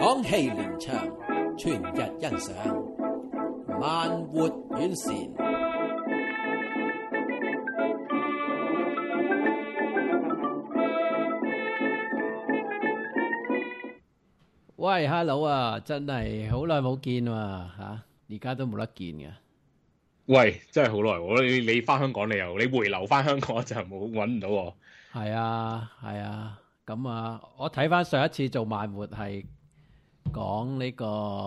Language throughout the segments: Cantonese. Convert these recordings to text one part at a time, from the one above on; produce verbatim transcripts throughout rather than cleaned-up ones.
廣戲連場，全日欣賞，慢活遠線。喂 ，hello 啊，真係好耐冇見喎嚇，而家都冇得見嘅。 喂，真係好耐喎！你你翻香港，你又你回流翻香港就冇揾唔到喎。 係啊，係啊，咁啊，我睇翻上一次做慢活係講呢個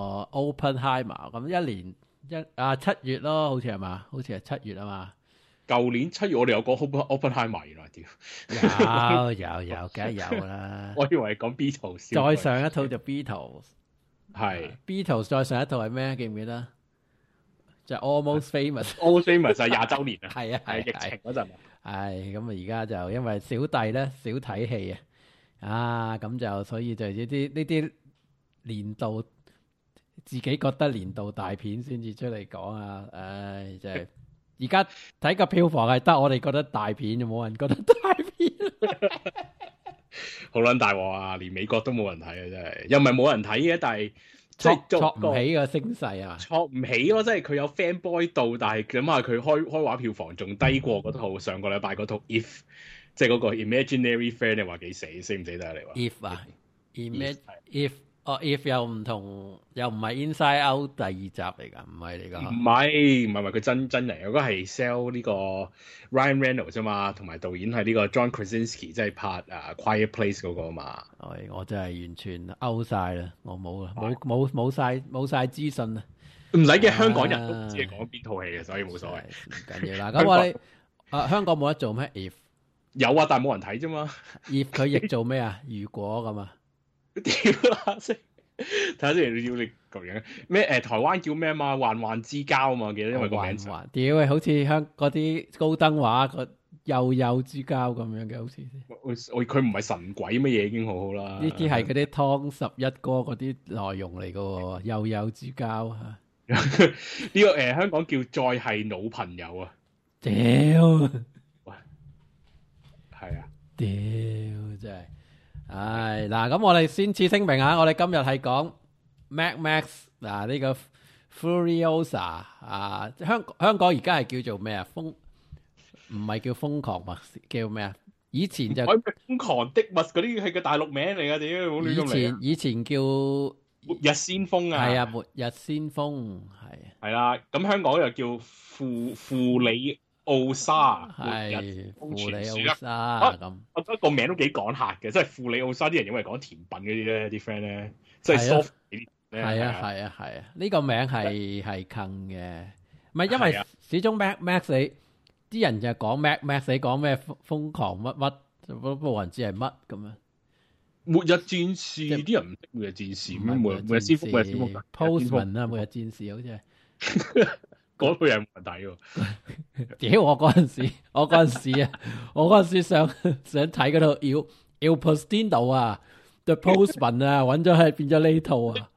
Oppenheimer，咁一年一啊七月咯，好似係嘛？好似係七月啊嘛。 舊年七月我哋有講 Open Oppenheimer，原來屌有有有，梗係有啦。 我以為講 Beatles。 再上一套就 Beatles， 係 Beatles 再上一套係咩？記唔記得？就 Almost Famous。Almost Famous 係廿週年啊！ 係啊，係疫情嗰陣啊。 係咁啊！而家就因為小弟咧少睇戲啊，啊咁就所以就呢啲呢啲年度自己覺得年度大片先至出嚟講啊！唉，真係而家睇個票房係得我哋覺得大片，就冇人覺得大片。 好撚大鑊啊！連美國都冇人睇啊！真係又唔係冇人睇嘅，但係即係戳唔起個聲勢啊！ 戳唔起咯，即係佢有 fanboy 到，但係諗下佢開開畫票房仲低過嗰套上個禮拜嗰套 If， 即係嗰個 Imaginary Friend， 你話幾死？死唔死得啊？你話 If 啊 ，Imag If 哦 If 又唔同，又唔係 Inside Out 第二集嚟㗎，唔係嚟㗎。 唔係唔係唔係佢真真嚟，嗰個係 sell 呢個 Ryan Reynolds 啫嘛，同埋導演係呢個 John Krasinski，即係拍啊 Quiet Place 嗰個啊嘛。 係，我真係完全 out 晒啦，我冇啊，冇冇冇晒冇晒資訊啊！ 唔使嘅，香港人都唔知你講邊套戲嘅，所以冇所謂。 唔緊要啦。咁我哋啊香港冇得做咩 ？If 有啊，但係冇人睇啫嘛。 If 佢譯做咩啊？如果咁啊？ 屌啦先，睇下先，要你咁樣咩？誒，台灣叫咩嘛？幻幻之交啊嘛，記得因為個名。 幻屌，好似香嗰啲高登話個幼幼之交咁樣嘅，好似。 我佢唔係神鬼乜嘢已經好好啦。 呢啲係嗰啲湯十一哥嗰啲內容嚟噶喎，幼幼之交嚇。 呢個誒香港叫再係老朋友啊！ 屌， 喂，係啊， 屌真係。唉，嗱，咁我哋先次聲明啊，我哋今日係講 Mad Max 嗱呢個 Furiosa 啊，香香港而家係叫做咩啊？瘋唔係叫瘋狂密，叫咩啊？以前就瘋狂的密嗰啲係個大陸名嚟噶，屌，冇亂咁嚟。 以前以前叫末日先鋒啊， 係啊，末日先鋒係係啦，咁香港又叫富富里奧沙， 係富里奧沙咁。 我覺得個名都幾趕客嘅，即係富里奧沙啲人因為講甜品嗰啲咧，啲 friend 咧，即係 soft 啲咧。 係啊係啊係啊，呢個名係係近嘅，唔係因為始終 Mad Max 你啲人就講 Mad Max 你講咩瘋狂乜乜，都冇人知係乜咁樣。 末日戰士啲人唔識末日戰士咩？末日末日先鋒，末日先鋒 Postman 啊，末日戰士好似係嗰套人冇人睇喎。 屌我嗰陣時，我嗰陣時啊，我嗰陣時想想睇嗰套 Il Il Postino 啊 ，The Postman 啊，揾咗係變咗呢套啊。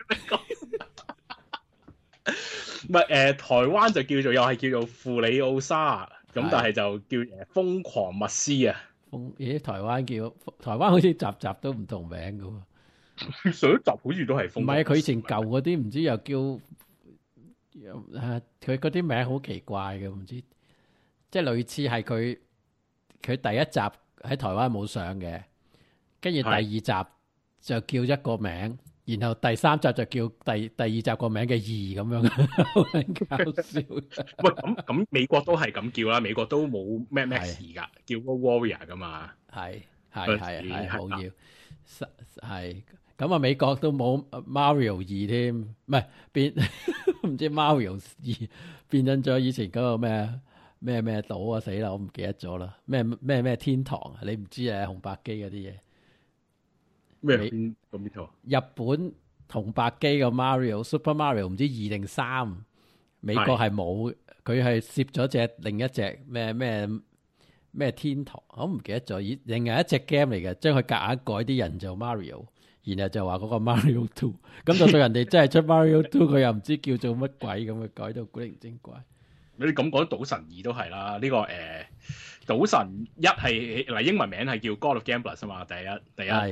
唔係誒，台灣就叫做又係叫做富里奧沙，咁但係就叫誒瘋狂密斯啊。 咦？台灣叫台灣好似集集都唔同名㗎喎。 上一集好似都係瘋狂。唔係佢以前舊嗰啲唔知又叫誒，佢嗰啲名好奇怪嘅，唔知即係類似係佢佢第一集喺台灣冇上嘅，跟住第二集就叫一個名，然後第三集就叫第第二集個名嘅二咁樣，好搞笑。 喂，咁咁美國都係咁叫啦，美國都冇 Mad Max 噶，叫 Warrior 噶嘛。 係係係係好要係咁啊！美國都冇 Mario 二添，唔係變唔知 Mario 二變緊咗以前嗰個咩咩咩島啊，死啦！我唔記得咗啦，咩咩咩天堂啊，你唔知啊？紅白機嗰啲嘢咩邊個邊套？ 日本紅白機個 Mario Super Mario 唔知二定三，美國係冇，佢係攝咗隻另一隻咩咩咩天堂，我唔記得咗，以另外一隻 game 嚟嘅，將佢夾硬改啲人做 Mario。然後就話嗰個 Mario Two， 咁就對人哋真係出 Mario Two， 佢又唔知叫做乜鬼咁嘅，改到古靈精怪。 你咁講，賭神二都係啦。呢、這個誒，賭、呃、神一係嗱英文名係叫 God of Gamblers 啊嘛，第一第一。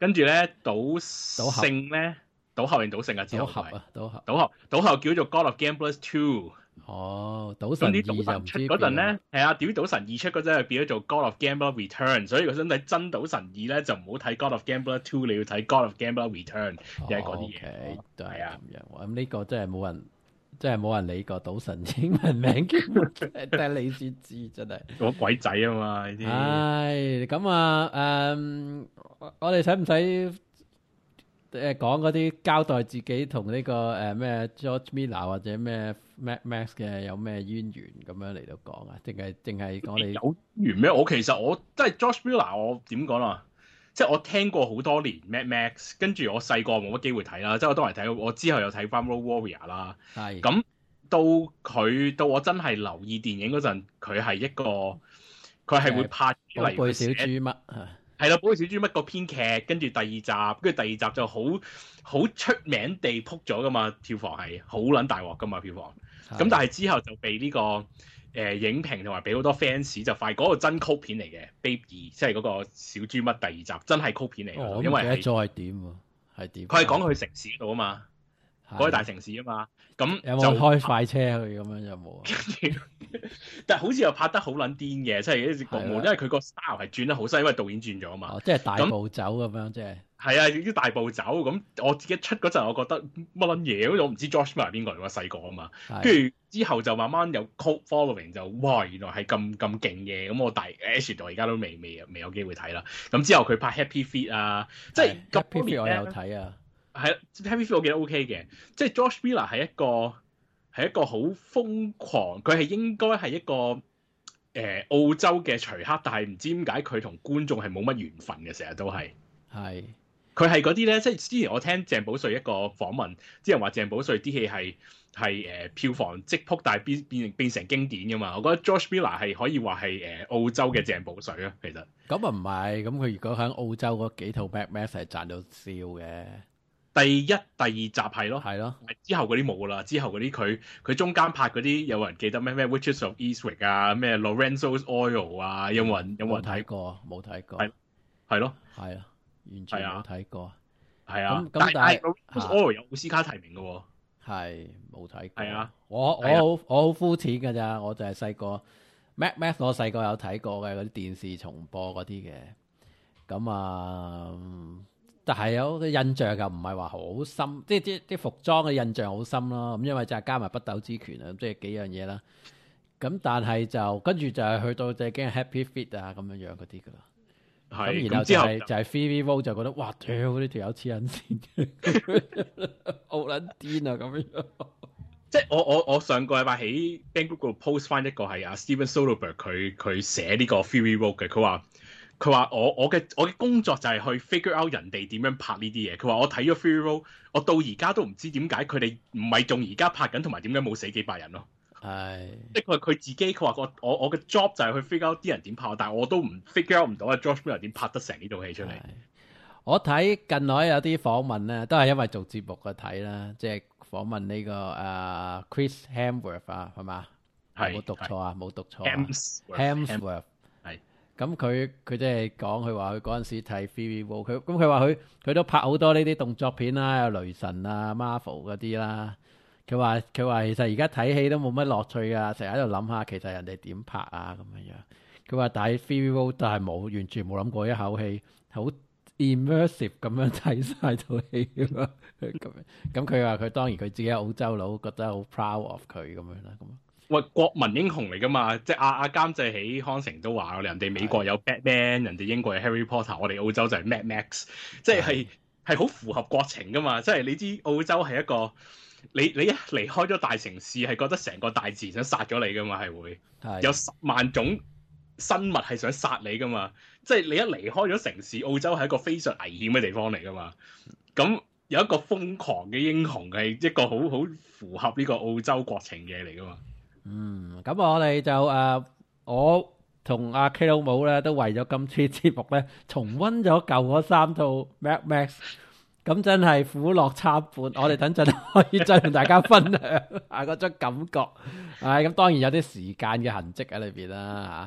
跟住咧賭聖咧，賭後定賭聖啊？之後賭俠啊，賭俠， 賭俠，賭俠叫做 God of Gamblers Two。 哦，賭神二就唔知嗰陣咧，係啊，屌賭神二出嗰陣，變咗做 God of Gambler Return，所以佢想睇真賭神二咧，就唔好睇 God of Gambler Two，你要睇 God of Gambler Return，又係嗰啲嘢。 都係啊，咁樣。咁呢個真係冇人，真係冇人理過賭神英文名叫，但係你先知，真係。 個鬼仔啊嘛呢啲。 唉，咁啊，誒，我哋使唔使？誒講嗰啲交代自己同呢、這個誒咩、呃、George Miller 或者咩 Mad Max 嘅有咩淵源咁樣嚟到講啊？定係定係我哋有緣咩？我其實我即係 George Miller，我點講啊？即係我聽過好多年 Mad Max，跟住我細個冇乜機會睇啦。即係我當然睇，我之後又睇翻 Road Warrior 啦。係咁到佢到我真係留意電影嗰陣，佢係一個佢係會拍寶貝小豬乜啊？ 係啦，寶貝小豬乜個編劇，跟住第二集，跟住第二集就好好出名地撲咗噶嘛，票房係好撚大鑊噶嘛票房。咁但係之後就被呢、這個誒、呃、影評同埋俾好多 fans 就發現嗰個真 cult 片嚟嘅，Babe 二即係嗰個小豬乜第二集真係 cult 片嚟嘅， 哦、 因為係再點喎？係點？ 佢係講佢城市嗰度啊嘛，嗰啲大城市啊嘛。咁有冇開快車去咁樣有冇啊？ 但係好似又拍得好撚癲嘅，即係一隻國務，因為佢個 style 係轉得好犀，因為導演轉咗啊嘛。 哦，即係大步走咁樣，即係係啊，啲大步走咁。我自己出嗰陣，我覺得乜撚嘢，我唔知 George Miller 係邊個嚟喎，細個啊嘛。跟住之後就慢慢有 cult following，就哇原來係咁咁勁嘅。咁我大 Ash 到而家都未未未有機會睇啦。咁之後佢拍 Happy Feet 啊，即係 Happy Feet 我有睇啊。 係 Happy Feet 我記得 OK 嘅，即係 George Miller 係一個。係一個好瘋狂，佢係應該係一個誒、呃、澳洲嘅徐克，但係唔知點解佢同觀眾係冇乜緣分嘅，成日都係。係。佢係嗰啲咧，即係之前我聽鄭保瑞一個訪問，啲人話鄭保瑞啲戲係係誒票房即撲，但係變變變成經典㗎嘛。我覺得 George Miller 係可以話係誒澳洲嘅鄭保瑞啊，其實。咁啊唔係，咁佢如果喺澳洲嗰幾套 Mad Max 係賺到笑嘅。第一、第二集係咯，係咯，之後嗰啲冇啦。之後嗰啲佢佢中間拍嗰啲，有人記得咩咩 Witches of Eastwick 啊，咩 Lorenzo's Oil 啊，有冇人有冇人睇過？冇睇過，係係咯，係啊，完全冇睇過，係啊。咁咁但係 Lorenzo's Oil 有奧斯卡提名嘅喎，係冇睇過。係啊，我我好我好膚淺㗎咋，我就係細個 Mad Max 我細個有睇過嘅嗰啲電視重播嗰啲嘅，咁啊。但係有個印象又唔係話好深，即係啲啲服裝嘅印象好深咯。咁因為就係加埋北斗之拳啊，即係幾樣嘢啦。咁但係就跟住就係去到就已經係 Happy Feet 啊咁樣樣嗰啲噶啦。係。咁然後就係就係 Free Will 就覺得哇，屌呢條友黐撚線，好撚癲啊咁樣。即係我我我上個禮拜喺 Bang Group 度 post 翻一個係阿 Steven Soderbergh 佢佢寫呢個 Free Will 嘅，佢話。佢話我我嘅我嘅工作就係去 figure out 人哋點樣拍呢啲嘢。佢話我睇咗 Free Roll，我到而家都唔知點解佢哋唔係仲而家拍緊，同埋點解冇死幾百人咯。係，即係佢佢自己佢話我我我嘅 job 就係去 figure out 啲人點拍，但係我都唔 figure out 唔到啊 George Miller 點拍得成呢套戲出嚟。我睇近來有啲訪問咧，都係因為做節目去睇啦，即係訪問呢、這個誒、uh, Chris Hemsworth 啊，係嘛？係冇讀錯啊，冇讀錯、啊。Hemsworth。咁佢佢即係講佢話佢嗰陣時睇 Free Will，佢咁佢話佢佢都拍好多呢啲動作片啦，有雷神啊、Marvel 嗰啲啦。佢話佢話其實而家睇戲都冇乜樂趣啊，成日喺度諗下其實人哋點拍啊咁樣樣。佢話但係 Free Will 但係冇完全冇諗過一口氣好 immersive 咁樣睇晒套戲咁樣。咁佢話佢當然佢自己係澳洲佬，覺得好 proud of 佢咁樣啦咁。喂，國民英雄嚟噶嘛？即係阿阿監製喺康城都話，人哋美國有 Batman，人哋英國有 Harry Potter，我哋澳洲就係 Mad Max，即係係好符合國情噶嘛？即係你知澳洲係一個你你一離開咗大城市，係覺得成個大自然想殺咗你噶嘛？係會有十萬種生物係想殺你噶嘛？即係你一離開咗城市，澳洲係一個非常危險嘅地方嚟噶嘛？咁有一個瘋狂嘅英雄係一個好好符合呢個澳洲國情嘅嘢嚟噶嘛？嗯，咁我哋就誒、呃，我同阿 K 老母咧都為咗今次節目咧重溫咗舊嗰三套 Mad Max，咁真係苦樂參半。我哋等陣可以再同大家分享下嗰種感覺。係、啊、咁，當然有啲時間嘅痕跡喺裏邊啦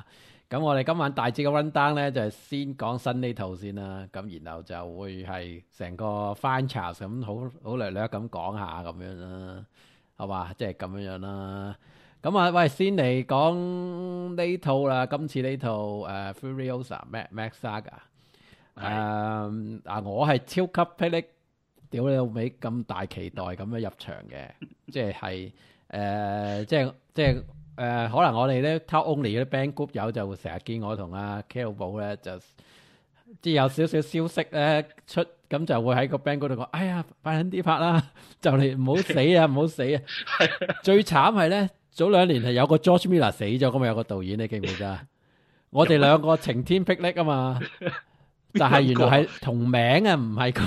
咁我哋今晚大致嘅 run down 咧，就係、是、先講新呢套先啦。咁然後就會係成個 franchise 咁好好略略咁講下咁樣啦，係嘛？即係咁樣樣啦。咁啊，喂，先嚟講呢套啦。今次呢套誒、uh, Furiosa Mad Max Saga 誒啊，我係超級霹靂，屌你老味咁大期待咁樣入場嘅，即係係誒，即係即係。誒、呃、可能我哋咧 Talk Only 嗰啲 band group 友就會成日見我同阿 Kell 寶咧，就即係有少少消息咧出，咁就會喺個 band 嗰度講：哎呀，快啲拍啦，就嚟唔好死啊，唔好死啊！最慘係咧，早兩年係有個 George Miller 死咗，咁啊有個導演你記唔記得啊？我哋兩個晴天霹靂啊嘛，但係原來係同名啊，唔係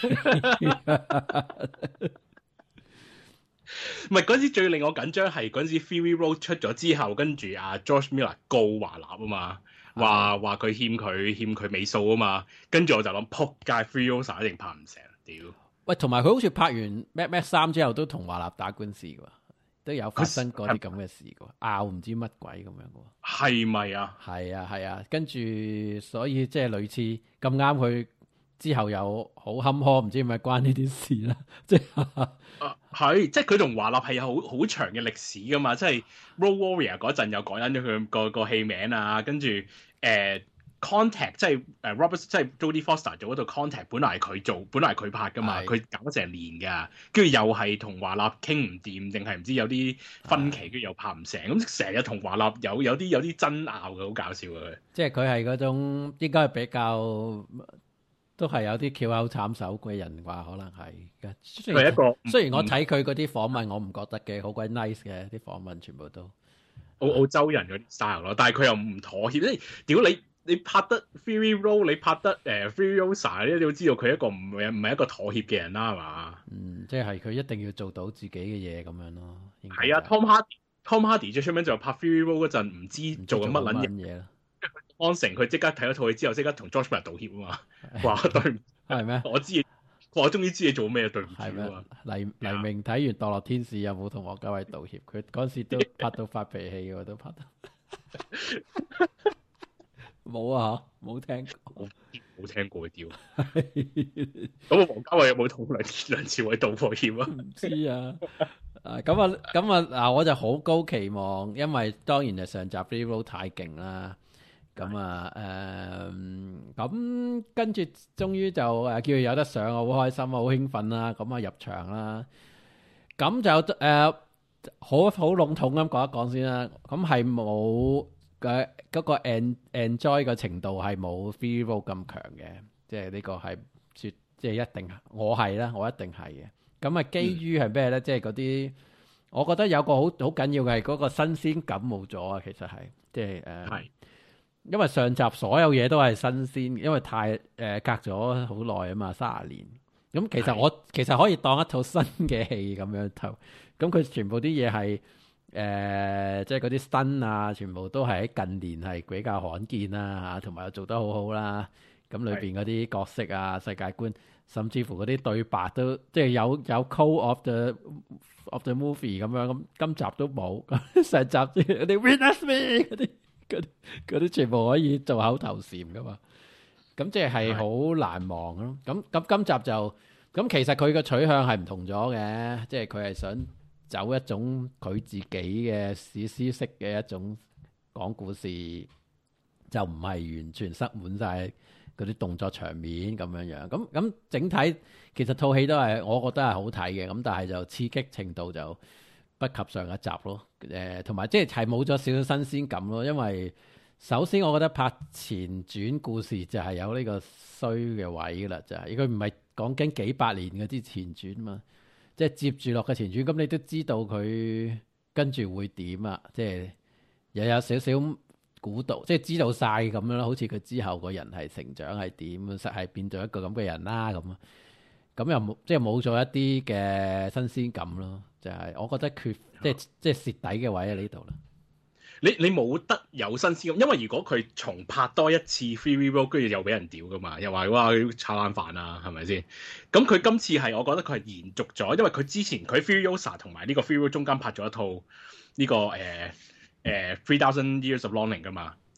佢。 唔係嗰陣時最令我緊張係嗰陣時 Fury Road 出咗之後，跟住阿 George Miller 告華納啊嘛，話話佢欠佢欠佢尾數啊嘛，跟住我就諗撲街 Furiosa 一定拍唔成，屌！ 喂，同埋佢好似拍完 Mad Max 三之後都同華納打官司嘅喎，都有發生過啲咁嘅事嘅喎，拗唔知乜鬼咁樣嘅喎。係咪啊？ 係啊係啊，跟住所以即係類似咁啱佢。之後又好坎坷，唔知係咪關呢啲事啦？即係係，即係佢同華納係有好好長嘅歷史噶嘛。即係 Road Warrior 嗰陣又講緊咗佢個個戲名啊，跟住誒、呃、Contact 即係誒 Robert 即係 Jodie Foster 做嗰套 Contact，本來係佢做，本來係佢拍噶嘛，佢搞咗成年噶，跟住又係同華納傾唔掂，定係唔知有啲分歧，跟住又拍唔成，咁成日同華納有有啲有啲爭拗嘅，好搞笑嘅佢。 即係佢係嗰種應該係比較。都係有啲翹口慘手嘅人啩，可能係。雖然係一個， 雖然我睇佢嗰啲訪問，我唔覺得嘅，好鬼 nice 嘅啲訪問，全部都澳澳洲人嗰啲 style 咯。但係佢又唔妥協，即係屌你你拍得 Fury Road，你拍得誒 Furiosa 咧，你都知道佢一個唔係唔係一個妥協嘅人啦，係嘛？ 嗯，即係佢一定要做到自己嘅嘢咁樣咯。 係啊 ，Tom Hardy，Tom Hardy 最出名就拍 Fury Road 嗰陣，唔知做緊乜撚嘢。安城佢即刻睇咗套戲之後，即刻同 George Miller 道歉啊嘛，話對唔係咩？ 我知，我終於知你做咩，對唔住啊嘛。 黎黎明睇完《墮落天使》有冇同王家衛道歉？佢嗰時都拍到發脾氣嘅，都拍到冇啊，冇聽過， 冇聽過屌。咁啊，王家衛有冇同梁梁朝偉道過歉啊？ 唔知啊。啊咁啊咁啊嗱，我就好高期望，因為當然係上集 Fury Road 太勁啦。咁啊，誒、嗯，咁跟住終於就誒叫佢有得上，我好開心啊，好興奮啦，咁啊入場啦，咁就誒好好籠統咁講一講先啦。咁係冇嘅嗰個 enjoy 嘅程度係冇 Fury Road 咁強嘅，即係呢個係絕即係一定，我係啦，我一定係嘅。咁啊，基於係咩咧？即係嗰啲，我覺得有個好好緊要嘅係嗰個新鮮感冇咗啊。其實係即係誒。呃因為上集所有嘢都係新鮮，因為太誒、呃、隔咗好耐啊嘛，三十年。咁其實我的其實可以當一套新嘅戲咁樣睇。咁佢全部啲嘢係誒，即係嗰啲新啊，全部都係喺近年係比較罕見啦嚇，同埋又做得好好啦。咁裏邊嗰啲角色啊、世界觀，甚至乎嗰啲對白都即係有有 call of the of the movie 咁樣。咁今集都冇，上集啲你 witness me 嗰啲。嗰啲嗰啲全部可以做口頭禪噶嘛，咁即係好難忘咯。咁咁今集就咁，其實佢個取向係唔同咗嘅，即係佢係想走一種佢自己嘅史詩式嘅一種講故事，就唔係完全塞滿晒嗰啲動作場面咁樣樣。咁咁整體其實套戲都係我覺得係好睇嘅，咁但係就刺激程度就不及上一集咯，誒同埋即係係冇咗少少新鮮感咯，因為首先我覺得拍前傳故事就係有呢個衰嘅位噶啦，就係佢唔係講緊幾百年嗰啲前傳嘛，即係接住落嘅前傳，咁你都知道佢跟住會點啊，即係又有少少估到，即係知道晒咁樣咯，好似佢之後個人係成長係點，實係變咗一個咁嘅人啦咁啊，咁又冇即係冇咗一啲嘅新鮮感咯。就係我覺得缺即係即係蝕底嘅位喺呢度啦。 你你冇得有新鮮感，因為如果佢重拍多一次 Fury Road，跟住又俾人屌噶嘛，又話哇炒冷飯啊，係咪先？咁佢今次係我覺得佢係延續咗，因為佢之前佢 Furiosa 同埋呢個 Fury Road 中間拍咗一套呢、這個誒誒、呃呃、Three Thousand Years of Longing 噶嘛，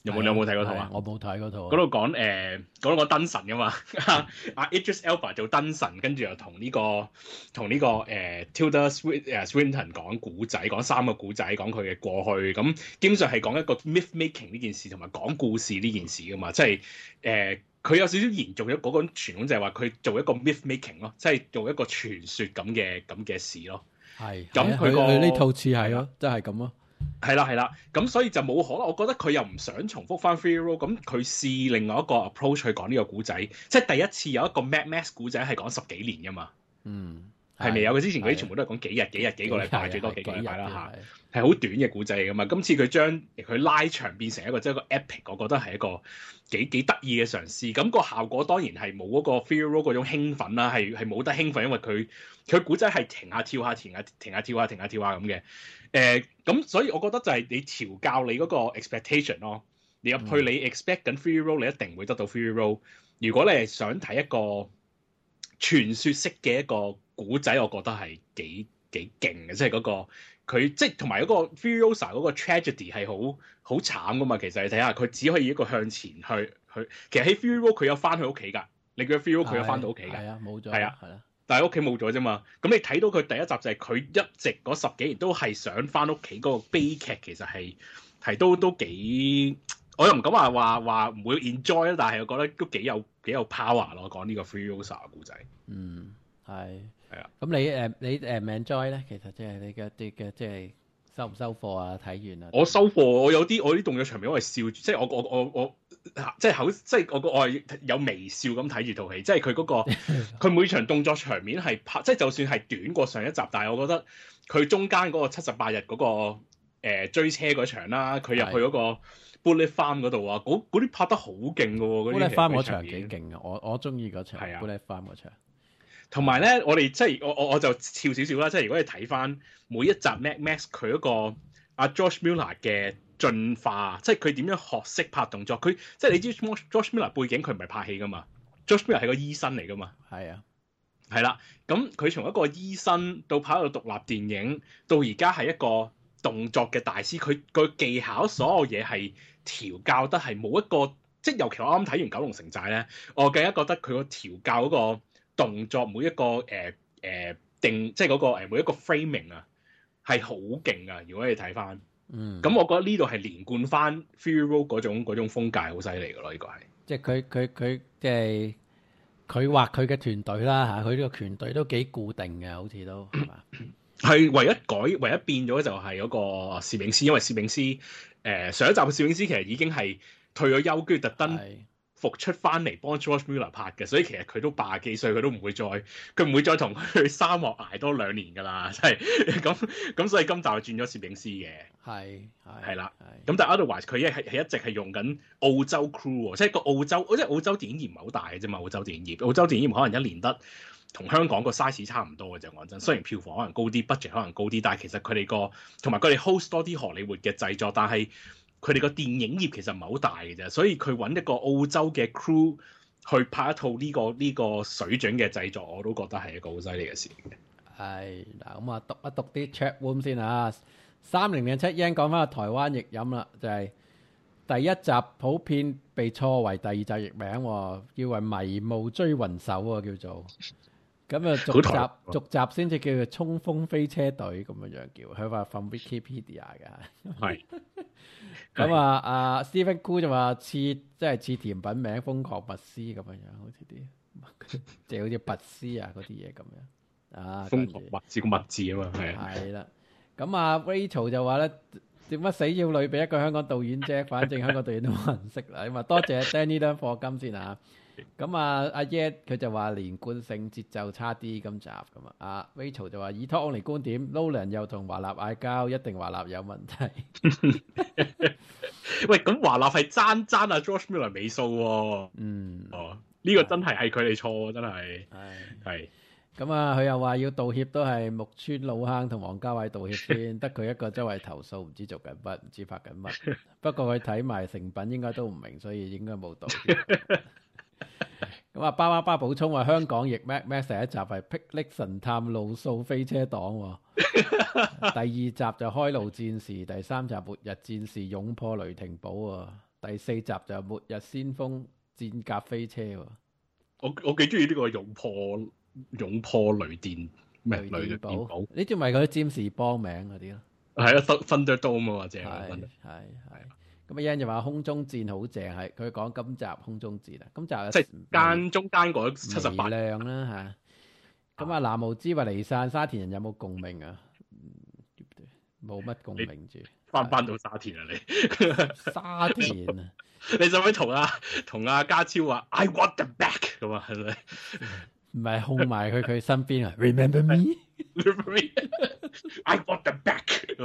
有冇你有冇睇嗰套啊？ 我冇睇嗰套。 嗰度講誒，嗰度講燈神噶嘛，阿 Idris Elba 做燈神，跟住又同呢個同呢個誒 Tilda Swinton 講古仔，講三個古仔，講佢嘅過去，咁基本上係講一個 myth making 呢件事，同埋講故事呢件事噶嘛，即係誒佢有少少延續咗嗰個傳統，就係話佢做一個 myth making 咯，即係做一個傳說咁嘅咁嘅事咯。係，咁佢個呢套似係咯，真係咁咯。 係啦係啦，咁所以就冇可能。我覺得佢又唔想重複翻 Fury Road，咁佢試另外一個 approach 去講呢個古仔，即係第一次有一個 Mad Max 古仔係講十幾年噶嘛。嗯，係未有嘅？之前嗰啲全部都係講幾日幾日幾個禮拜，最多幾個禮拜啦嚇，係好短嘅古仔嚟噶嘛。今次佢將佢拉長變成一個即係一個 epic，我覺得係一個幾幾得意嘅嘗試。咁個效果當然係冇嗰個 Fury Road 嗰種興奮啦，係係冇得興奮，因為佢佢古仔係停下跳下停下停下跳下停下跳下咁嘅。誒咁、呃，所以我覺得就係你調教你嗰個 expectation 咯。你入去你 expect 緊 Fury Road，你一定會得到 Fury Road。如果你係想睇一個傳說式嘅一個古仔，我覺得係幾幾勁嘅，即係嗰個佢即係同埋嗰個 Furiosa 嗰個 tragedy 係好好慘噶嘛。其實你睇下，佢只可以一個向前去去。其實喺 Fury Road 佢有翻去屋企㗎，你叫 Fury Road 佢有翻到屋企㗎。係啊，冇咗。係啊，係啦。但係屋企冇咗啫嘛，咁你睇到佢第一集就係佢一直嗰十幾年都係想翻屋企，嗰個悲劇其實係係都都幾，我又唔敢話話話唔會 enjoy 啦，但係我覺得都幾有幾有 power 咯，講呢個 Furiosa 嘅故仔。 嗯，係係啊。 咁你誒你誒唔 enjoy 咧？其實即係你嘅啲嘅即係收唔收貨啊？睇完啊？ 我收貨，我有啲我啲動作場面我係笑住，即係我我我我。即係口，即係我個我係有微笑咁睇住套戲，即係佢嗰個佢每場動作場面係拍，即係就算係短過上一集，但係我覺得佢中間嗰個七十八日嗰、嗰個、呃、追車嗰場啦，佢入去嗰個 Bullet Farm 嗰度啊，嗰啲拍得好勁㗎喎。 Bullet Farm 嗰場幾勁啊！我我中意嗰場。係啊 Bullet Farm 嗰場。 同埋咧，我哋即係我我我就跳少少啦，即係如果你睇翻每一集 Mad Max 佢嗰個阿 George Miller 嘅進化，即係佢點樣學識拍動作？佢即係你知 George Miller 背景，佢唔係拍戲噶嘛 ？George Miller 係個醫生嚟噶嘛？係啊，係啦。咁佢從一個醫生到拍一個獨立電影，到而家係一個動作嘅大師，佢個技巧所有嘢係調教得係冇一個，即係尤其我啱啱睇完《九龍城寨》咧，我更加覺得佢個調教嗰個動作每一個誒誒、呃呃、定，即係嗰個誒每一個 framing 啊，係好勁啊！如果你睇翻。嗯，咁我覺得呢度係連貫翻 Fury Road 嗰種嗰種風格，好犀利噶咯，呢個係。即係佢佢佢即係佢畫佢嘅團隊啦嚇，佢呢個團隊都幾固定嘅，好似都係嘛？係唯一改唯一變咗就係嗰個攝影師，因為攝影師誒、呃、上一集嘅攝影師其實已經係退咗休，跟住特登復出翻嚟幫 George Miller 拍嘅，所以其實佢都八幾歲，佢都唔會再佢唔會再同佢去沙漠捱多兩年㗎啦，即係咁咁，所以今集就轉咗攝影師嘅，係係係啦，咁但係 otherwise 佢一係係一直係用緊澳洲 crew 喎，即係個澳洲，即係澳洲電影業唔係好大嘅啫嘛，澳洲電影業，澳洲電影業可能一年得同香港個 size 差唔多嘅啫，講真，雖然票房可能高啲 budget 可能高啲，但係其實佢哋個同埋佢哋 host 多啲荷里活嘅製作，但係佢哋個電影業其實唔係好大嘅啫，所以佢揾一個澳洲嘅 crew 去拍一套呢、呢個呢、呢個水準嘅製作，我都覺得係一個好犀利嘅事嘅。係嗱，咁啊讀一讀啲 chat room 先啊。三零零七 yen 講翻個台灣譯音啦，就係、是、第一集普遍被錯為第二集譯名，叫為迷霧追雲手啊，叫做咁啊續集續集先至叫做衝鋒飛車隊咁樣樣叫，佢話 from Wikipedia 嘅係。咁啊，阿 Stephen Cool 就話似即係似甜品名瘋狂拔絲咁樣樣，好似啲即係好似拔絲啊嗰啲嘢咁樣啊。瘋狂拔絲個墨字啊嘛，係啊。係啦，咁啊 Rachel 就話咧，點乜死要女俾一個香港導演啫？反正香港導演都冇人識啦。咁啊，多謝 Danny 兩課金先啊。咁啊，阿 Yet 佢就話連貫性節奏差啲今集咁啊。阿 Rachel 就話以 Talk Only 觀點 ，Nolan 又同華納嗌交，一定華納有問題。喂，咁華納係爭爭阿 George Miller 尾數喎。嗯，哦，呢、這個真係係佢哋錯，真係。係係。咁啊，佢又話要道歉都係木村老坑同王家衛道歉先，得佢一個周圍投訴，唔知做緊乜，唔知拍緊乜。不過佢睇埋成品應該都唔明，所以應該冇道歉。咁啊，巴巴巴補充話香港譯 Mad Max 第一集係霹靂神探路數飛車黨，第二集就開路戰士，第三集末日戰士勇破雷霆堡啊！ 第四集就係末日先鋒戰甲飛車喎。 我我幾中意呢個勇破勇破雷電咩雷電寶？ 呢啲咪嗰啲占士邦名嗰啲咯。 係啊 ，Thunderdome 啊，或者係係係。咁啊 Yan 就話空中戰好正，係佢講今集空中戰啊，今集即係間中間嗰七十八亮啦嚇。咁啊，南無之話離散沙田人有冇共鳴啊？冇乜共鳴住。 翻翻到沙田啊你？ 沙田啊！ 你使唔使同阿同阿家超話 I want them back 咁啊？係咪？ 唔係控埋佢佢身邊啊 ？Remember me？Remember me？I want them back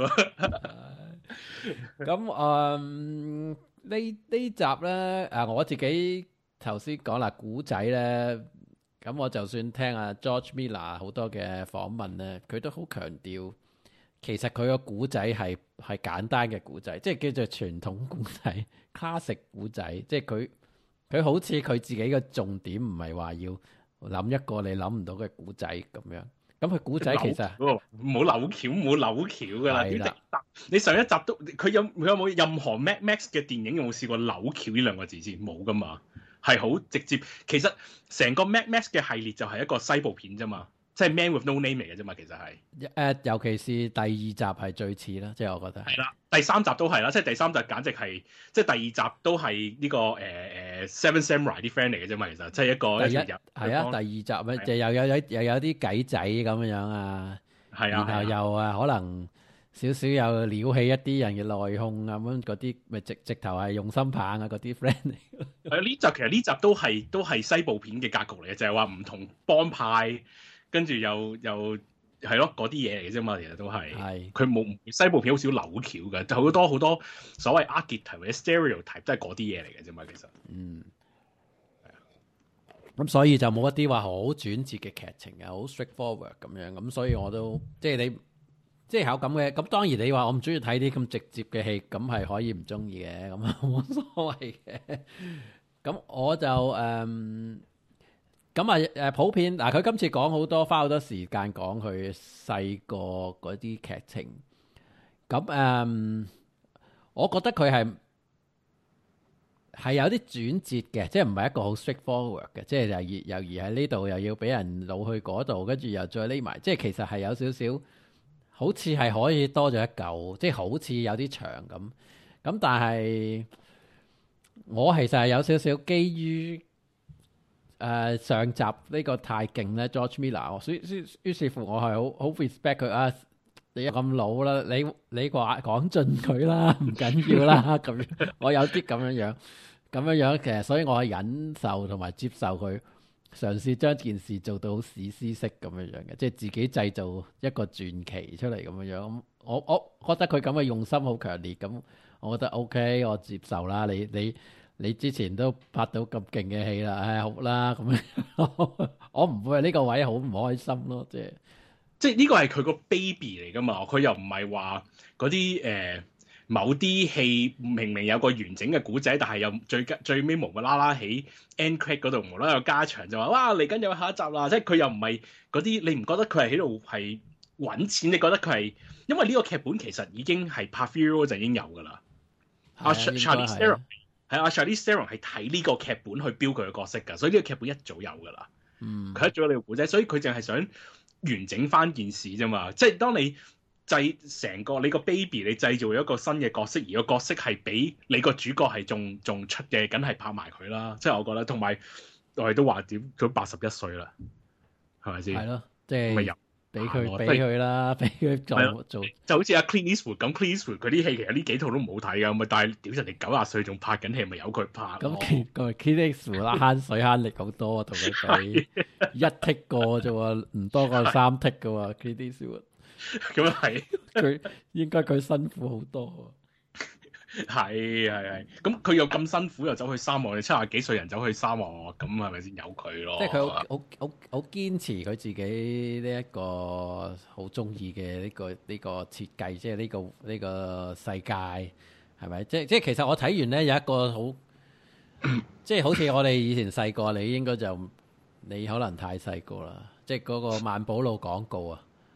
咁誒呢呢集咧誒我自己頭先講啦，古仔咧，咁我就算聽阿 George Miller 好多嘅訪問咧，佢都好強調，其實佢個古仔係係簡單嘅古仔，即係叫做傳統古仔 classic 古仔，即係佢佢好似佢自己嘅重點唔係話要諗一個你諗唔到嘅古仔咁樣。咁佢古仔其實冇扭橋冇扭橋噶啦，你上一集都佢有佢有冇任何 Mad Max 嘅電影有冇試過扭橋呢兩個字先？冇噶嘛，係好直接。其實成個 Mad Max 嘅系列就係一個西部片啫嘛，即係 Man with No Name 嚟嘅啫嘛，其實係誒、呃，尤其是第二集係最似啦，即係我覺得係啦。 第三集都係啦，即係第三集簡直係即係第二集都係呢、這個誒誒、呃、Seven Samurai 啲 friend 嚟嘅啫嘛，其實即係一個第一係啊，第二集咧就又有有又有啲計仔咁樣啊，係啊，然後又啊可能少少有撩起一啲人嘅內訌啊咁嗰啲，咪直直頭係用心棒啊嗰啲 friend 嚟。 係呢集其實呢集都係都係西部片嘅格局嚟嘅，就係話唔同幫派，跟住又又。係咯，嗰啲嘢嚟嘅啫嘛，其實都係。係。佢冇西部片好少扭橋嘅，就好多好多所謂 archetype 或者 stereotype 都係嗰啲嘢嚟嘅啫嘛，其實。嗯。係啊。 咁所以就冇一啲話好轉折嘅劇情啊，好 straightforward 咁樣。咁所以我都即係你即係考咁嘅。咁當然你話我唔中意睇啲咁直接嘅戲，咁係可以唔中意嘅，咁啊冇所謂嘅。咁我就誒。嗯咁啊誒普遍嗱，佢今次講好多，花好多時間講佢細個嗰啲劇情。咁誒、嗯，我覺得佢係係有啲轉折嘅，即係唔係一個好 straightforward 嘅，即係又移又移喺呢度，又要俾人擄去嗰度，跟住又再匿埋，即係其實係有少少好似係可以多咗一嚿，即係好似有啲長咁。咁但係我其實係有少少基於。誒、呃、上集呢個太勁咧 ，George Miller，所以於是乎我係好好 respect 佢啊！你咁老啦，你你話講盡佢啦，唔緊要啦咁樣。我有啲咁樣樣，咁樣樣其實，所以我係忍受同埋接受佢嘗試將件事做到好史詩式咁樣樣嘅，即係自己製造一個傳奇出嚟咁樣樣。我我覺得佢咁嘅用心好強烈，咁我覺得 OK，我接受啦。你你。你之前都拍到咁勁嘅戲啦，唉好啦咁樣，我唔會係呢個位好唔開心咯，即係即係呢個係佢個 baby 嚟噶嘛，佢又唔係話嗰啲誒某啲戲明明有個完整嘅古仔，但係又最最尾無啦啦喺 end credit 嗰度無啦啦有加長就話哇嚟緊有下一集啦，即係佢又唔係嗰啲，你唔覺得佢係喺度係揾錢？你覺得佢係因為呢個劇本其實已經係拍 Fury 就已經有噶啦，阿 Charlize Theron。係啊 Charlize Theron 係睇呢個劇本去標佢嘅角色㗎，所以呢個劇本一早有㗎啦。嗯，佢一早有呢個故仔，所以佢淨係想完整翻件事啫嘛。即係當你製成個你個 baby，你製造一個新嘅角色，而個角色係比你個主角係仲仲出嘅，梗係拍埋佢啦。即係我覺得，同埋我哋都話點，佢八十一歲啦，係咪先？ 係咯，即係。俾佢俾佢啦，俾佢做做就好似阿 Clint Eastwood 咁 ，Clint Eastwood 佢啲戲其實呢幾套都唔好睇噶，咪但係屌人哋九廿歲仲拍緊戲，咪由佢拍。 咁佢 Clint Eastwood 啦，慳水慳力好多啊，同佢比一剔過啫喎，唔多過三剔噶喎 Clint Eastwood。 咁啊係， 佢應該佢辛苦好多。 係係係，咁佢又咁辛苦又走去沙漠，你七廿幾歲人走去沙漠，咁係咪先有佢咯？ 即係佢好好好好堅持佢自己呢一個好中意嘅呢個呢個設計，即係呢個呢個世界係咪？即係即係其實我睇完咧有一個好，即係好似我哋以前細個，你應該就你可能太細個啦，即係嗰個萬寶路廣告啊。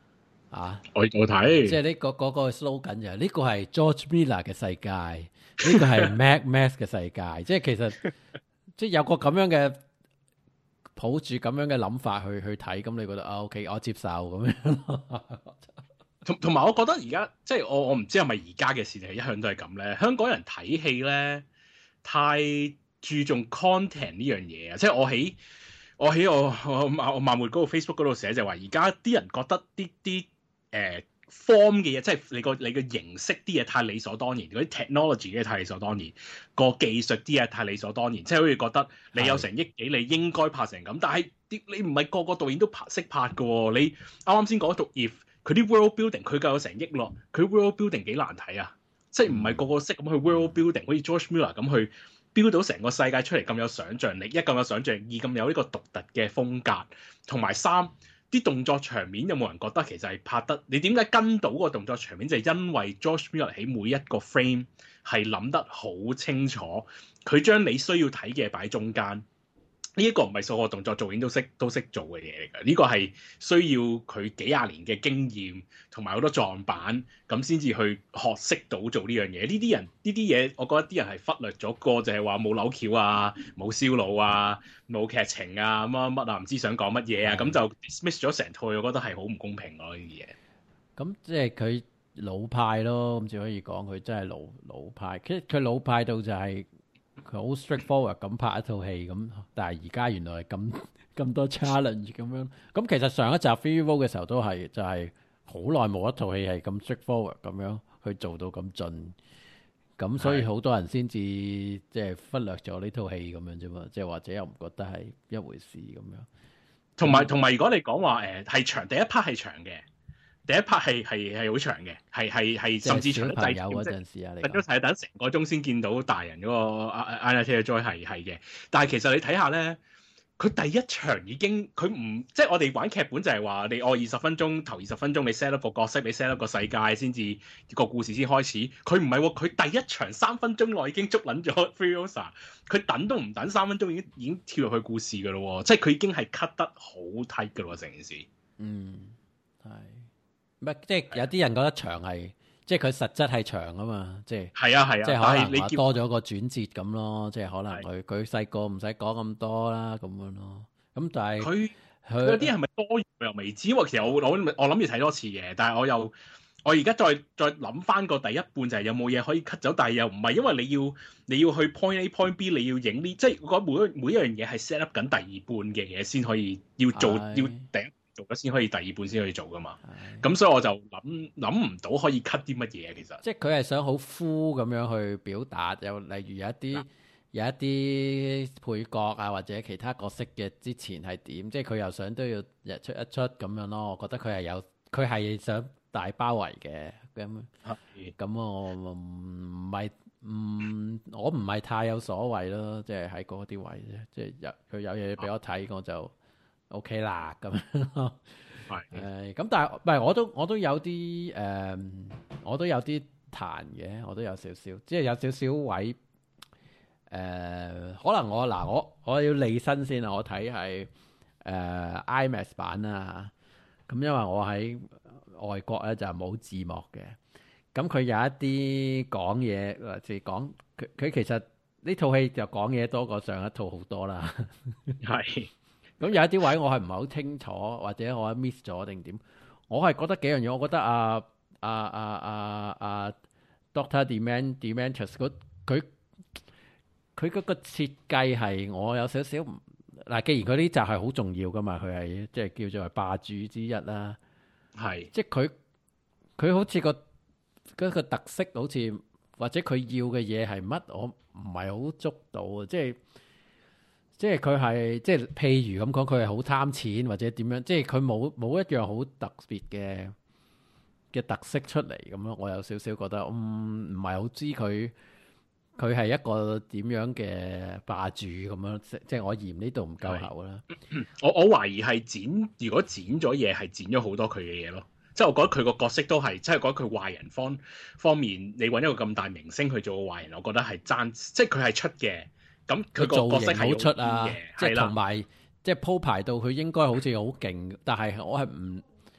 啊！ 我我睇， 即係呢個嗰個 slogan 就係呢個係 George Miller 嘅世界，呢個係 Mad Max 嘅世界。即係其實即係有個咁樣嘅抱住咁樣嘅諗法去去睇，咁你覺得啊 OK，我接受咁樣。 同同埋我覺得而家即係我我唔知係咪而家嘅事定係一向都係咁咧？香港人睇戲咧太注重 content 呢樣嘢啊！即係我喺我喺我我我漫活嗰個 Facebook 嗰度寫就話，而家啲人覺得啲啲誒 form 嘅嘢，即係你個你嘅形式啲嘢太理所當然，嗰啲 technology 嘅嘢太理所當然，個技術啲嘢太理所當然，即係好似覺得你有成億幾，你應該拍成咁，但係啲你唔係個個導演都拍識拍嘅喎。你啱啱先講讀 If 佢啲 world building 佢夠有成億咯，佢 world building 幾難睇啊！即係唔係個個識咁去 world building，好似 George Miller 咁去 build 到成個世界出嚟咁有想像力，一咁有想像，二咁有呢個獨特嘅風格，同埋三啲動作場面有冇人覺得其實係拍得？你點解跟到個動作場面就係因為 George Miller 喺每一個 frame 係諗得好清楚，佢將你需要睇嘅擺喺中間。呢一個唔係所有動作導演都識都識做嘅嘢嚟㗎，呢個係需要佢幾廿年嘅經驗同埋好多撞板咁先至去學識到做呢樣嘢。呢啲人呢啲嘢，我覺得啲人係忽略咗個，就係話冇扭橋啊、冇燒腦啊、冇劇情啊、乜乜啊，唔知想講乜嘢啊，咁就 dismiss 咗成套，我覺得係好唔公平咯呢啲嘢。 咁即係佢老派咯，咁只可以講佢真係老老派。其實佢老派到就係、是。佢好 straightforward 咁拍一套戲咁，但係而家原來係咁咁多 challenge 咁樣。咁其實上一集 Free Roll 嘅時候都係就係好耐冇一套戲係咁 straightforward 咁樣去做到咁盡。咁所以好多人先至即係忽略咗呢套戲咁樣啫嘛，即係或者又唔覺得係一回事咁樣。 同埋同埋，如果你講話誒係長，第一 part 係長嘅。第一 part 係係係好長嘅，係係係甚至長得滯。 有嗰陣時啊，你等咗睇等成個鐘先見到大人嗰個 Anya Taylor-Joy 係係嘅。但係其實你睇下咧，佢第一場已經佢唔即係我哋玩劇本就係話你我二十分鐘頭二十分鐘你 set up 個角色，你 set up 個世界先至個故事先開始。佢唔係喎，佢第一場三分鐘內已經捉撚咗 Furiosa，佢等都唔等三分鐘已經已經跳入去故事㗎咯喎，即係佢已經係 cut 得好 tight 㗎咯成件事。 嗯，係。即係有啲人覺得長係，即係佢實質係長啊嘛，即係係啊係啊， 即係可能話多咗個轉折咁咯，即係可能佢佢細個唔使講咁多啦咁樣咯。咁但係佢佢有啲係咪多又未知？因為其實我我我諗住睇多次嘅，但係我又我而家再再諗翻個第一半就係有冇嘢可以 cut 走，但係又唔係，因為你要你要去 point A point B，你要影呢，即係我覺得每一每一樣嘢係 set up 緊第二半嘅嘢先可以要做要頂。做咗先可以，第二半先可以做噶嘛。咁所以我就諗諗唔到可以 cut 啲乜嘢其實。即係佢係想好 full 咁樣去表達，又例如有一啲、啊、有一啲配角啊，或者其他角色嘅之前係點，即係佢又想都要日出一出咁樣咯。我覺得佢係有，佢係想大包圍嘅咁。咁我唔係唔，我唔係太有所謂咯，即係喺嗰啲位啫。即係有佢有嘢俾我睇，我就。O K 啦，咁樣咯，係誒，咁但係唔係我都我都有啲誒、呃，我都有啲彈嘅，我都有少少，即係有少少位誒、呃，可能我嗱我我要利申先啊，我睇係誒 IMAX 版啦，咁因為我喺外國咧就冇字幕嘅，咁佢有一啲講嘢或者講佢佢其實呢套戲就講嘢多過上一套好多啦，係。咁有一啲位我係唔係好清楚，或者我 miss 咗定點？我係覺得幾樣嘢，我覺得啊啊啊啊啊 Doctor Dementus 佢佢佢嗰個設計係我有少少唔嗱，既然佢呢集係好重要噶嘛，佢係即係叫做霸主之一啦，係即係佢佢好似個嗰個特色，好似或者佢要嘅嘢係乜，我唔係好捉到啊，即係。即係佢係即係譬如咁講，佢係好貪錢或者點樣？即係佢冇冇一樣好特別嘅嘅特色出嚟咁咯。我有少少覺得，嗯，唔係好知佢佢係一個點樣嘅霸主咁樣。即即係我嫌呢度唔夠厚啦。 我我懷疑係剪，如果剪咗嘢係剪咗好多佢嘅嘢咯。即係我覺得佢個角色都係，即係覺得佢壞人方方面，你揾一個咁大明星去做個壞人，我覺得係爭，即係佢係出嘅。咁佢個角色係好出啊，即係同埋即係鋪排到佢應該好似好勁，但係我係唔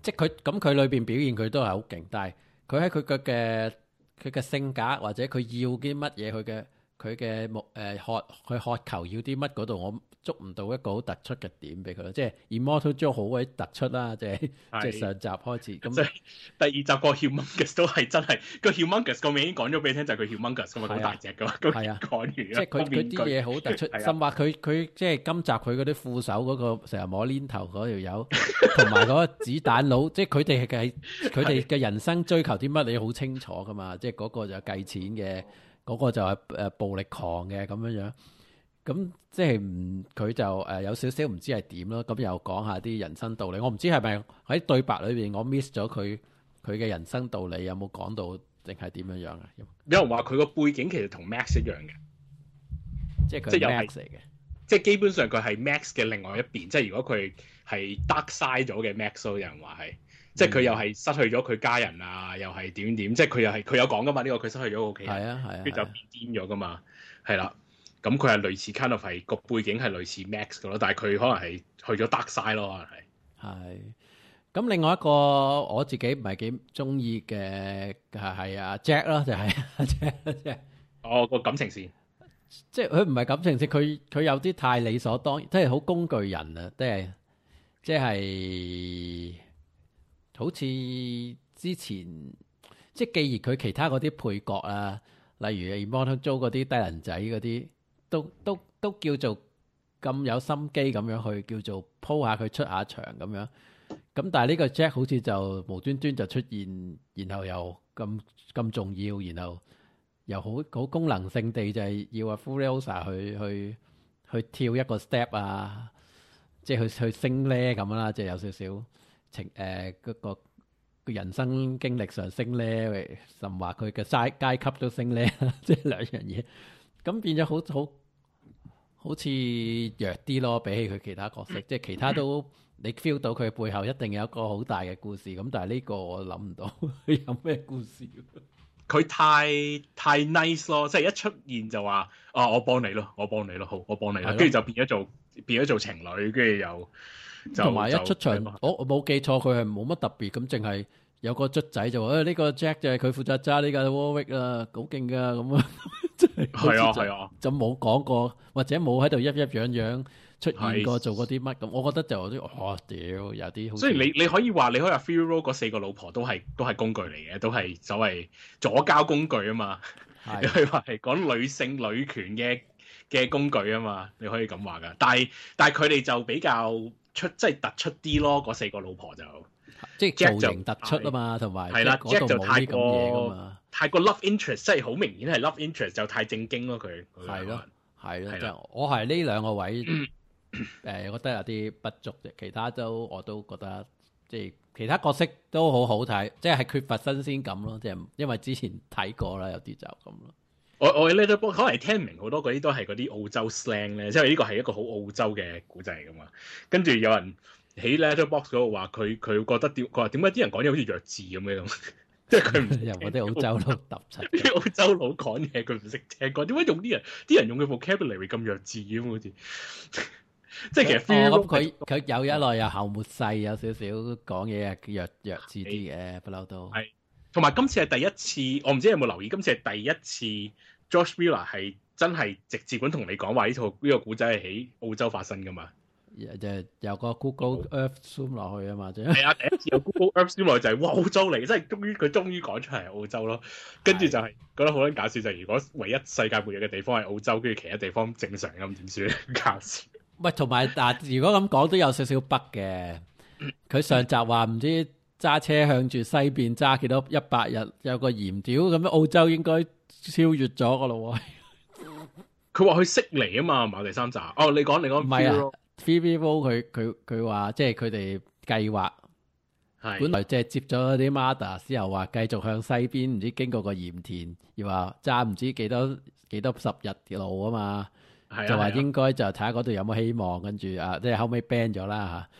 即係佢咁佢裏邊表現佢都係好勁，但係佢喺佢嘅嘅佢嘅性格或者佢要啲乜嘢，佢嘅佢嘅目誒渴佢渴求要啲乜嗰度，我捉唔到一個好突出嘅點俾佢咯。即係 Immortal Joe 好鬼突出啦，即係即係上集開始咁。 即係第二集個 Humongous 都係真係個 Humongous 個名已經講咗俾你聽，就係佢 Humongous 噶嘛，好大隻噶嘛。係啊，講完即係佢佢啲嘢好突出，甚至佢佢即係今集佢嗰啲副手嗰個成日摸鏈頭嗰條友，同埋嗰個子彈佬，即係佢哋係佢哋嘅人生追求啲乜，你好清楚噶嘛。即係嗰個就計錢嘅。嗰個就係誒暴力狂嘅咁樣樣，咁即係唔佢就誒有少少唔知係點咯。咁又講下啲人生道理，我唔知係咪喺對白裏邊我 miss 咗佢佢嘅人生道理有冇講到，定係點樣樣啊？ 有人話佢個背景其實同 Max 一樣嘅， 即係佢係 Max 嚟嘅， 即係基本上佢係 Max 嘅另外一邊。即係如果佢係 dark side 咗嘅 Max 咯，有人話係。即係佢又係失去咗佢家人啊，又係點點，即係佢又係佢有講噶嘛？呢、這個佢失去咗個屋企人， 係啊係啊，跟住就變癲咗噶嘛，係啦。咁佢係類似 kind of 係個背景係類似 Max 嘅咯，但係佢可能係去咗 dark side 咯，可能係。 係。咁另外一個我自己唔係幾中意嘅係係阿 Jack 咯，就係阿 Jack。 哦，個感情線， 即係佢唔係感情線，佢佢有啲太理所當然，即係好工具人啊，即係即係。好似之前，即係既然佢其他嗰啲配角啊，例如 Immortal Joe 嗰啲低能仔嗰啲，都都都叫做咁有心機咁樣去叫做鋪下佢出下場咁樣。咁但係呢個 Jack 好似就無端端就出現，然後又咁咁重要，然後又好好功能性地就係要阿 Furiosa 去去去跳一個 step 啊，即係去去升咧咁啦，即係有少少。情誒嗰個個人生經歷上升咧，甚至話佢嘅階階級都升咧，即係兩樣嘢，咁變咗好好好似弱啲咯，比起佢其他角色，即係其他都你 feel 到佢背後一定有一個好大嘅故事，咁但係呢個我諗唔到有咩故事。 佢太太 nice 咯，即係一出現就話啊，我幫你咯，我幫你咯，好，我幫你啦，跟住就變咗做變咗做情侶，跟住又。 同埋一出場，我我冇記錯，佢係冇乜特別，咁淨係有個卒仔就話，誒呢個 Jack 就係佢負責揸呢架 Warwick 啦，好勁噶咁啊！係啊係啊， 就冇講過，或者冇喺度一一樣樣出現過做過啲乜咁，我覺得就有啲哦屌，有啲好。所以你你可以話，你可以話 Fury Road 嗰四個老婆都係都係工具嚟嘅，都係所謂左膠工具啊嘛。你可以話係講女性女權嘅嘅工具啊嘛，你可以咁話噶。但係但係佢哋就比較。出即係突出啲咯，嗰四個老婆就即係造型突出啊嘛，同埋係啦 Jack 就太過嘢噶嘛， 太過 love interest，即係好明顯係 love interest 就太正經咯佢。 係咯，係咯，即係我係呢兩個位誒、呃，覺得有啲不足嘅，其他都我都覺得即係其他角色都好好睇，即係缺乏新鮮感咯，即係因為之前睇過啦，有啲就咁咯。 我我咧都可能聽唔明好多嗰啲都係嗰啲澳洲 slang 咧，即係呢個係一個好澳洲嘅古仔嚟噶嘛。跟住有人喺 Letterboxd 嗰度話佢佢覺得點，佢話點解啲人講嘢好似弱智咁嘅咁，即係佢唔由嗰啲澳洲佬揼柒， 啲澳洲佬講嘢佢唔識聽講，點解用啲人啲人用嘅 vocabulary 咁弱智咁好似？即係其實我諗佢佢有一類又後末世，有少少講嘢啊弱弱智啲嘅，不嬲都係。同埋今次係第一次，我唔知你有冇留意，今次係第一次 Josh Miller 係真係直接咁同你講話呢套呢個古仔係喺澳洲發生噶嘛？ 就有個 Google Earth zoom 落去啊嘛，啫係啊，第一次有 Google Earth zoom 落去就係、是、哇澳洲嚟，真係終於佢終於講出嚟澳洲咯。跟住就係覺得好撚搞笑，就係、是、如果唯一世界末日嘅地方係澳洲，跟住其他地方正常咁點算？搞笑。 喂，同埋嗱，如果咁講都有少少北嘅。佢上集話唔知揸車向住西邊揸幾多一百日，有個鹽屌咁樣，澳洲應該超越咗噶咯喎。 佢話去悉尼啊嘛，嘛第三集。哦，你講你講。 唔係啊 ，Phoebe Ball 佢佢佢話即係佢哋計劃，本來即係接咗啲 Mother 之後話繼續向西邊，唔知經過個鹽田，又話揸唔知幾多幾多十日嘅路啊嘛。就話應該就睇下嗰度有冇希望，跟住啊，即係後尾 ban 咗啦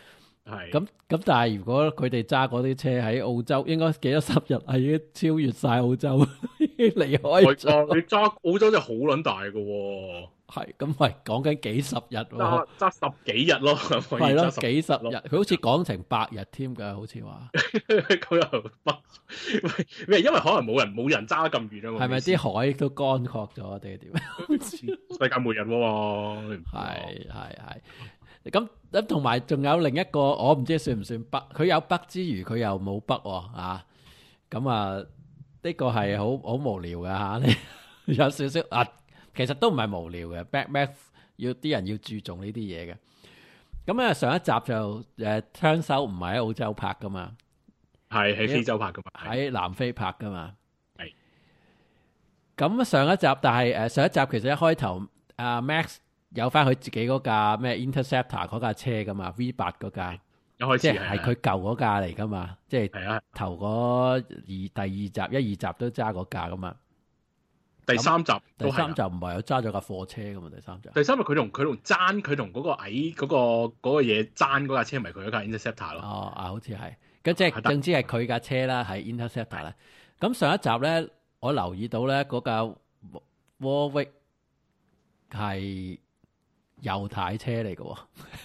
係咁咁，但係如果佢哋揸嗰啲車喺澳洲，應該幾多十日係已經超越晒澳洲，已經離開咗。 你揸澳洲真係好撚大㗎喎。 係咁，咪講緊幾十日喎， 揸揸十幾日咯， 係咯，幾十日，佢好似講成百日添㗎，好似話。 佢又北，喂，因為可能冇人冇人揸得咁遠啊嘛。 係咪啲海都乾涸咗定係點？ 世界末日喎， 係係係。咁咁同埋仲有另一個，我唔知算唔算北？佢有北之餘，佢又冇北喎啊！咁啊，呢個係好好無聊㗎嚇，你有少少啊。其實都唔係無聊嘅 ，Mad Max 要啲人要注重呢啲嘢嘅。咁啊，上一集就誒槍手唔係喺澳洲拍噶嘛， 係喺非洲拍噶嘛， 喺南非拍噶嘛。 係。 咁上一集，但係誒上一集其實一開頭阿 Max 有翻佢自己嗰架咩 Interceptor 嗰架車噶嘛 ，V 八嗰架， 一開始即係係佢舊嗰架嚟噶嘛，即係頭嗰二第二集一二集都揸嗰架噶嘛。 第三集， 第三集唔係有揸咗架貨車噶嘛？第三集， 第三集佢同佢同爭，佢同嗰個矮嗰、嗰個嗰、嗰個嘢爭嗰架車，咪佢嗰架 Interceptor 咯。 哦啊，好似係，咁即係總之係佢架車啦，係 Interceptor 啦。咁上一集咧，我留意到咧嗰架 Warwick 係右軚車嚟嘅喎。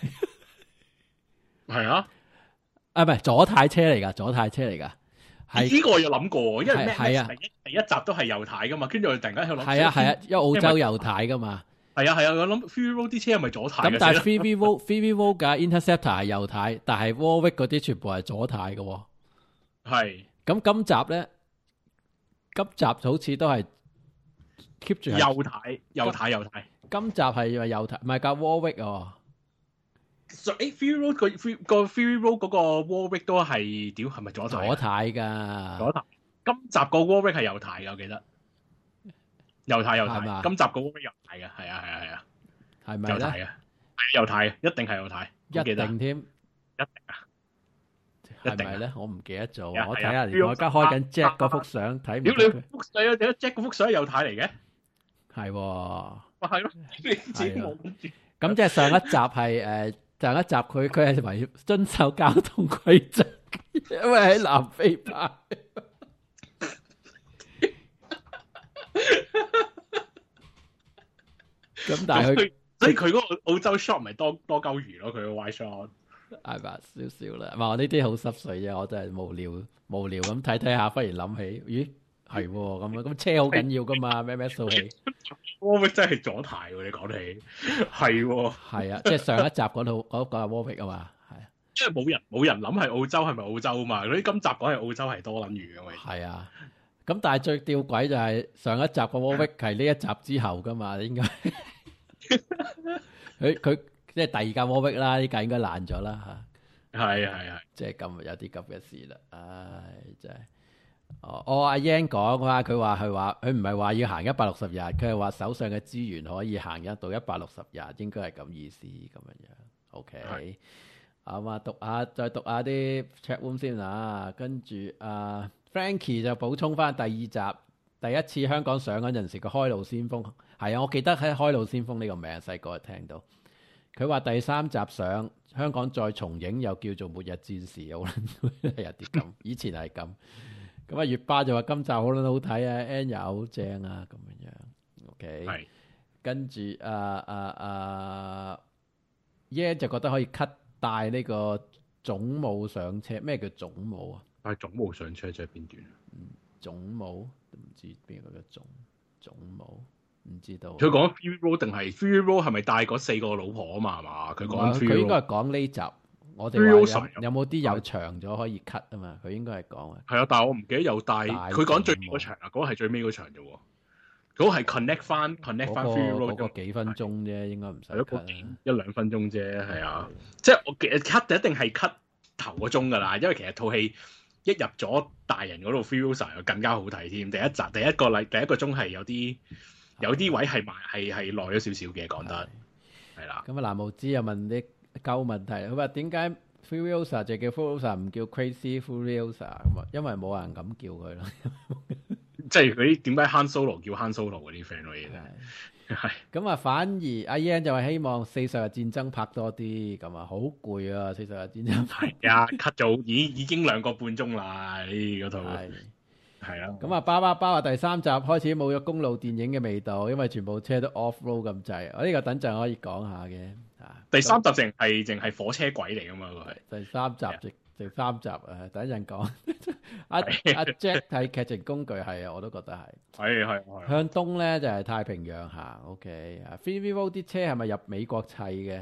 係啊， 啊唔係左軚車嚟㗎，左軚車嚟㗎。係呢個我有諗過，因為咩？ 係啊， 第一第一集都係右軚噶嘛，跟住我哋突然間喺度諗， 係啊係啊，因為澳洲右軚噶嘛。 係啊係啊，我諗 Fury Road 啲車係咪左軚？ 咁但係 Fury Road Fury Road 嘅 Interceptor 係右軚，但係 Warwick 嗰啲全部係左軚嘅喎。 係。 咁今集咧，今集好似都係 keep 住右軚，右軚，右軚。 今集係話右軚，唔係架 Warwick 啊。 誒 Fury Road 個個 Fury Road 嗰個 Warwick 都係屌係咪左軚？ 左軚㗎。 左軚。今集個 Warwick 係右軚㗎，我記得。右軚右軚。今集個 Warwick 右軚嘅，係啊係啊係啊。 係咪咧？ 右軚啊，右軚，一定係右軚。 一定添。 一定啊。 係咪咧？我唔記得咗。我睇下，我而家開緊 Jack 嗰幅相，睇唔到。 屌你幅相啊！點解 Jack 嗰幅相係右軚嚟嘅？ 係喎。 咪係咯，你自己冇住。 咁即係上一集係誒。上一集佢佢係為遵守交通規則，因為喺南非拍。咁但係佢， 所以佢嗰個澳洲 shot 咪多多鳩魚咯，佢個 wide shot 係吧少少啦。唔係我呢啲好濕碎啫，我真係無聊無聊咁睇睇下，忽然諗起，咦係咁樣，咁車好緊要噶嘛？咩咩數氣？ Warwick 真係左軚喎，你講起係喎， 係啊，即係上一集嗰套嗰個 Warwick 啊嘛，係啊， 因為冇人冇人諗係澳洲係咪澳洲啊嘛？嗰啲今集講係澳洲係多撚魚嘅嘛。 係啊，咁但係最吊詭就係上一集個 Warwick 係呢一集之後噶嘛，應該佢佢即係第二架 Warwick 啦，呢架應該爛咗啦嚇。 係係係， 即係咁有啲咁嘅事啦，唉真係。哦，我阿 Yan 講話，佢話佢話佢唔係話要行一百六十日，佢係話手上嘅資源可以行一到一百六十日，應該係咁意思咁樣樣。OK，啊嘛讀下再讀下啲 chat room 先啊，跟住啊 Frankie 就補充翻第二集第一次香港上嗰陣時個開路先鋒，係啊，我記得喺開路先鋒呢個名，細個聽到。佢話第三集上香港再重影又叫做末日戰士，好有啲咁，以前係咁。咁啊，月巴就話今集好撚好睇啊 ，Anya 好正啊，咁樣樣 ，OK。係。跟住啊啊啊，Yeah 就覺得可以 cut 帶呢個總務上車，咩叫總務啊？ 帶總務上車即係邊段？ 嗯，總務唔知邊個嘅總總務，唔知道。 佢講 Fury Road 定係 Fury Road 係咪帶嗰四個老婆啊嘛？係嘛？佢講佢應該係講呢集。我哋話有冇啲有長咗可以 cut 啊嘛？佢應該係講啊。係啊，但係我唔記得有帶。佢講最尾嗰場啊，嗰、嗰個係最尾嗰場啫喎。嗰、嗰個係 connect 翻 connect 翻 Fury Road 嗰個幾分鐘啫，應該唔使 cut 一兩分鐘啫，係啊。即係我記 cut 就一定係 cut 頭個鐘㗎啦，因為其實套戲一入咗大人嗰度 Fury Road 又更加好睇添。第一集第一個禮第一個鐘係有啲有啲位係埋係係耐咗少少嘅，講得係啦。咁啊，藍無知又問啲鳩問題，佢話點解 Furiosa 就叫 Furiosa 唔叫 Crazy Furiosa 咁啊？因為冇人咁叫佢咯。 即係嗰啲點解 Han Solo 叫 Han Solo 嗰啲 friend 咯，嘢真係係咁啊，反而阿 Yan 就話希望四十日戰爭拍多啲，咁啊好攰啊！四十日戰爭係啊，cut 咗已已經兩個半鐘啦，呢嗰套係係啊。 咁啊，包包包啊，第三集開始冇咗公路電影嘅味道，因為全部車都 off road 咁滯。我呢個等陣可以講下嘅。啊， 第三集淨係淨係火車軌嚟噶嘛，佢係第三集第第三集誒，等一陣講。阿阿 Jack 睇劇情工具係啊，我都覺得係。 係係係。 向東咧就係太平洋行 ，OK 啊。Freeway Road 啲車係咪入美國砌嘅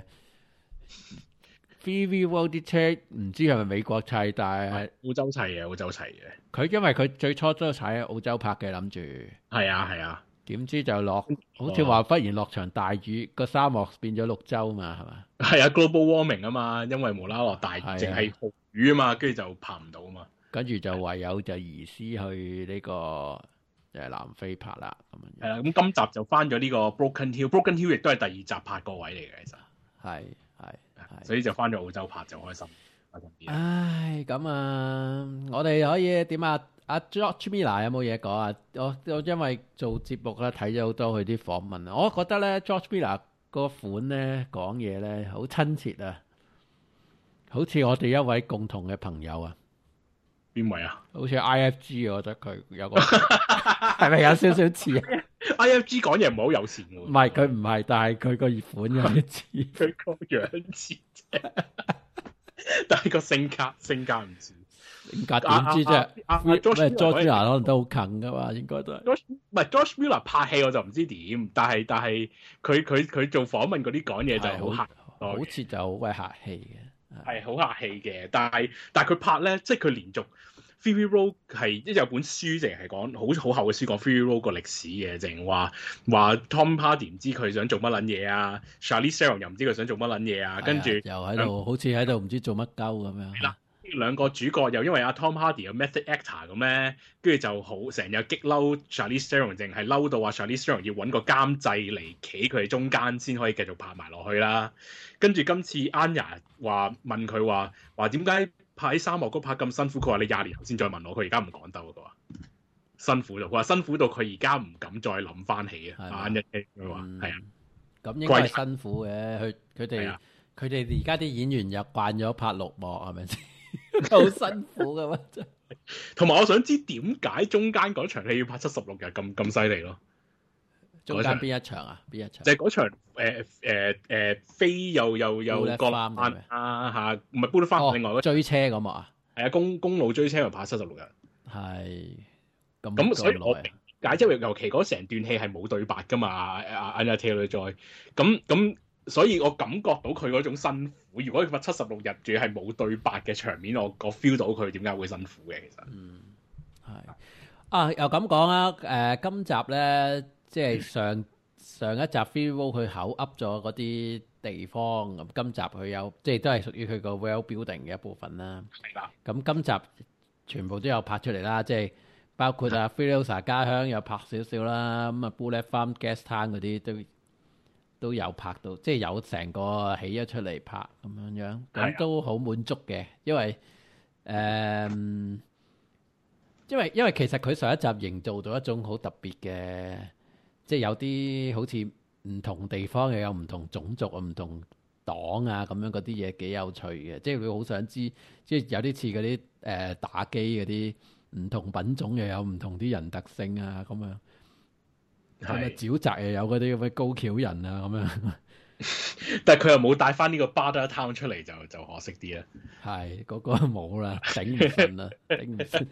？Freeway Road 啲車唔知係咪美國砌，但係澳洲砌嘅，澳洲砌嘅。 佢因為佢最初都係喺澳洲拍嘅，諗住。 係啊係啊。 點知就落，好似話忽然落場大雨，個沙漠變咗綠洲嘛，係嘛？ 係啊 ，global warming 啊嘛，因為無啦啦落大雨，淨係豪雨啊嘛，跟住就拍唔到啊嘛。 跟住就唯有就移師去呢個誒南非拍啦，咁樣。 係啦，咁今集就翻咗呢個 Broken Hill，Broken Hill 亦都係第二集拍個位嚟嘅，其實係係係， 所以就翻咗澳洲拍就開心，開心啲。 唉，咁啊，我哋可以點啊？阿 George Miller 有冇嘢講啊？我我因為做節目咧睇咗好多佢啲訪問啊，我覺得咧 George Miller 個款咧講嘢咧好親切啊，好似我哋一位共同嘅朋友啊。 邊位啊？ 好似 I F G， 我覺得佢有個係咪有少少似啊 ？I F G 講嘢唔係好友善喎。 唔係佢唔係，但係佢個熱款有啲似， 佢個樣似啫，但係個性格性格唔似。 性格點知啫？ 阿 George Miller 可能都好近噶嘛，應該都係。 唔係 George Miller 拍戲我就唔知點，但係但係佢佢佢做訪問嗰啲講嘢就係好客， 好似就好鬼客氣嘅， 係好客氣嘅。但係但係佢拍咧，即係佢連續 Fury Road 係即係有本書，淨係講好好厚嘅書講 Fury Road 個歷史嘅，淨話話 Tom Hardy 唔知佢想做乜撚嘢啊 ，Charlize Theron 又唔知佢想做乜撚嘢啊，跟住又喺度好似喺度唔知做乜鳩咁樣。 係啦。兩個主角又因為阿 Tom Hardy 有 method actor 咁咧，跟住就好成日激嬲 Charlize Theron，淨係嬲到話 Charlize Theron 要揾個監製嚟企佢哋中間先可以繼續拍埋落去啦。跟住今次 Anya 話問佢話話點解拍喺沙漠嗰拍咁辛苦？佢話你廿年後先再問我，佢而家唔講得。佢話辛苦到，佢話辛苦到佢而家唔敢再諗翻起啊。Anya 佢話係啊， 咁應該係辛苦嘅。佢佢哋佢哋而家啲演員又慣咗拍綠幕，係咪先？好辛苦噶嘛，真係。同埋我想知點解中間嗰場戲要拍七十六日咁咁犀利咯？ 中間邊一場啊？邊一場？ 就係嗰場誒誒誒飛又又又降翻啊嚇，唔係 bullet farm，另外嗰追車嗰幕啊？ 係啊，公公路追車咪拍七十六日。 係咁咁，所以我明解，即係尤其嗰成段戲係冇對白噶嘛。阿 Anya Taylor-Joy 咁咁。所以我感覺到佢嗰種辛苦。如果佢拍七十六日仲要係冇對白嘅場面，我我 feel 到佢點解會辛苦嘅。其實， 嗯，係啊，又咁講啊。誒、呃，今集咧，即係上、嗯、上一集 Fury Road 佢口噏咗嗰啲地方，咁今集佢有即係都係屬於佢個 world building 嘅一部分啦。 係啦。 咁今集全部都有拍出嚟啦，即係包括啊 Furiosa 家鄉有拍少少啦，咁啊 Bullet Farm Gas Town 嗰啲都。都有拍到，即係有成個起咗出嚟拍咁樣樣，咁都好滿足嘅。因為誒、呃，因為因為其實佢上一集營造到一種好特別嘅，即係有啲好似唔同地方又有唔同種族啊、唔同黨啊咁樣嗰啲嘢幾有趣嘅。即係佢好想知，即係有啲似嗰啲誒打機嗰啲唔同品種又有唔同啲人特性啊咁樣。係咪沼澤又有嗰啲咁嘅高橋人啊咁樣？ 但係佢又冇帶翻呢個 Barter Town 出嚟，就就可惜啲啦。 係嗰、嗰個冇啦，頂唔順啦，頂唔順。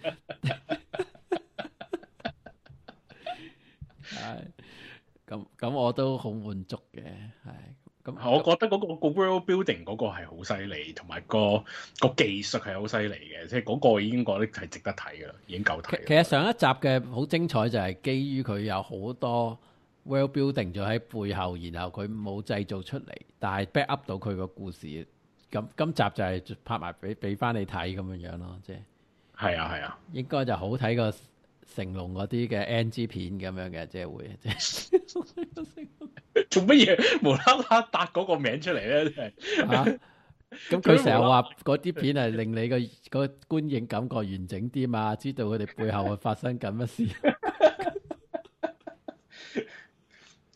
係咁咁，我都好滿足嘅。係咁， 我覺得嗰、嗰個、嗰個 world building 嗰個係好犀利，同埋、嗰個、嗰個技術係好犀利嘅，即係嗰個已經覺得係值得睇噶啦，已經夠睇。 其實上一集嘅好精彩就係基於佢有好多 world building 咗喺背後，然後佢冇製造出嚟，但係 back up 到佢個故事。咁今集就係拍埋俾俾翻你睇咁樣樣咯，即係。係啊係啊， 應該就好睇過成龍嗰啲嘅 N G 片咁樣嘅，即係會即係。 做乜嘢無啦啦答嗰個名出嚟咧？真係咁佢成日話嗰啲片係令你個個觀影感覺完整啲嘛，知道佢哋背後係發生緊乜事。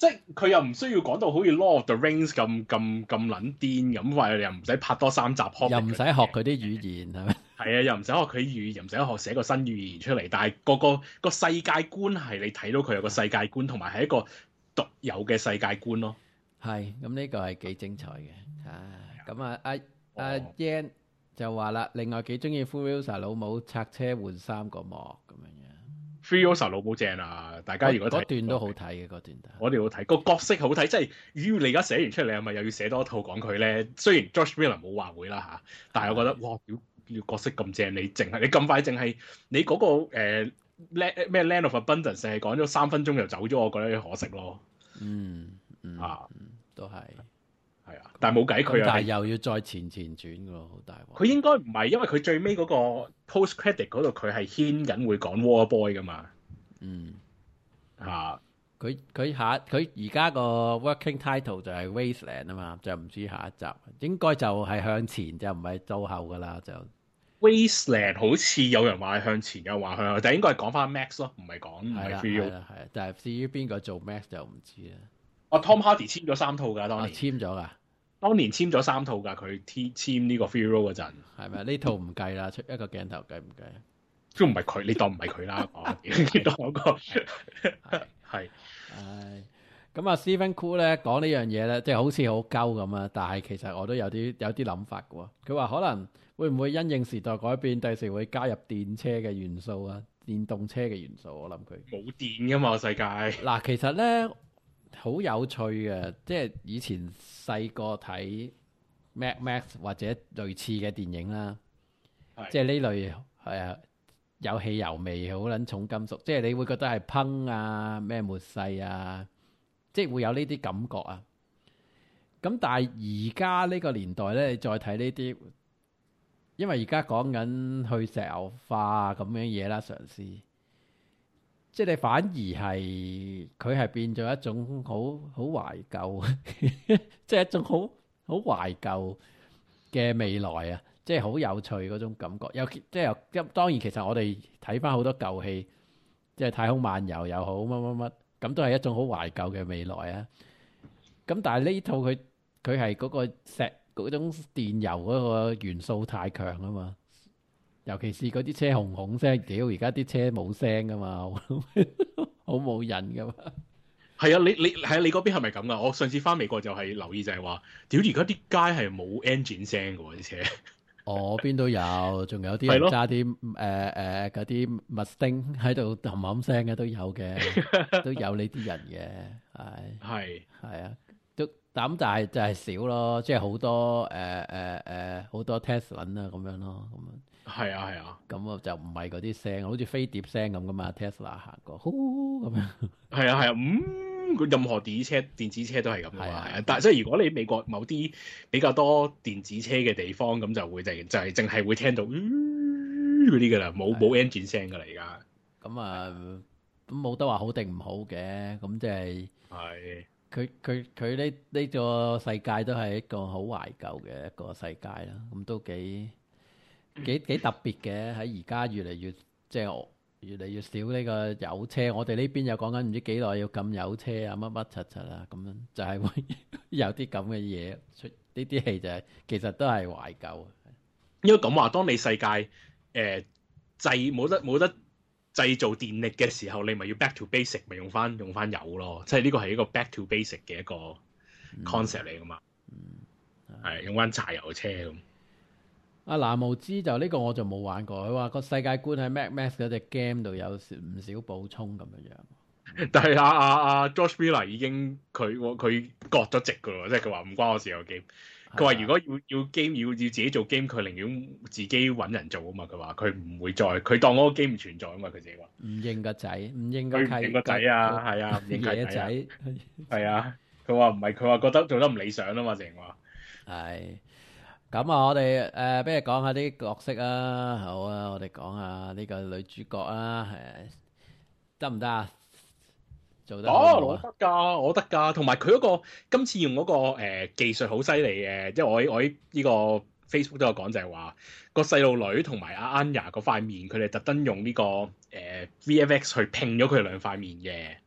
即係佢又唔需要講到好似 Lord of the Rings 咁咁咁撚癲咁，話又唔使拍多三集， 又唔使學佢啲語言係咪？ 係啊，又唔使學佢語言，又唔使學寫個新語言出嚟，但係個個個世界觀係你睇到佢有個世界觀，同埋係一個獨有嘅世界觀咯。 係，咁呢個係幾精彩嘅。啊，咁啊，阿阿 Yan 就話啦，另外幾中意 Furiosa 老母拆車換三個幕咁樣樣。 Furiosa 老母正啊！大家如果睇嗰段都好睇嘅，嗰段我哋好睇個角色好睇，即係如果你而家寫完出嚟，係咪又要寫多一套講佢咧？雖然 George Miller 冇話會啦嚇，但係我覺得哇，屌！呢個角色咁正，你淨係你咁快淨係你嗰、那個誒咩、呃、Land of Abundance 係講咗三分鐘就走咗，我覺得可惜咯。 嗯嗯啊， 嗯都係係啊，但係冇計佢啊， 但係又要再前前轉嘅喎，好大鑊。 佢應該唔係，因為佢最尾嗰個 post credit 嗰度佢係牽緊會講 War Boy 噶嘛。 嗯啊， 佢佢下佢而家個 working title 就係 Wasteland 啊嘛，就唔知下一集應該就係向前，就唔係到後噶啦就。 Wasteland 好似有人話係向前，有人話向後，但係應該係講翻 Max 咯，唔係講唔係 Fury。係啦，係啊， 但係至於邊個做 Max 就唔知啦。 哦 Tom Hardy 簽咗三套㗎，當年、啊、 簽咗㗎， 當年簽咗三套㗎，佢簽簽呢個 Fury 嗰陣。係咪？呢套唔計啦，出一個鏡頭計唔計？ 都唔係佢，你當唔係佢啦，你當嗰個係。 唉，咁啊，Stephen Cool 咧講呢樣嘢咧，即係好似好鳩咁啊，但係其實我都有啲有啲諗法嘅喎。佢話可能會唔會因應時代改變，第時會加入電車嘅元素啊，電動車嘅元素。我諗佢冇電噶嘛世界。嗱， 其實咧好有趣嘅，即係以前細個睇 Mad Max 或者類似嘅電影啦，即係呢類係啊。有汽油味，好撚重金屬，即係你會覺得係烹啊咩末世啊，即係會有呢啲感覺啊。咁但係而家呢個年代咧，你再睇呢啲，因為而家講緊去石油化咁樣嘢啦，嘗試，即係你反而係佢係變咗一種好好懷舊，即係一種好好懷舊嘅未來啊！即係好有趣嗰種感覺，有即係又當然，其實我哋睇翻好多舊戲，即係太空漫遊又好，乜乜乜，咁都係一種好懷舊嘅未來啊！咁但係呢套佢佢係嗰個石嗰種電油嗰個元素太強啊嘛，尤其是嗰啲車轟轟聲，屌而家啲車冇聲噶嘛，好冇癮噶嘛。 係啊，你你係啊，你嗰邊係咪咁噶？我上次翻美國就係留意就係話，屌而家啲街係冇 engine 聲噶喎啲車。 我邊都有，仲有啲人揸啲誒誒嗰啲 Mustang喺度冚冚聲嘅都有嘅，都有呢啲人嘅，係係係啊，都咁但係就係少咯，即係好多誒誒誒好多 Tesla 啊咁樣咯，咁樣係啊係啊， 咁啊就唔係嗰啲聲，好似飛碟聲咁噶嘛 Tesla 行過，呼咁樣， 係啊係啊，嗯。任何電子車、電子車都係咁嘅嘛，係啊。但係即係如果你美國某啲比較多電子車嘅地方，咁就會就就係淨係會聽到嗰啲㗎啦，冇冇 engine 聲㗎啦而家。 咁啊，咁冇得話好定唔好嘅，咁即係係佢佢佢呢呢個世界都係一個好懷舊嘅一個世界啦。咁都幾幾幾特別嘅，喺而家越嚟越即係我。越嚟越少呢個油車，我哋呢邊又講緊唔知幾耐要禁油車啊，乜乜柒柒啊，咁樣就係會有啲咁嘅嘢出，呢啲戲就係、是、其實都係懷舊。 應該咁話，當你世界誒製冇得冇得製造電力嘅時候，你咪要 back to basic，咪用翻用翻油咯。即係呢個係一個 back to basic 嘅一個 concept 嚟噶嘛。嗯，係用翻柴油車咁。 阿藍無知就呢個我就冇玩過，佢話個世界觀喺 Mad Max 嗰隻 game 度有唔少補充咁樣樣。 但係阿阿阿 George Miller 已經佢佢割咗席噶咯，即係佢話唔關我事個 game。佢話如果要要 game 要要自己做 game，佢寧願自己揾人做啊嘛。佢話佢唔會再佢當嗰個 game 唔存在啊嘛。佢自己話唔認個仔，唔認個契， 唔認個仔啊，係啊，唔認契仔，係啊。佢話唔係，佢話覺得做得唔理想啊嘛，成話係。咁啊，我哋誒，不如講下啲角色啊，好啊，我哋講下呢個女主角啊，係得唔得啊？做得好唔好啊？ 哦，我得㗎，我得㗎。同埋佢嗰個今次用嗰、嗰個、呃、技術好犀利嘅，即係我喺我喺呢個 Facebook 都有講，就係話個細路女同埋阿 Anya 嗰塊面，佢哋特登用呢、呢個誒、呃、V F X 去拼咗佢兩塊面嘅。咁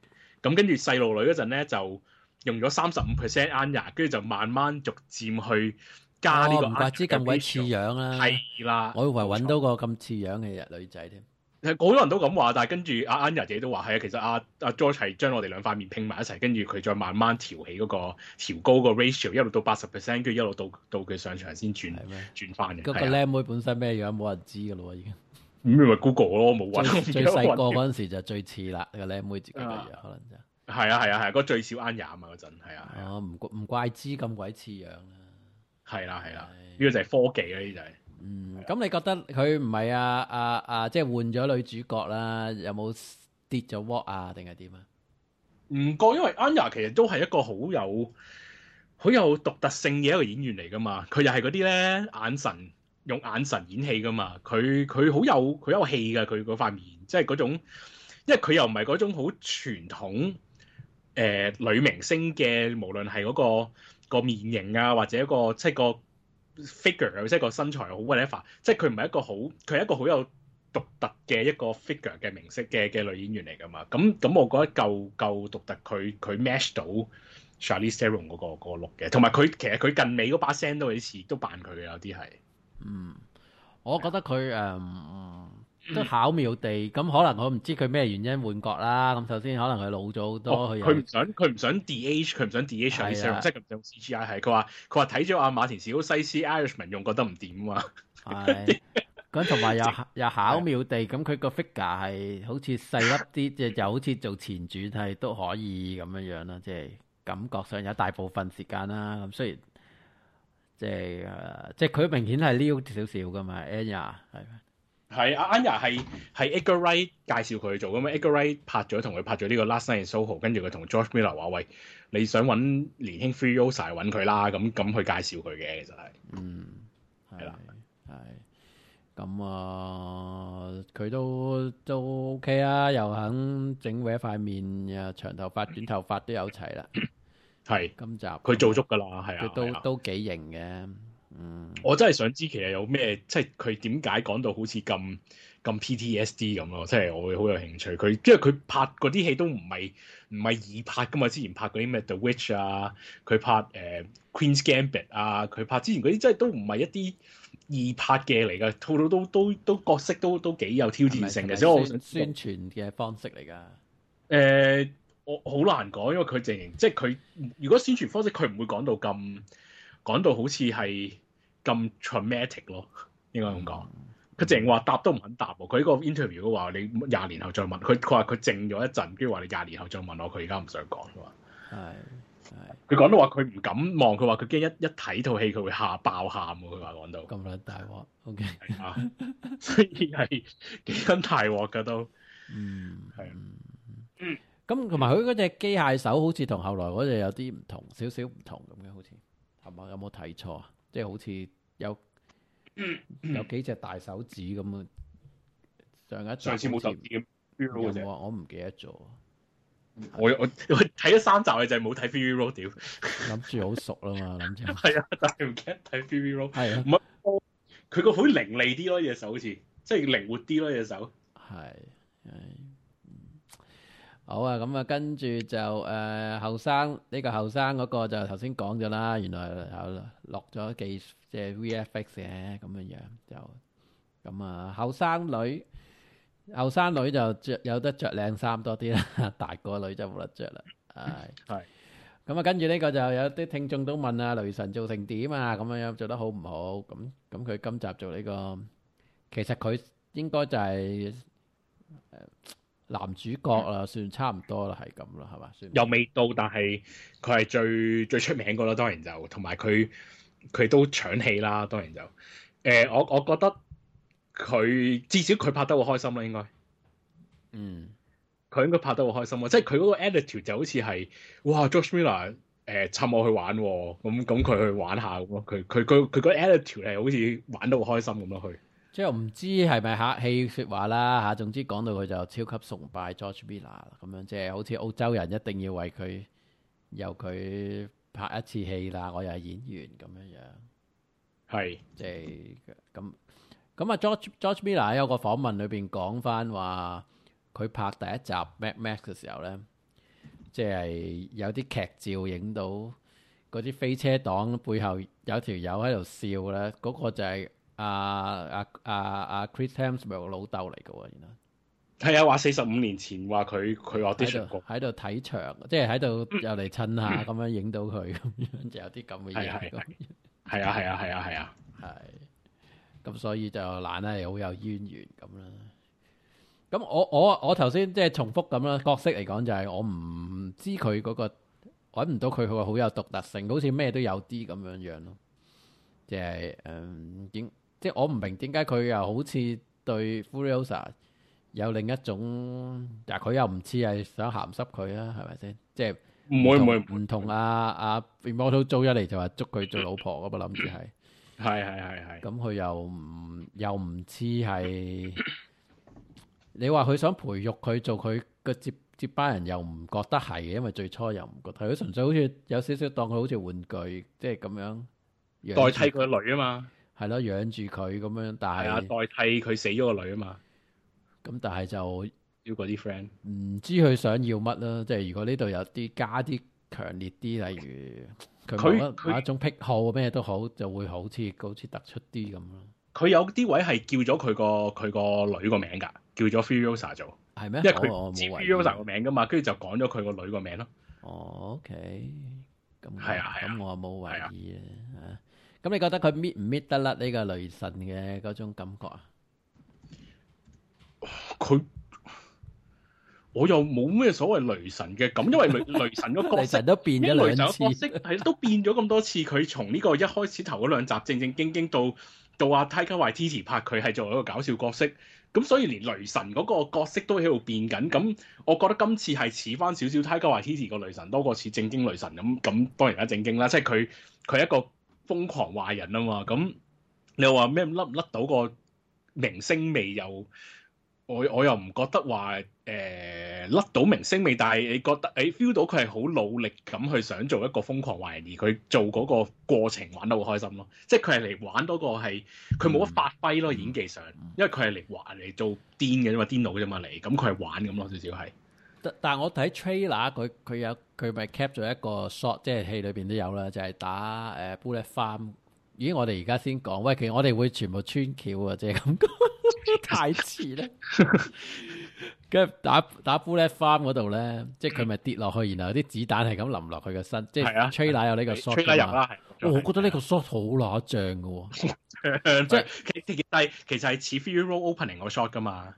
咁跟住細路女嗰陣咧就用咗三十五 percent Anya，跟住就慢慢逐漸去加呢個。 唔怪之咁鬼似樣啦。 係啦， 我以為揾到個咁似樣嘅女仔添。 好多人都咁話，但係跟住阿 Anya 自己都話係啊，其實阿阿 George 係將我哋兩塊面拼埋一齊，跟住佢再慢慢調起嗰、嗰個調高個 ratio，一路到八十 percent，跟住一路到到佢上場先轉轉翻嘅。 嗰、嗰個靚妹本身咩樣冇人知㗎咯，已經。 咁你咪 Google 咯，冇揾。 最細個嗰陣時就最似啦，個靚妹自己個樣、啊、可能就係啊係啊係，嗰最少 Anya 啊嘛嗰陣係啊。 哦，唔唔怪之咁鬼似樣啦。 係啦係啦，呢個就係科技啦，呢就係。 嗯，咁你覺得佢唔係啊啊啊，即係換咗女主角啦，有冇跌咗鑊啊？定係點啊？ 唔覺，因為 Anya 其實都係一個好有好有獨特性嘅一個演員嚟噶嘛。佢又係嗰啲咧眼神用眼神演戲噶嘛。佢佢好有佢有戲噶，佢嗰塊面即係嗰種，因為佢又唔係嗰種好傳統誒、呃、女明星嘅，無論係嗰個個面型啊，或者一個即係個 figure，即係個身材好 whatever，即係佢唔係一個好，佢係一個好有獨特嘅一個 figure 嘅明星嘅嘅女演員嚟㗎嘛。咁咁我覺得夠夠獨特，佢佢 match 到 Charlize Theron 嗰個嗰個 look 嘅，同埋佢其實佢近尾嗰把聲都有啲似，都扮佢嘅有啲係。嗯， 我覺得佢誒、嗯、都巧妙地咁，可能我唔知佢咩原因換角啦。咁首先可能佢老咗好多， 佢唔、哦、想佢唔想 D-age， 佢唔想 D-age Charlize Theron，即係佢唔想 C G I 係。佢話佢話睇咗阿馬田史高西斯 Irishman 用覺得唔掂啊嘛。 係。咁同埋又又巧妙地咁，佢個 figure 係好似細粒啲，即係又好似做前傳係都可以咁樣樣啦。即係感覺上有大部分時間啦。咁雖然即係誒，即係佢明顯係撩少少噶嘛。Anya 係係阿 Anya 係係 Edgar Wright 介紹佢去做咁嘛。Edgar Wright 拍咗同佢拍咗呢個 Last Night in Soho， 跟住佢同 George Miller 話：喂，你想揾年輕 Furiosa 揾佢啦。咁咁去介紹佢嘅其實係嗯係啦係。咁啊，佢都都 OK 啊，又肯整歪塊面，又長頭髮、短頭髮都有齊啦。係今集佢做足㗎啦，係啊， 佢都都幾型嘅。嗯， 我真係想知其實有咩，即係佢點解講到好似咁咁 P T S D 咁咯？即係我會好有興趣。佢因為佢拍嗰啲戲都唔係唔係易拍㗎嘛。之前拍嗰啲咩 The Witch 啊，佢拍誒、呃、Queen's Gambit 啊，佢拍之前嗰啲真係都唔係一啲易拍嘅嚟㗎，套套都都都角色都都幾有挑戰性嘅，所以我想宣傳嘅方式嚟㗎。誒、 呃，我好難講，因為佢淨即係佢如果宣傳方式，佢唔會講到咁講到好似係咁 traumatic 咯，應該咁講。佢淨係話答都唔肯答喎。佢呢個 interview 都話你廿年後再問佢，佢話佢靜咗一陣，跟住話你廿年後再問我，佢而家唔想講㗎嘛。係。佢講到話佢唔敢望，佢話佢驚一一睇套戲佢會嚇爆喊喎。佢話講到咁撚大鑊 ，OK 啊，所以係幾撚大鑊㗎都，嗯係啊， 嗯咁同埋佢嗰隻機械手好似同後來嗰隻有啲唔同，少少唔同咁嘅，好似係嘛？有冇睇錯啊？即係好似有、嗯嗯、有幾隻大手指咁啊！上一上次冇手指嘅， 有冇啊？我唔記得咗。 我我我睇咗三集嘅就係冇睇 Fury Road 屌， 諗住好熟啦嘛，諗住係啊，但係唔記得睇 Fury Road 係啊， 唔係佢個好伶俐啲咯，隻手好似即係靈活啲咯，隻手係係好啊，咁啊跟住就誒後生呢個後生嗰個就頭先講咗啦，原來有落咗技即係 V F X 嘅咁樣樣就咁啊後生女。後生女就着有得着靚衫多啲啦，大個女就冇得着啦。係係咁啊，跟住呢個就有啲聽眾都問啊，雷神做成點啊？咁樣樣做得好唔好？咁咁佢今集做呢個，其實佢應該就係男主角啦，算差唔多啦，係咁啦，係嘛？算又未到，但係佢係最最出名個啦，當然就同埋佢佢都搶戲啦，當然就誒，我我覺得。佢至少佢拍得好開心啦，應該，嗯，佢應該拍得好開心啊！即係佢嗰個 attitude 就好似係，哇 George Miller 誒趁我去玩，咁咁佢去玩下咁咯。佢佢佢佢個 attitude 係好似玩得好開心咁咯。佢即係我唔知係咪客氣説話啦嚇，總之講到佢就超級崇拜 George Miller 咁樣，即係好似澳洲人一定要為佢由佢拍一次戲啦，我又係演員咁樣樣，係即係咁。咁啊，George George Miller 有個訪問裏邊講翻話，佢拍第一集 Mad Max 嘅時候咧， 即係有啲劇照影到嗰啲飛車黨背後有條友喺度笑咧，嗰、嗰個就係阿阿阿阿 Chris Hemsworth 老豆嚟嘅喎，原來。 係啊，話四十五年前話佢佢 audition 過喺度睇場，即係喺度又嚟襯下咁樣影到佢，咁樣就有啲咁嘅嘢。 係啊係啊係啊係啊， 係。咁所以就懶係好有淵源咁啦。咁我我我頭先即係重複咁啦，角色嚟講就係我唔知佢嗰、嗰個揾唔到佢個好有獨特性，好似咩都有啲咁樣樣咯。即係誒點即係我唔明點解佢又好似對 Furiosa 有另一種，但係佢又唔似係想鹹濕佢啊，係咪先？即係唔會唔會唔同阿阿 Immortal Joe 一嚟就話捉佢做老婆咁啊，諗住係係係係係。 咁佢又唔又唔似係你話佢想培育佢做佢個接接班人，又唔覺得係嘅，因為最初又唔覺得，佢純粹好似有少少當佢好似玩具，即係咁樣代替佢個女啊嘛。 係咯，養住佢咁樣，但係係啊，代替佢死咗個女啊嘛。 咁但係就要嗰啲 friend 唔知佢想要乜啦，即係如果呢度有啲加啲強烈啲，例如佢某一某一種癖好咩都好，就會好似好似突出啲咁咯。 佢有啲位係叫咗佢個佢個女個名㗎，叫咗 Furiosa 做係咩？ 因為佢知 Furiosa 個名㗎嘛，跟住就講咗佢個女個名咯。 哦 OK，咁係啊係啊， 咁我冇懷疑啊。咁你覺得佢搣唔搣得甩呢個雷神嘅嗰種感覺啊？ 佢我又冇咩所謂雷神嘅咁，因為雷雷神個角色都變咗兩次， 角色係都變咗咁多次。佢從呢個一開始頭嗰兩集正正經經到到阿 Taika Waititi 拍佢係作為一個搞笑角色，咁所以連雷神嗰個角色都喺度變緊。咁我覺得今次係似翻少少 Taika Waititi 個雷神多過似正經雷神咁。咁當然啦，正經啦，即係佢佢係一個瘋狂壞人啊嘛。咁你又話咩甩唔甩到個明星味又？我我又唔覺得話誒甩到明星味，但係你覺得誒 feel 到佢係好努力咁去想做一個瘋狂壞人，而佢做嗰個過程玩得好開心咯。即係佢係嚟玩嗰個係佢冇乜發揮咯，演技上，因為佢係嚟玩嚟做癲嘅啫嘛，癲佬啫嘛嚟，咁佢係玩咁咯，少少係。 但但係我睇 trailer 佢佢有佢咪 cap 咗一個 shot，即係戲裏邊都有啦，就係、是、打誒、呃、Bullet Farm。咦，我哋而家先講，喂，其實我哋會全部穿橋啊，即係咁講。太遲啦，跟住打打 Bullet Farm 嗰度咧，即係佢咪跌落去，然後啲子彈係咁淋落佢個身，即係 trailer 有呢個 shot 㗎嘛。我覺得呢個 shot 好乸正嘅喎，即係其實係其實係似 Fury Road Opening 個 shot 㗎嘛。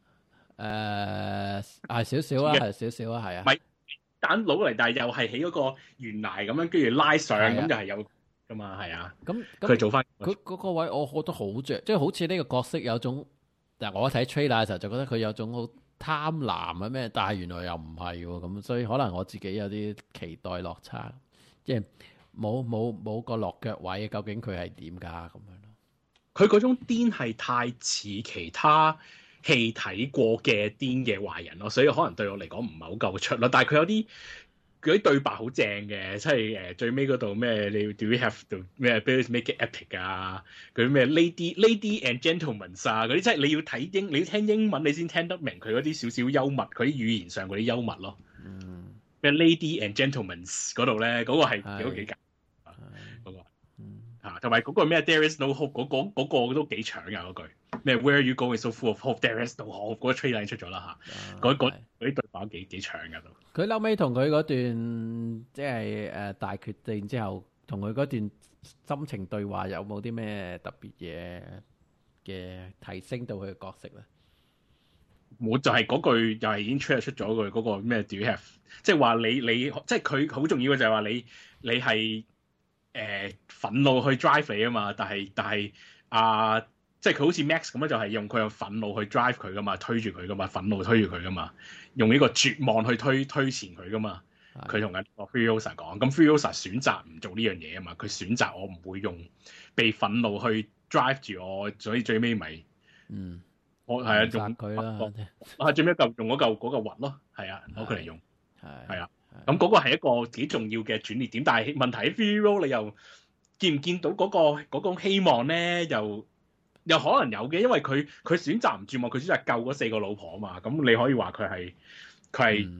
誒係少少啊，係少少啊，係啊。 咪彈攞嚟，但係又係起嗰個懸崖咁樣，跟住拉上，咁就係有㗎嘛，係啊。咁佢做翻佢嗰個位，我覺得好正，即係好似呢個角色有種。但我睇 trailer 嘅時候就覺得佢有種好貪婪啊咩，但係原來又唔係喎，咁所以可能我自己有啲期待落差，即係冇冇冇個落腳位，究竟佢係點㗎咁樣咯？ 佢嗰種癲係太似其他戲睇過嘅癲嘅壞人咯，所以可能對我嚟講唔係好夠出咯。但係佢有啲佢啲對白好正嘅，即係誒最尾嗰度咩？你 Do we have to 咩 make it epic 啊？嗰啲咩 lady lady and gentlemen 啊？嗰啲即係你要睇英，你要聽英文你先聽得明佢嗰啲少少幽默，佢啲語言上嗰啲幽默咯。嗯。咩 lady and gentlemen 嗰度咧，嗰、嗰個係幾幾緊啊？嗰、嗰個嚇，同埋嗰個咩 There is no hope 嗰、嗰個嗰個都幾搶㗎嗰句。咩 Where are you going so full of hope? There is no hope 嗰個 trailer 出咗啦嚇，嗰嗰啲對白幾幾長㗎都。佢後尾同佢嗰段即係誒大決定之後，同佢嗰段心情對話有冇啲咩特別嘢嘅提升到佢嘅角色咧？ 冇，就係嗰句又係已經出咗出咗句嗰個咩 Do you have？即係話你你即係佢好重要嘅就係話你你係誒、呃、憤怒去 drive 你啊嘛，但係但係啊。呃即係佢好似 Max 咁樣，就係用佢嘅憤怒去 drive 佢噶嘛，推住佢噶嘛，憤怒推住佢噶嘛，用呢個絕望去推推前佢噶嘛。佢同緊個 Furiosa 講，咁 Furiosa 選擇唔做呢樣嘢啊嘛，佢選擇我唔會用被憤怒去 drive 住我，所以最尾咪嗯，我係啊用佢啦，啊最尾嚿用嗰嚿嗰嚿核咯，係啊攞佢嚟用，係係啊，咁嗰個係一個幾重要嘅轉捩點，但係問題喺 Fury Road 你又見唔見到嗰個嗰個希望咧？又又可能有嘅，因為佢佢選擇唔絕望，佢選擇救嗰四個老婆啊嘛。咁你可以話佢係佢係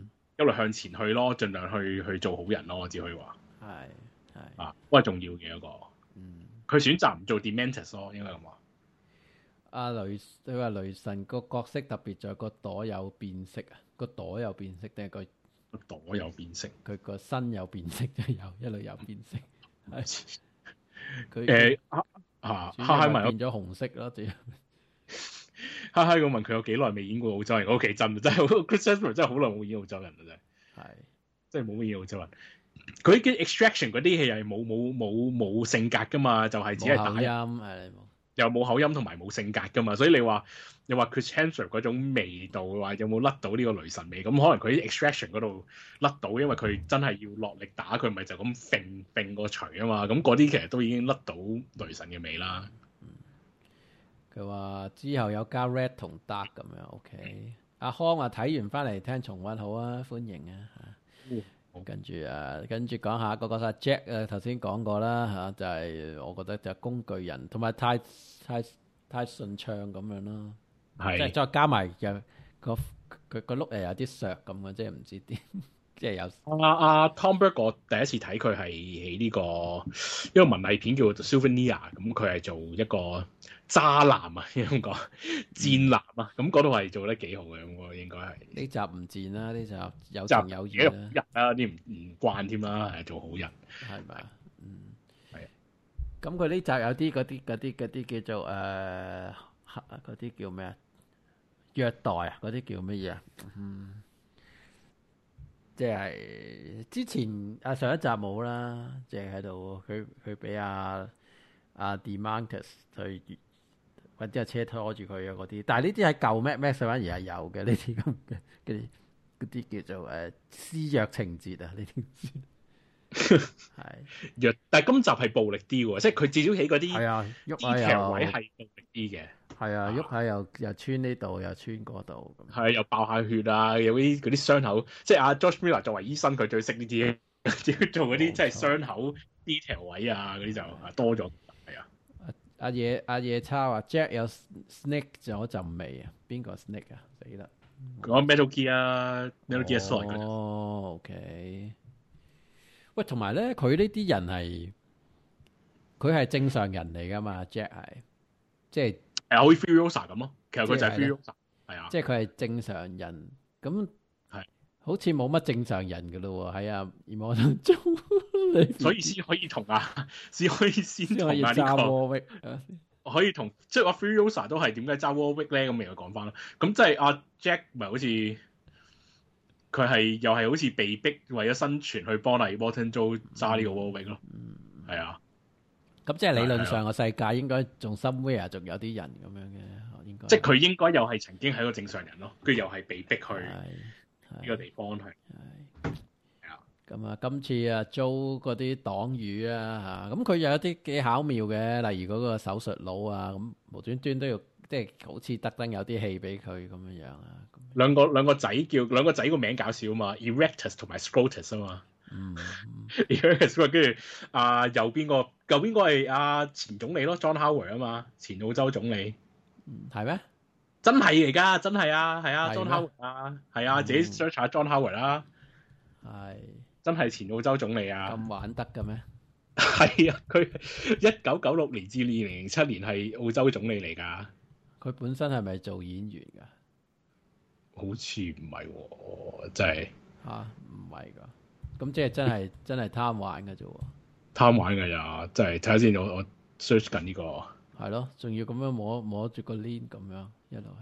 一路向前去咯，盡量去去做好人咯，我只可以話係係啊，都係重要嘅一個。 嗯， 佢選擇唔做 Dementus 咯，應該咁話。 阿雷佢話雷神個角色特別在個朵有變色啊，個朵有變色定係個個朵有變色， 佢個身有變色都有一路有變色。係佢誒啊啊！哈哈問變咗紅色咯，只哈哈咁問佢有幾耐未演過澳洲人？我屋企真真係好 Chris Hemsworth 真係好耐冇演澳洲人啦，真係係真係冇乜演澳洲人。佢啲 Extraction 嗰啲戲又係冇冇冇冇性格噶嘛，就係、是、只係打音係又冇口音同埋冇性格噶嘛，所以你話又話 Chris Hemsworth 嗰種味道，話有冇甩到呢個雷神味？咁可能佢喺 Extraction 嗰度甩到，因為佢真係要落力打，佢咪就咁揈揈個錘啊嘛。咁嗰啲其實都已經甩到雷神嘅味啦。 佢話之後有加 Red 同 Dark 咁樣 OK。阿康話睇完翻嚟聽重溫好啊，歡迎啊嚇。 哦、 跟住啊，跟住講下嗰個阿 Jack 啊，頭先講過啦嚇，就係、是、我覺得就係工具人，同埋太太太順暢咁樣咯。係即係再加埋又個佢個碌誒有啲削咁嘅，即係唔知點，即係有。 阿阿 Tom Burke 我第一次睇佢係喺呢個一個文藝片叫做 Souvenir， 咁佢係做一個渣男啊，應該咁講賤男啊，咁嗰度係做得幾好嘅，咁我應該係呢集唔賤啦，呢集有情有義啦， 人啊啲唔唔慣添啦，係做好人係咪？嗯， 係。 咁佢呢集有啲嗰啲嗰啲嗰啲叫做誒嗰啲叫咩啊？虐待啊，嗰啲叫乜嘢啊？嗯，即係之前啊上一集冇啦，即係喺度佢佢俾阿阿 Demantus 去揾啲車拖住佢啊嗰啲，但係呢啲喺舊 Mad Max 反而係有嘅呢啲咁嘅嗰啲嗰啲叫做誒施虐情節啊呢啲。係虐，但係今集係暴力啲喎，即係佢至少起嗰啲係啊喐 detail 位係暴力啲嘅。 係啊，喐下又又穿呢度又穿嗰度咁。 係又爆下血啊！有啲嗰啲傷口，即係阿 George Miller 作為醫生，佢最識呢啲，要做嗰啲即係傷口 detail 位啊嗰啲就多咗。係啊， 阿夜阿夜叉話 Jack 有 snake 咗陣味啊，邊個 snake 啊？死啦！ 講 Metal Gear 啊，Metal Gear Solid 哦，OK。喂，同埋咧，佢呢啲人係佢係正常人嚟噶嘛 ？Jack 係即係係好似 Furiosa 咁咯。其實佢就係 Furiosa，係啊， 即係佢係正常人咁，係好似冇乜正常人噶咯喎。喺阿 Immortal 中， 所以先可以同啊，先可以先同啊呢揸個 Warwick 可以同即係話 Furiosa 都係點解揸 Warwick 咧？咁咪又講翻啦。咁即係阿 Jack 咪好似佢係又係好似被逼為咗生存去幫阿 Immortal 做揸呢個 Warwick 咯。係啊。 咁即係理論上個世界應該仲 somewhere 仲有啲人咁樣嘅，應該即係佢應該又係曾經係一個正常人咯，佢又係被逼去呢個地方去。係啊， 咁啊，今次啊租嗰啲黨羽啊嚇，咁佢有一啲幾巧妙嘅，例如嗰個手術佬啊，咁無端端都要即係好似特登有啲戲俾佢咁樣樣啊。 兩個兩個仔叫兩個仔個名搞笑啊嘛 ，Erectus 同埋 Scrotus 啊嘛。 嗯， 跟住啊，右邊個右邊個係阿前總理咯 ，John Howard 啊嘛，前澳洲總理， 係咩？ 真係嚟㗎，真係啊，係啊，John 係咩 Howard 啊，係啊，自己 search 下 John Howard 啦， 係真係前澳洲總理啊， 咁玩得嘅咩？ 係啊，佢一九九六年至二零零七年係澳洲總理嚟㗎。 佢本身係咪做演員㗎？ 好似唔係喎，真係嚇唔係㗎。咁即係真係真係貪玩嘅啫喎， 貪玩㗎咋，真係睇下先，我我 search 緊呢個， 係咯，仲要咁樣摸摸住個 link 咁樣一路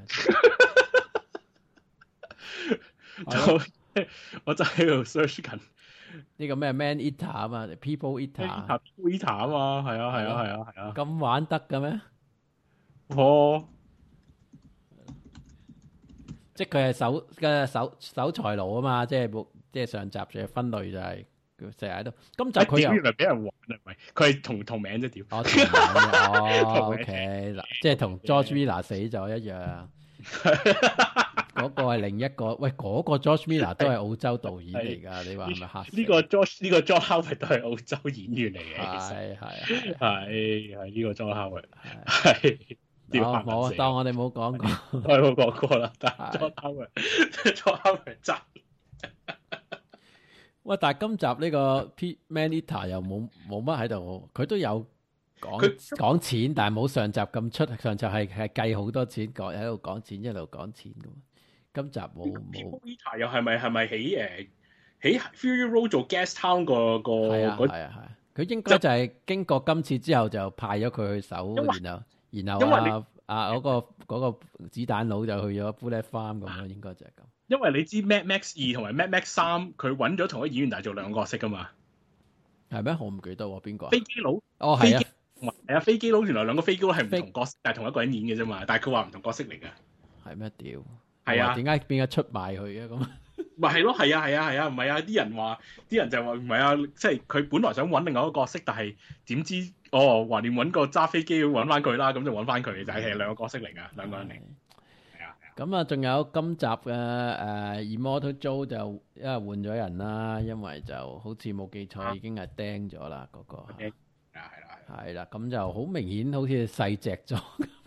係，我就喺度 search 緊呢個咩 Man Eater 啊嘛 ，People Eater，People Eater 啊嘛，係啊係啊係啊係啊， 咁玩得嘅咩？ 哦，即係佢係守嘅守守財奴啊嘛，即係冇。即係上集嘅分類就係佢成日喺度，今集佢又原來俾人玩啊，唔係佢係同同名啫，屌！ 哦，同名哦，OK 嗱，即係同 George Miller 死咗一樣，嗰個係另一個，喂，嗰個 George Miller 都係澳洲導演嚟㗎，你話係咪嚇？ 呢個 George 呢個 John Howard 都係澳洲演員嚟嘅， 係係係係呢個 John Howard 係。 哦，冇啊，當我哋冇講過， 我冇講過啦，但係 John Howard，John Howard 真。 喂，但係今集呢個 Pete Manita 又冇冇乜喺度，佢都有講佢講錢，但係冇上集咁出，上集係係計好多錢，講喺度講錢，一路講錢咁。今集冇冇。 Manita 又係咪係咪喺誒喺 Fury Road 做 Guest Town 個個係啊係啊係，佢應該就係經過今次之後就派咗佢去守，然後然後啊啊嗰個嗰個子彈佬就去咗 Bullet Farm 咁咯，應該就係咁。 因為你知 Mad Max 二同埋 Mad Max 三，佢揾咗同一演員，但係做兩個角色噶嘛。 係咩？我唔記得喎，邊個啊？ 飛機佬。 哦，係啊， 係啊，飛機佬原來兩個飛機佬係唔同角色，但係同一個人演嘅啫嘛。但係佢話唔同角色嚟㗎。 係咩屌？ 係啊。 點解變咗出賣佢嘅咁？ 咪係咯，係啊，係啊，係啊，唔係啊！啲人話，啲人就話唔係啊，即係佢本來想揾另外一個角色，但係點知哦，橫掂揾個揸飛機要揾翻佢啦，咁就揾翻佢，就係兩個角色嚟㗎，兩個人嚟。係啊。 咁啊，仲有今集嘅誒、呃、Immortal Joe 就因為換咗人啦，因為就好似冇記錯已經係釘咗啦嗰個。係啊，係啦， 係啦，咁就好明顯好似細隻咗。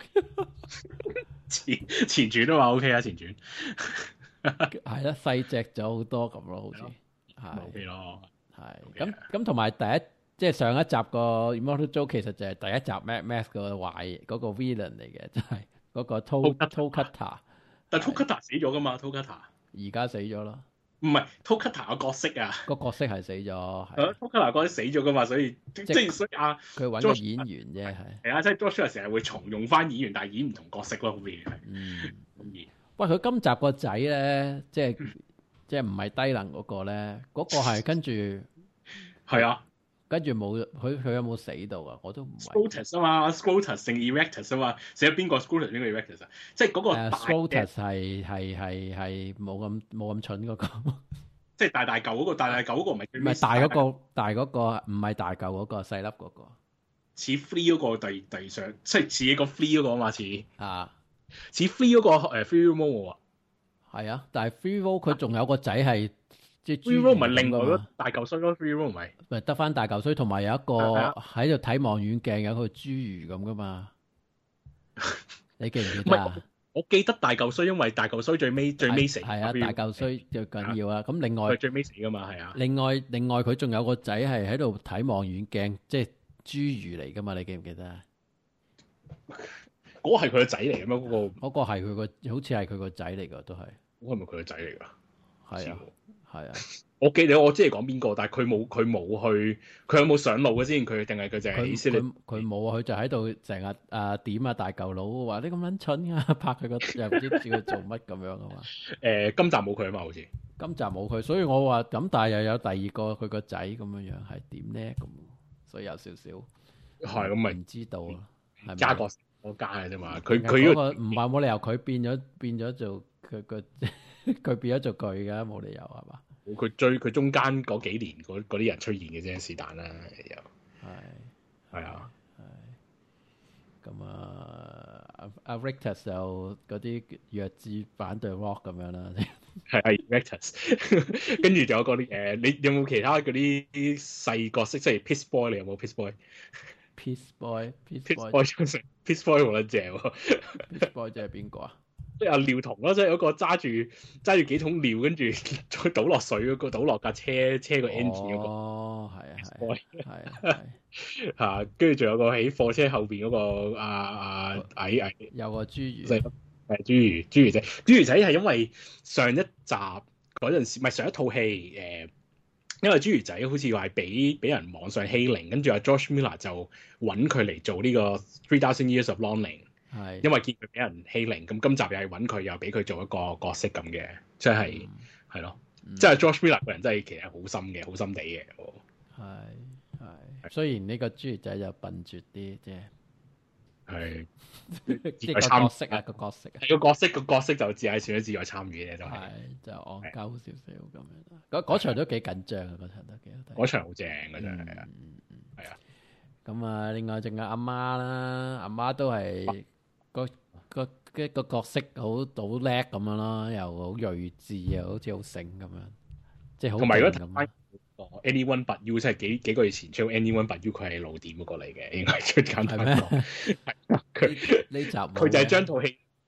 前前傳都話 OK 啊，前傳。 係啦，細隻咗好多咁咯，好似係 OK 咯。 係咁咁，同埋第一即係上一集個 Immortal Joe 其實就係第一集 Mad Max 個壞嗰個 villain 嚟嘅，就係嗰個 Toe Toe Cutter。但 Toe Cutter 死咗噶嘛 ？Toe Cutter 而家死咗啦。 唔係 Toe Cutter 個角色啊， 個角色係死咗。 係 Toe Cutter 角色死咗噶嘛，所以即係所以啊， 佢揾個演員啫，係係啊，即係 Joshua 成日會重用翻演員，但係演唔同角色咯，好似係。 嗯。 咁喂，佢今集個仔咧，即係即係唔係低能嗰個咧？嗰、嗰個係跟住係啊， 跟住冇佢佢有冇死到啊？我都唔係。 Scrotus 啊嘛 ，Scrotus 定 Erectus 啊嘛，寫咗邊個 Scrotus 邊個 Erectus 啊？即係嗰個大。 Scrotus 係係係係冇咁冇咁蠢嗰個。 即係大大嚿嗰個，大大嚿嗰個唔係最。 唔係大嗰個，大嗰個唔係大嚿嗰個，細粒嗰個。 似 Free 嗰個第第上，即係似一個 Free 嗰個啊嘛，似。 啊。 似 Free 嗰個誒 Free Mo 啊， 係啊，但係 Free Mo 佢仲有個仔係即係 Free Mo 唔係另外嗰大嚿衰咯 Free Mo 唔係， 咪得翻大嚿衰，同埋有一個喺度睇望遠鏡有個侏儒咁噶嘛？你記唔記得啊？ 我記得大嚿衰，因為大嚿衰最尾最尾死。 係啊，大嚿衰最緊要啊！咁另外佢最尾死噶嘛，係啊。 另外另外佢仲有個仔係喺度睇望遠鏡，即係侏儒嚟噶嘛？你記唔記得啊？ 嗰個係佢個仔嚟嘅咩？嗰、那個嗰個係佢個，好似係佢個仔嚟噶，都係。 嗰個係咪佢個仔嚟㗎？ 係啊，係啊。 我記得我知你講邊個，但係佢冇佢冇去，佢有冇上路嘅先？佢定係佢淨係起佢佢冇啊！佢就喺度成日啊點啊大嚿佬，話你咁撚蠢啊！拍佢個又唔知叫佢做乜咁樣啊嘛。 誒、呃，今集冇佢啊嘛，好似。 今集冇佢，所以我話咁，但係又有第二個佢個仔咁樣樣，係點咧？咁所以有少少係咁咪唔知道啊。係加個我加嘅啫嘛。佢佢嗰個唔係冇理由佢變咗變咗做佢個佢變咗做佢嘅，冇理由係嘛？ 佢追佢中間嗰幾年嗰啲人出現嘅啫，是但啦，又係係啊， 係咁啊，阿阿 Rictus 就嗰啲弱智反對 Rock 咁樣啦， 係啊 Rictus， 跟住仲有嗰啲誒，你有冇其他嗰啲細角色，即係 Piss Boy， 你有冇 Piss Boy？Piss Boy，Piss Boy，Piss Boy 好撚正喎 ，Piss Boy 即係邊個啊？ 即係阿尿童咯，即係嗰個揸住揸住幾桶尿，跟住再倒落水嗰個，倒落架車車個 engine 嗰個。 哦，係啊，係啊，係嚇，跟住仲有個喺貨車後邊嗰個啊啊矮矮， 有個侏儒， 係侏儒侏儒仔，侏儒仔係因為上一集嗰陣時，唔係上一套戲誒，因為侏儒仔好似話係俾俾人網上欺凌，跟住阿 George Miller 就揾佢嚟做呢個 Three Thousand Years of Longing。係，因為見佢俾人欺凌，咁今集又係揾佢，又俾佢做一個角色咁嘅，即係係咯，即係 George Miller 個人真係其實好深嘅，好心地嘅。 係係，雖然呢個豬仔就笨拙啲啫， 係即係個角色啊，個角色啊， 個角色個角色就自係算咗自我參與嘅，就係就戇鳩少少咁樣。嗰嗰場都幾緊張啊，嗰場都幾好睇。 嗰場好正嗰場係啊，係啊。 咁啊，另外仲有阿媽啦，阿媽都係。個個嘅個角色好好叻咁樣咯，又好睿智，又好似好醒咁樣，即係好。同埋如果 Anyone But You 即係幾幾個月前出 Anyone But You， 佢係露點嗰個嚟嘅，應該最簡單講。係佢呢集佢就係將套戲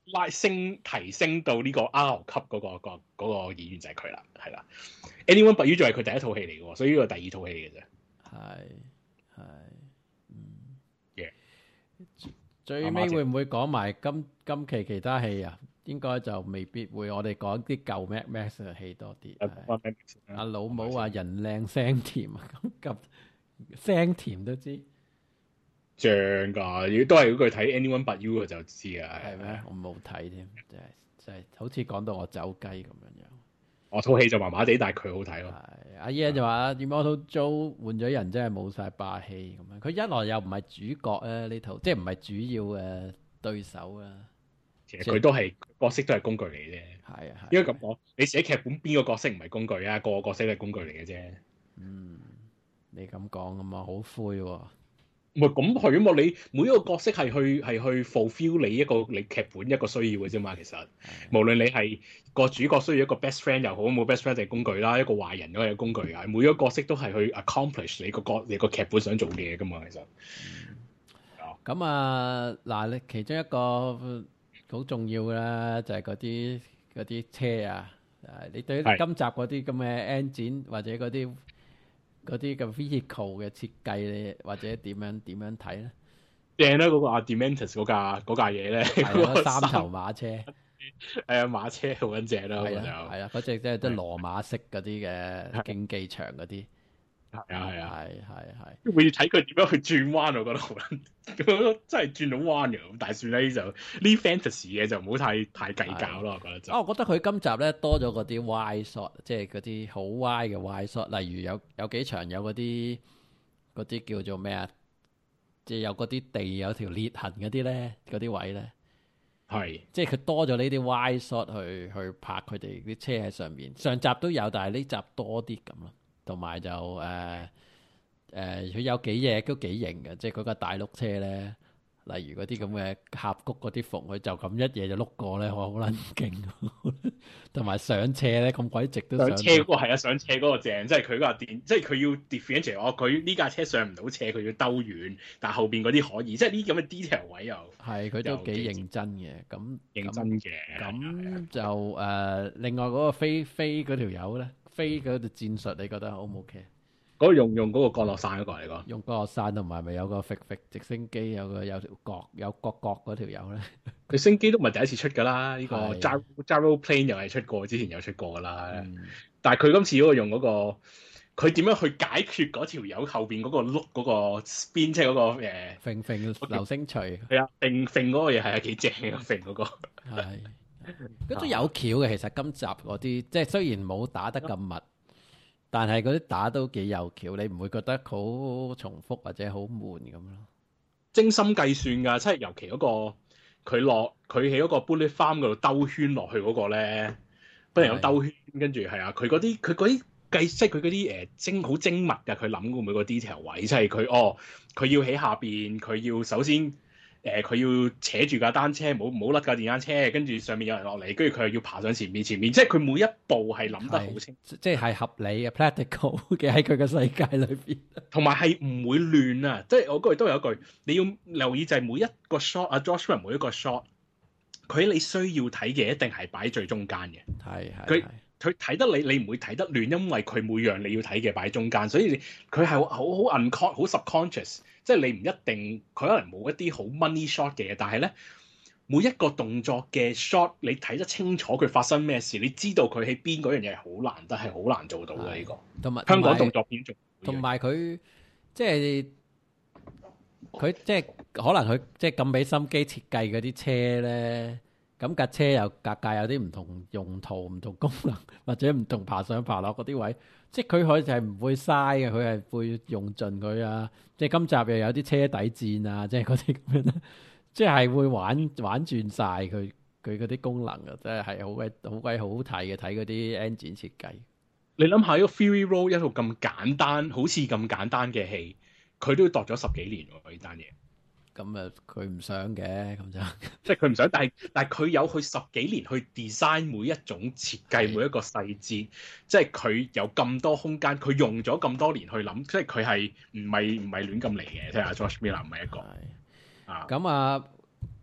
拉升提升到呢個 R 級嗰、嗰個、嗰個嗰個演員就係佢啦，係啦。Anyone But You 就係佢第一套戲嚟嘅喎，所以呢個第二套戲嚟嘅啫。 係係嗯 Yeah. 最尾會唔會講埋今今期其他戲啊？應該就未必會，我哋講啲舊 Mad Max 嘅戲多啲。阿老母話人靚聲甜啊，咁咁聲甜都知正㗎，如果都係嗰句睇 Anyone But You 就知啊。 係咩？我冇睇添，真係真係好似講到我走雞咁樣樣。 我套戲就麻麻地，但係佢好睇咯。 係阿爺就話Immortal Joe換咗人真係冇晒霸氣咁樣。佢一來又唔係主角啊，呢套即係唔係主要嘅對手啊。 其實佢都係角色都係工具嚟嘅啫。 係啊， 應該咁講，你寫劇本邊個角色唔係工具啊？個個角色都係工具嚟嘅啫。 嗯，你咁講啊嘛，好灰喎。 唔係咁係啊嘛，你每一個角色係去係去 fulfill 你一個你劇本一個需要嘅啫嘛。其實無論你係個主角需要一個 best friend 又好，冇 best friend 就係工具啦，一個壞人都係工具啊。每一個角色都係去 accomplish 你個角你個劇本想做嘅嘢噶嘛。其實咁、嗯、啊嗱，你其中一個好重要嘅啦，就係嗰啲嗰啲車啊。誒，你對今集嗰啲咁嘅 engine 或者嗰啲嗰啲嘅 vehicle 嘅設計，你或者點樣點樣睇咧？ 正啦，嗰個 Adeimantus 嗰架嗰架嘢咧， 係三頭馬車， 係啊，馬車好撚正啦， 係啊， 係啊，嗰隻即係都羅馬式嗰啲嘅競技場嗰啲， 係啊係啊， 係係係。 會睇佢點樣去轉彎，我覺得好撚，咁真係轉到彎嘅。但係算啦，呢就呢 fantasy 嘅就唔好太太計較咯，我覺得就。 啊，我覺得佢今集咧多咗嗰啲 wide shot，即係嗰啲好 wide 嘅 wide shot，例如有有幾場有嗰啲嗰啲叫做咩啊？即係有嗰啲地有條裂痕嗰啲咧，嗰啲位咧， 係即係佢多咗呢啲 wide shot 去去拍佢哋啲車喺上面。上集都有，但係呢集多啲咁咯。同埋就誒誒，佢、呃呃、有幾嘢都幾型嘅，即係嗰個大碌車咧，例如嗰啲咁嘅峽谷嗰啲縫，佢就咁一嘢就碌過咧，我好撚勁。同埋上車咧咁鬼直都上。 上車嗰個係啊，上車嗰個正，即係佢嗰架電，即係佢要 differentiate 哦，佢呢架車上唔到車，佢要兜遠，但係後邊嗰啲可以，即係呢啲咁嘅 detail 位又係佢都幾認真嘅，咁認真嘅。 咁就誒、呃，另外嗰個飛飛嗰條友咧，飛嗰條戰術，你覺得好唔 OK？ 嗰個用用嗰個降落傘嗰個嚟講， 用降落傘同埋咪有個揈揈直升機，有個有條角有角角嗰條友咧。 直升機都唔係第一次出㗎啦，呢、這個 gyro 係 gyro plane 又係出過，之前有出過㗎啦。 嗯、 但係佢今次嗰個用嗰、那個，佢點樣去解決嗰條友後邊嗰個碌嗰個 spin 即係嗰個誒揈揈流星錘。 係啊，揈揈嗰個嘢係啊幾正啊，揈嗰個係，佢都有橋嘅。其實今集嗰啲即係雖然冇打得咁密。但係嗰啲打都幾有橋，你唔會覺得好重複或者好悶咁咯？ 精心計算㗎，即係尤其嗰、那個佢落佢喺嗰個 bullet farm 嗰度兜圈落去嗰個咧，不停咁兜圈，跟住係啊，佢嗰啲佢嗰啲計，即係佢嗰啲誒精好精密㗎，佢諗過每個 detail 位，即係佢哦，佢要喺下邊，佢要首先。誒佢、呃、要扯住架單車，唔好唔好甩架電單車，跟住上面有人落嚟，跟住佢又要爬上前面，前面即係佢每一步係諗得好清楚， 即係係合理嘅 practical 嘅喺佢嘅世界裏邊， 同埋係唔會亂啊！即係我嗰句都有一句，你要留意就係每一個 shot 啊 Josh Whedon 每一個 shot，佢你需要睇嘅一定係擺最中間嘅， 係係佢佢睇得你，你唔會睇得亂，因為佢每樣你要睇嘅擺中間，所以佢係好好 uncon 好 subconscious。即係你唔一定，佢可能冇一啲好 money shot 嘅嘢，但係咧每一個動作嘅 shot，你睇得清楚佢發生咩事，你知道佢喺邊嗰樣嘢係好難得，係好難做到嘅呢個。 同埋香港動作片做， 同埋佢即係佢即係可能佢即係咁俾心機設計嗰啲車咧，咁架車又格格有啲唔同用途、唔同功能，或者唔同爬上爬落嗰啲位。即係佢可以就係唔會嘥嘅，佢係會用盡佢啊！即係今集又有啲車底戰啊，即係嗰啲咁樣咧，即係會玩玩轉晒佢佢嗰啲功能啊！真係係好鬼好鬼好睇嘅，睇嗰啲 engine 設計。 你諗下，呢個 Fury Road 一套咁簡單，好似咁簡單嘅戲，佢都要度咗十幾年喎呢單嘢。 咁啊，佢唔想嘅，咁就即係佢唔想，但係但係佢有去十幾年去 design 每一種設計，每一個細節，即係佢有咁多空間，佢用咗咁多年去諗，即係佢係唔係唔係亂咁嚟嘅。即係阿 George Miller 唔係一個啊。 咁啊，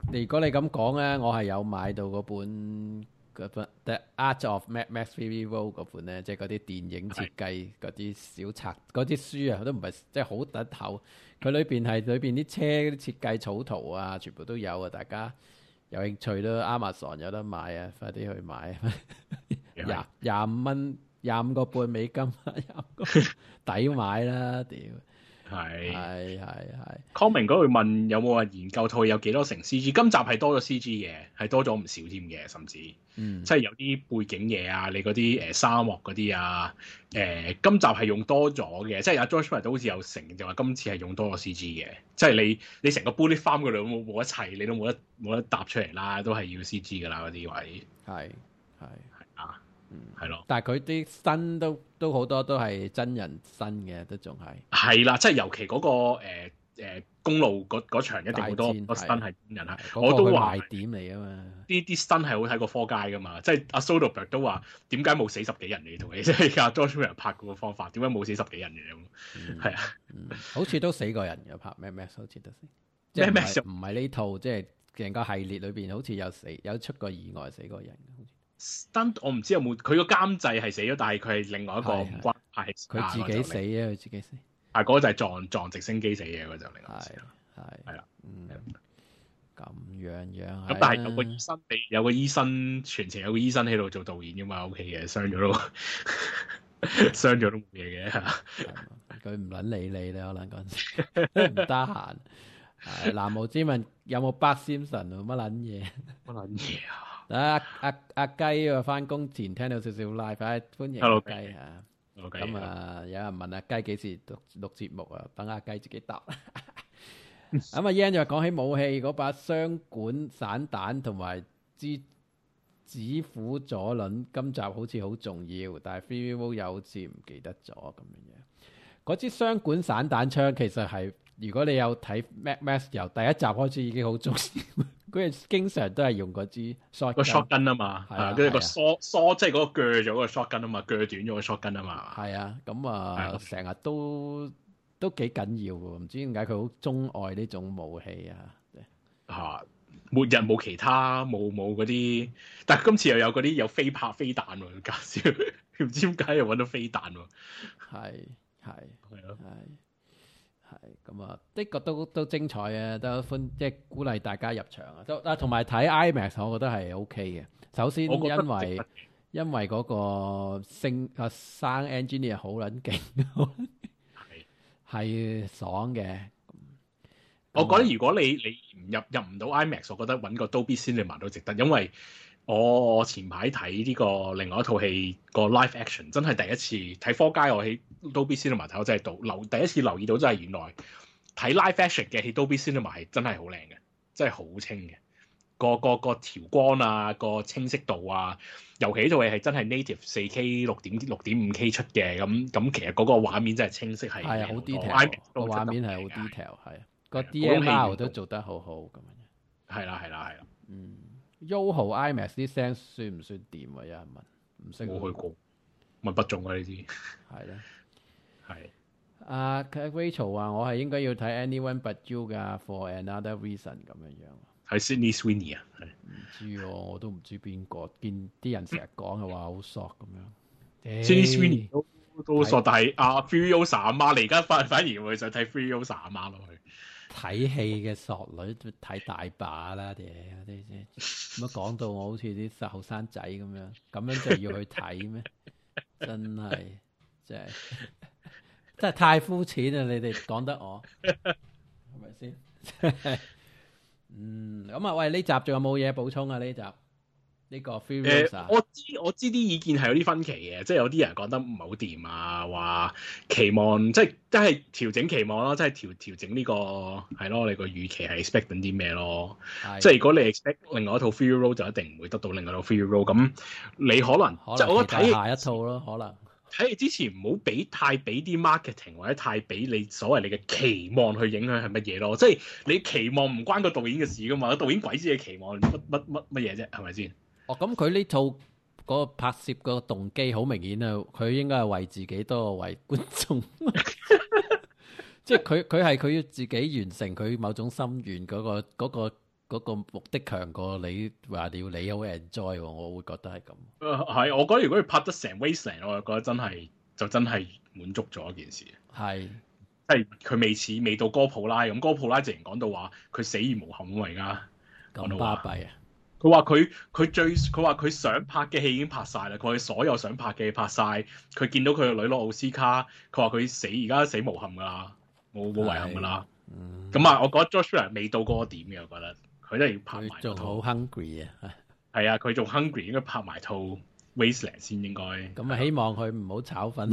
如果你咁講咧，我係有買到嗰本嗰本《The Art of Mad Max Fury Road》嗰本咧，即係嗰啲電影設計嗰啲小冊嗰啲書啊，都唔係即係好得厚。佢裏邊係裏邊啲車啲設計草圖啊，全部都有啊！大家有興趣都 Amazon 有得買啊，快啲去買。廿廿五蚊，廿五個半美金，廿五個抵買啦！屌， 係係係係。 康明嗰度問有冇話研究套有幾多成 C G？ 今集係多咗 C G 嘅，係多咗唔少添嘅，甚至， 嗯， 即係有啲背景嘢啊，你嗰啲誒沙漠嗰啲啊，誒、呃、今集係用多咗嘅，即係阿 George Miller 都好似有承認就話今次係用多咗 C G 嘅，即係你你成個 bullet farm 嗰度冇冇一齊，你都冇得冇得搭出嚟啦，都係要 C G 噶啦嗰啲位。 係係係啊， 嗯， 係咯。 但係佢啲新都都好多都係真人新嘅，都仲係。 係啦，即係尤其嗰、嗰個誒、呃呃、公路嗰嗰場一定好多個新係真人係， 嗰個我都話賣點嚟啊嘛。 呢啲新係好睇過科街噶嘛，即係阿 Soderbergh 都話點解冇死十幾人呢套戲，即係阿 George Miller 拍嗰個方法，點解冇死十幾人嘅咁？係啊、 嗯，好似都死過人嘅拍咩咩，好似都死。即係唔係唔係呢套，即係成個系列裏邊好似有死有出過意外死過人。 Stunt 我唔知有冇佢個監製係死咗，但係佢係另外一個唔關係。 佢自己死啊！佢自己死。 係嗰個就係撞撞直升機死嘅，嗰就另外。係係係啦， 嗯，咁樣樣。 咁但係有個醫生，你有個醫生全程有個醫生喺度做導演噶嘛 ？OK 嘅，傷咗都傷咗都冇嘢嘅。 佢唔撚理你咧，可能嗰陣時唔得閒。係南無之問有冇 Bart Simpson 乜撚嘢？ 乜撚嘢啊？ 阿阿阿雞啊，翻工前聽到少少 live，快歡迎阿雞啊！咁啊，有人問阿雞幾時錄錄節目啊？等阿雞自己答。咁啊 Yan 就話講起武器嗰把雙管散彈同埋支指虎左輪，今集好似好重要，但係 Fury Road 有好似唔記得咗咁樣樣。嗰支雙管散彈槍其實係，如果你有睇 Mad Max 由第一集開始已經好重要。佢係經常都係用嗰支 shotgun 個 shotgun 啊嘛，係啊，跟住個梳梳即係嗰個鋸咗個 shotgun 啊嘛，鋸短咗個 shotgun 啊嘛。係啊，咁啊，成日都都幾緊要嘅，唔知點解佢好鍾愛呢種武器啊。 嚇，末日冇其他，冇冇嗰啲，但係今次又有嗰啲有飛拍飛彈喎，搞笑，唔知點解又揾到飛彈喎。 係係係咯， 係。係咁啊，的確都都精彩嘅，都歡即係鼓勵大家入場啊！都啊，同埋睇 IMAX，我覺得係 OK 嘅。首先因為因為嗰個聲啊 sound engineer 好撚勁，係爽嘅。 我覺得如果你你唔入入唔到 IMAX，我覺得揾個 Dolby Cinema 都值得，因為我前排睇呢個另外一套戲個 live action，真係第一次睇科街，我喺 Dolby Cinema 睇，我真係到留第一次留意到，真係原來睇 live action 嘅喺 Dolby Cinema 係真係好靚嘅，真係好清嘅，個個個調光啊，個清晰度啊，尤其呢套戲係真係 native 四 K 六點六點五 K 出嘅，咁咁其實嗰個畫面真係清晰係係好 detail，個畫面係好 detail， 係個 D M R 都做得好好咁樣。 係啦係啦係啦， 嗯。Yoho IMAX 啲聲算唔算掂啊？有人問，唔識。 冇去過，問不中啊呢啲。係咧， 係。 阿 Rachel 話：我係應該要睇 Anyone But You 㗎 ，For Another Reason 咁樣樣。 係 Sydney Sweeney 啊？ 唔知喎，我都唔知邊個。見啲人成日講嘅話好索咁樣。 Sydney Sweeney 都都索，但係阿 Furiosa 阿媽，你而家反反而會想睇 Furiosa 阿媽落去。 睇戲嘅索女睇大把啦，啲啲啲乜講到我好似啲細後生仔咁樣，咁樣就要去睇咩？真係，真係，真係太膚淺啦！你哋講得我係咪先？嗯，咁啊，喂，呢集仲有冇嘢補充啊？呢集？呢個 Furiosa、呃、 我知我知啲意見係有啲分歧嘅，即係有啲人講得唔係好掂啊，話期望即係即係調整期望咯，即係調調整呢、這個係咯，你個預期係 expect 緊啲咩咯？即係如果你 expect 另外一套 Fury Road 就一定唔會得到另外一套 Fury Road，咁你可能即係我覺得睇下一套咯，可能睇之前唔好俾太俾啲 marketing 或者太俾你所謂你嘅期望去影響係乜嘢咯？即係你期望唔關個導演嘅事噶嘛，導演鬼知你期望乜乜乜乜嘢啫，係咪先？ 哦，咁佢呢套嗰個拍攝個動機好明顯啊，佢應該係為自己多過為觀眾，即係佢佢係佢要自己完成佢某種心願嗰個嗰個嗰個目的強過你話你要你好 enjoy，我會覺得係咁。 誒係，我覺得如果佢拍得成 Wasteland，我就覺得真係就真係滿足咗一件事。 係， 即係佢未似未到哥普拉咁，哥普拉直情講到話佢死而無憾喎而家。 咁巴閉啊！ 佢話佢佢最佢話佢想拍嘅戲已經拍晒啦，佢話所有想拍嘅戲拍晒。佢見到佢個女攞奧斯卡，佢話佢死而家死無憾噶啦，冇冇遺憾噶啦。咁啊、嗯，我覺得 Josh Trank 未到嗰個點嘅，我覺得佢都係要拍埋。 仲好 hungry 啊！ 係啊，佢仲 hungry，應該拍埋套 Wasteland 先應該。咁啊，希望佢唔好炒粉。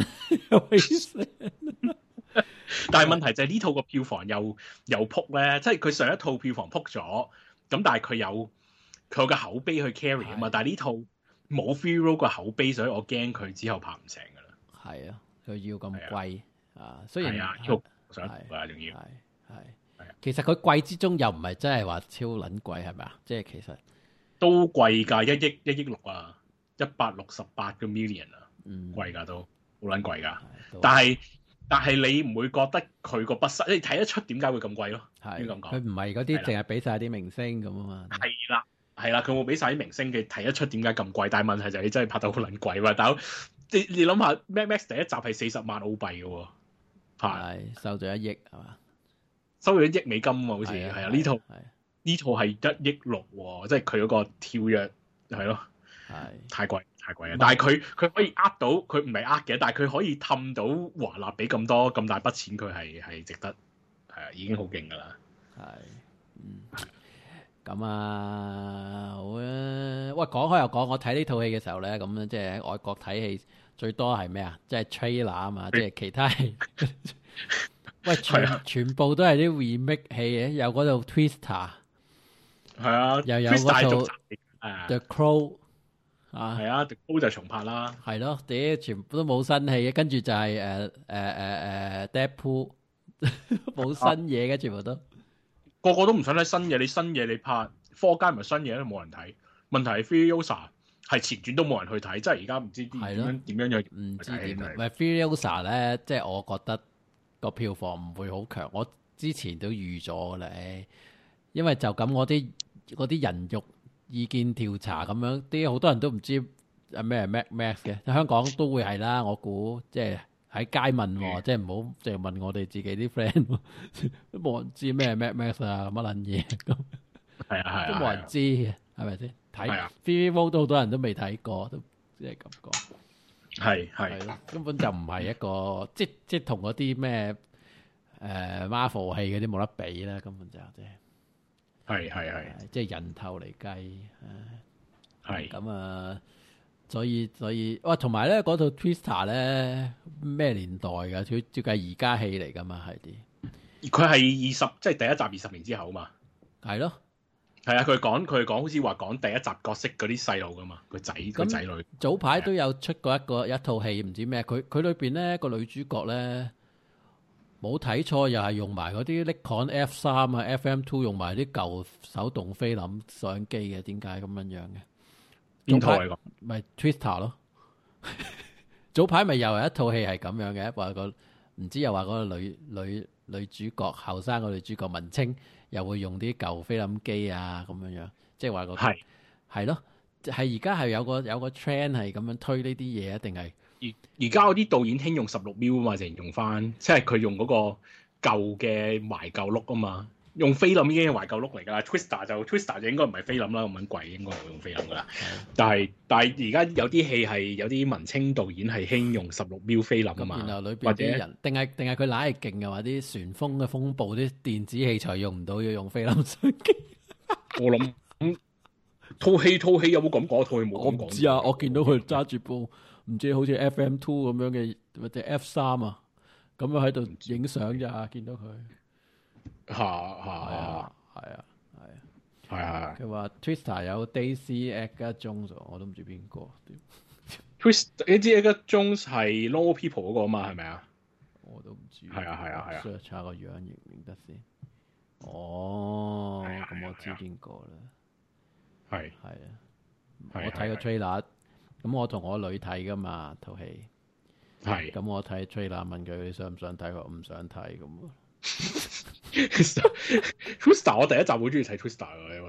但係問題就係呢套個票房又又撲咧，即係佢上一套票房撲咗，咁但係佢有佢有個口碑去 carry 啊嘛。但係呢套冇 Fury Road 個口碑，所以我驚佢之後拍唔成噶啦。 係啊，佢要咁貴啊，雖然啊， 係想啊，仲要係係其實佢貴之中又唔係真係話超撚貴，係咪啊？即係其實都貴㗎，一億一億六啊，一百六十八個 million 啊， 嗯， 貴㗎都好撚貴㗎。但係但係你唔會覺得佢個筆實，你睇得出點解會咁貴咯？係咁講，佢唔係嗰啲淨係俾晒啲明星咁啊嘛。 係啦，係啦，佢冇俾晒啲明星嘅，睇得出點解咁貴。但係問題就係你真係拍到好撚貴喎，大佬。你你諗下，Mad Max 第一集係四十萬澳幣嘅喎， 係收咗一億係嘛？ 收咗一億美金喎，好似係啊。呢套呢套係一億六喎，即係佢嗰個跳躍係咯，係太貴太貴啊！但係佢佢可以呃到，佢唔係呃嘅，但係佢可以氹到華納俾咁多咁大筆錢，佢係係值得，係啊，已經好勁噶啦。 係，嗯，咁啊好啊！喂，講開又講，我睇呢套戲嘅時候咧，咁咧即係喺外國睇戲最多係咩啊？即係 trailer 啊嘛，即係其他戲。喂，全全部都係啲 remake 戲嘅，有嗰套 Twister， 係啊， 又有嗰套 The Crow。啊， 係啊 The Crow 就重拍啦， 係咯，啲全部都冇新戲嘅，跟住就係誒誒誒誒 Deadpool 冇新嘢嘅，全部都個個都唔想睇新嘢，你新嘢你拍科街咪新嘢都冇人睇。問題係 Furiosa 係前傳都冇人去睇，即係而家唔知點樣點樣樣， 唔知點。唔係 Furiosa 咧，即係我覺得個票房唔會好強，我之前都預咗咧，因為就咁我啲嗰啲人肉意見調查咁樣，啲好多人都唔知係咩 Mad Max 嘅，香港都會係啦。我估即係喺街問，嗯、即係唔好淨係問我哋自己啲 friend，都冇人知咩 Mad Max 啊，乜撚嘢咁。係啊係啊，都冇人知嘅，係咪先？睇 Fury Road 都好多人都未睇過，都即係咁講。係係咯，根本就唔係一個即即同嗰啲咩誒 Marvel 戲嗰啲冇得比啦，根本就即係。係係係，即係人頭嚟計，係咁啊！所以所以，哇，同埋咧嗰套 Twister 咧咩年代噶？佢照計而家戲嚟噶嘛？係啲佢係二十，即係第一集二十年之後嘛？係咯，係啊！佢講佢講好似話講第一集角色嗰啲細路噶嘛，個仔個仔女。早排都有出過一個一套戲，唔知咩？佢佢裏邊咧個女主角咧。冇睇錯，又係用埋嗰啲 Nikon F 三啊、F M 二用埋啲舊手動菲林相機嘅，點解咁樣樣嘅？邊套嚟講？咪 Twister 咯。早排咪又係一套戲係咁樣嘅，話個唔知又話嗰個女女女主角後生個女主角文青又會用啲舊菲林機啊咁樣樣，即係話個係係咯，係而家係有個有個 trend 係咁樣推呢啲嘢，一定係。而而家嗰啲導演興用十六 mm 啊嘛，淨係用翻，即係佢用嗰個舊嘅懷舊碌啊嘛，用菲林已經係懷舊碌嚟㗎啦。Twister 就 Twister 就應該唔係菲林啦，咁撚貴應該唔會用菲林㗎啦。但係但係而家有啲戲係有啲文青導演係興用十六 mm 菲林啊嘛，然後裏邊啲人定係定係佢懶係勁嘅話，啲旋風嘅風暴啲電子器材用唔到，要用菲林相機。我諗套戲套戲有冇咁講？套戲冇咁講。我唔知啊，我見到佢揸住部。唔知好似 F M 二咁樣嘅或者 F 三啊，咁樣喺度影相咋？見到佢，嚇嚇係啊係啊係啊！佢話 Twister 有 Daisy Edgar Jones，我都唔知邊個。Twister 你知 Edgar Jones 係 Normal People 嗰個啊嘛？係咪啊？我都唔知。係啊係啊係啊 search 下個樣認唔認得先？哦，咁我知邊個啦。係係啊，我睇個 trailer。咁我同我女睇噶嘛套戲，係咁我睇 trailer 問佢想唔想睇，佢唔想睇咁。Twister 我第一集好中意睇 Twister 嘅，我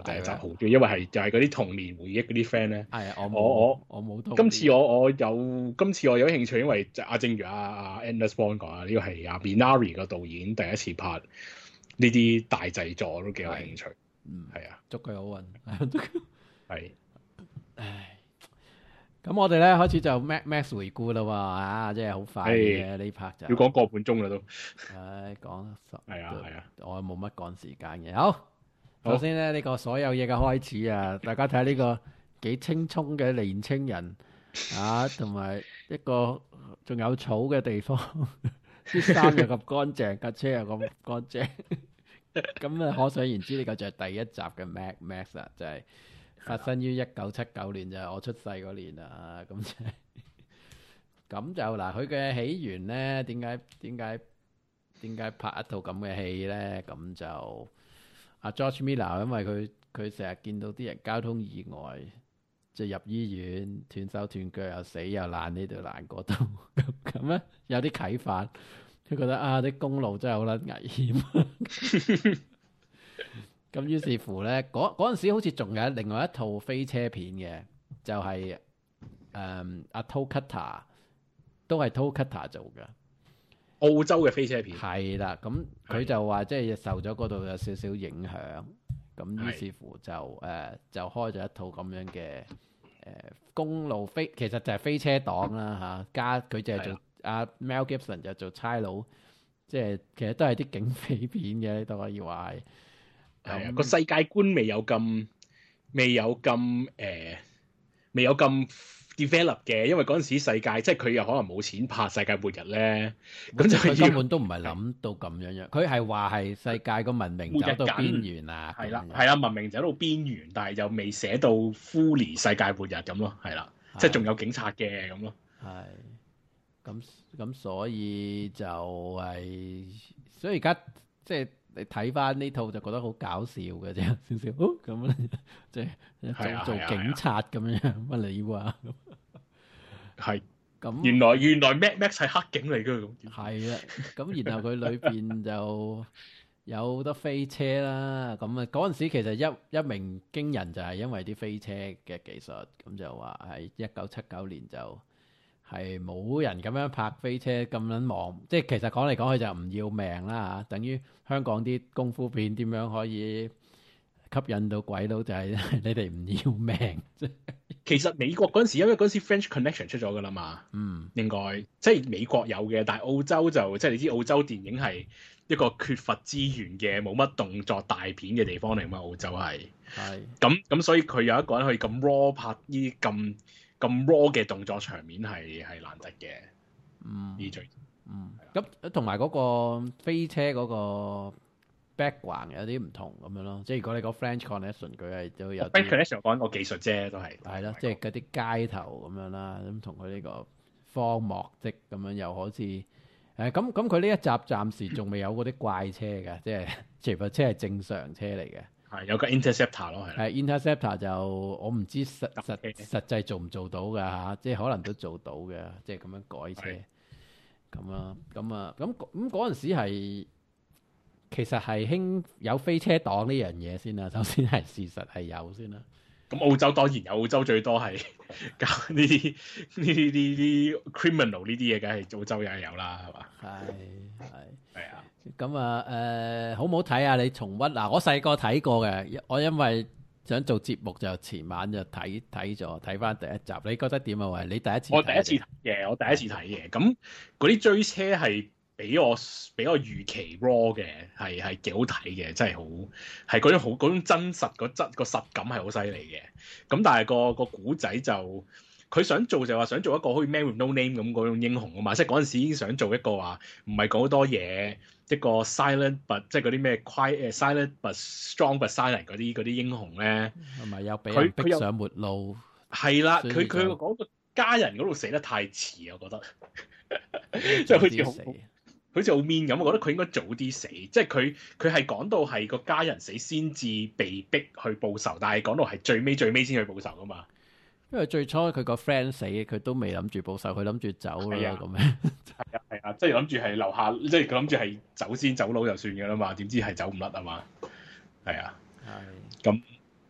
第一集好啲，因為係就係嗰啲童年回憶嗰啲 friend 咧。 係啊，我我我我冇同今次我我有今次我有興趣，因為阿正如阿阿 Anders Bond 講啊，呢個係阿 Minari 個導演第一次拍呢啲大製作，都幾有興趣。 嗯， 係啊， 祝佢好運。 係。 唉，咁我哋咧開始就 Mad Max 回顧啦喎，啊，真係好快嘅呢 part 就要講個半鐘啦都。 唉，講十係啊係啊， 我冇乜趕時間嘅。好，首先咧呢個所有嘢嘅開始啊，大家睇下呢個幾青葱嘅年青人啊，同埋一個仲有草嘅地方，啲衫又咁乾淨，架車又咁乾淨，咁啊可想而知呢個就係第一集嘅 Mad Max 啊，就係發生於一九七九年，就係我出世嗰年啦。咁就咁就嗱，佢嘅起源咧，點解點解點解拍一套咁嘅戲咧？咁就阿 George Miller，因為佢佢成日見到啲人交通意外，就入醫院斷手斷腳又死又爛呢度爛嗰度，咁咁咧有啲啟發，佢覺得啊啲公路真係好撚危險。咁於是乎咧，嗰嗰陣時好似仲有另外一套飛車片嘅，就係誒阿 Toll Cutter，都係 Toll Cutter 做嘅。 澳洲嘅飛車片係啦，咁佢就話即係受咗嗰度有少少影響，咁於是乎就誒、呃、就開咗一套咁樣嘅誒、呃、公路飛，其實就係飛車黨啦嚇，加佢就係做阿 Mel Gibson 就做差佬，即係其實都係啲警匪片嘅，都可以話係。 係啊，個世界觀未有咁未有咁誒、呃、未有咁 develop 嘅，因為嗰陣時世界即係佢又可能冇錢拍世界末日咧，咁就佢根本都唔係諗到咁樣樣，佢係話係世界個文明走到邊緣啊， 係啦係啦，文明走到邊緣，但係又未寫到 fully 世界末日咁咯，係啦，即係仲有警察嘅咁咯。係， 咁咁所以就係、是，所以而家即係。你睇翻呢套就覺得好搞笑嘅啫，少少咁咧，即係做做警察咁樣樣乜你話？ 係咁，原來原來 Mad Max 係黑警嚟嘅咁。係啊，咁然後佢裏邊就有好多飛車啦，咁啊嗰陣時其實一一鳴驚人就係因為啲飛車嘅技術，咁就話喺一九七九年就。係冇人咁樣拍飛車咁撚忙，即係其實講嚟講去就唔要命啦嚇，等於香港啲功夫片點樣可以吸引到鬼佬，就係你哋唔要命。 其實美國嗰陣時，因為嗰陣時 French Connection 出咗噶啦嘛，嗯，應該即係美國有嘅，但係澳洲就即係你知澳洲電影係一個缺乏資源嘅冇乜動作大片嘅地方嚟嘛，澳洲係係咁咁，所以佢有一個人可以咁 raw 拍呢啲咁。咁 raw 嘅動作場面係係難得嘅，嗯，呢最， 嗯，咁同埋嗰個飛車嗰個 background 有啲唔同咁樣咯，即係如果你個 French Connection 佢係都有 French Connection 講個技術啫，都係係咯，即係嗰啲街頭咁樣啦，咁同佢呢個荒漠跡咁樣又好似誒咁咁佢呢一集暫時仲未有嗰啲怪車嘅，即係全部車係正常車嚟嘅。 係有個 interceptor 咯，係。 係 interceptor 就我唔知實實實際做唔做到㗎嚇，即係可能都做到嘅，即係咁樣改車咁啊，咁啊，咁咁嗰陣時係其實係興有飛車黨呢樣嘢先啦，首先係事實係有先啦。 咁澳洲當然有，澳洲最多係搞呢啲呢啲呢啲 criminal 呢啲嘢，梗係澳洲也有啦，係嘛？係係係啊。 咁啊，誒、呃，好唔好睇啊？你重溫嗱，我細個睇過嘅，我因為想做節目就前晚就睇睇咗，睇翻第一集。你覺得點啊？喂，你第一次睇？ 我第一次睇嘅，我第一次睇嘅。咁嗰啲追車係比我比我預期 raw 嘅，係係幾好睇嘅，真係好係嗰種好嗰種真實嗰質個實感係好犀利嘅。咁但係個個古仔就佢想做就話想做一個好似 Man with No Name 咁嗰種英雄啊嘛，即係嗰陣時已經想做一個話唔係講好多嘢。一個 silent but 即係嗰啲咩 quiet silent but strong but silent 嗰啲嗰啲英雄咧， 係咪又俾人逼上末路？ 係啦，佢佢講個家人嗰度死得太遲，我覺得，即係好似好好似好 mean 咁。我覺得佢應該早啲死，即係佢佢係講到係個家人死先至被逼去報仇，但係講到係最尾最尾先去報仇噶嘛。 因為最初佢個 friend 死，佢都未諗住報仇，佢諗住走啦咁樣。 係啊係啊，即係諗住係留下，即係佢諗住係走先走佬就算嘅啦嘛，點知係走唔甩啊嘛。係啊，係咁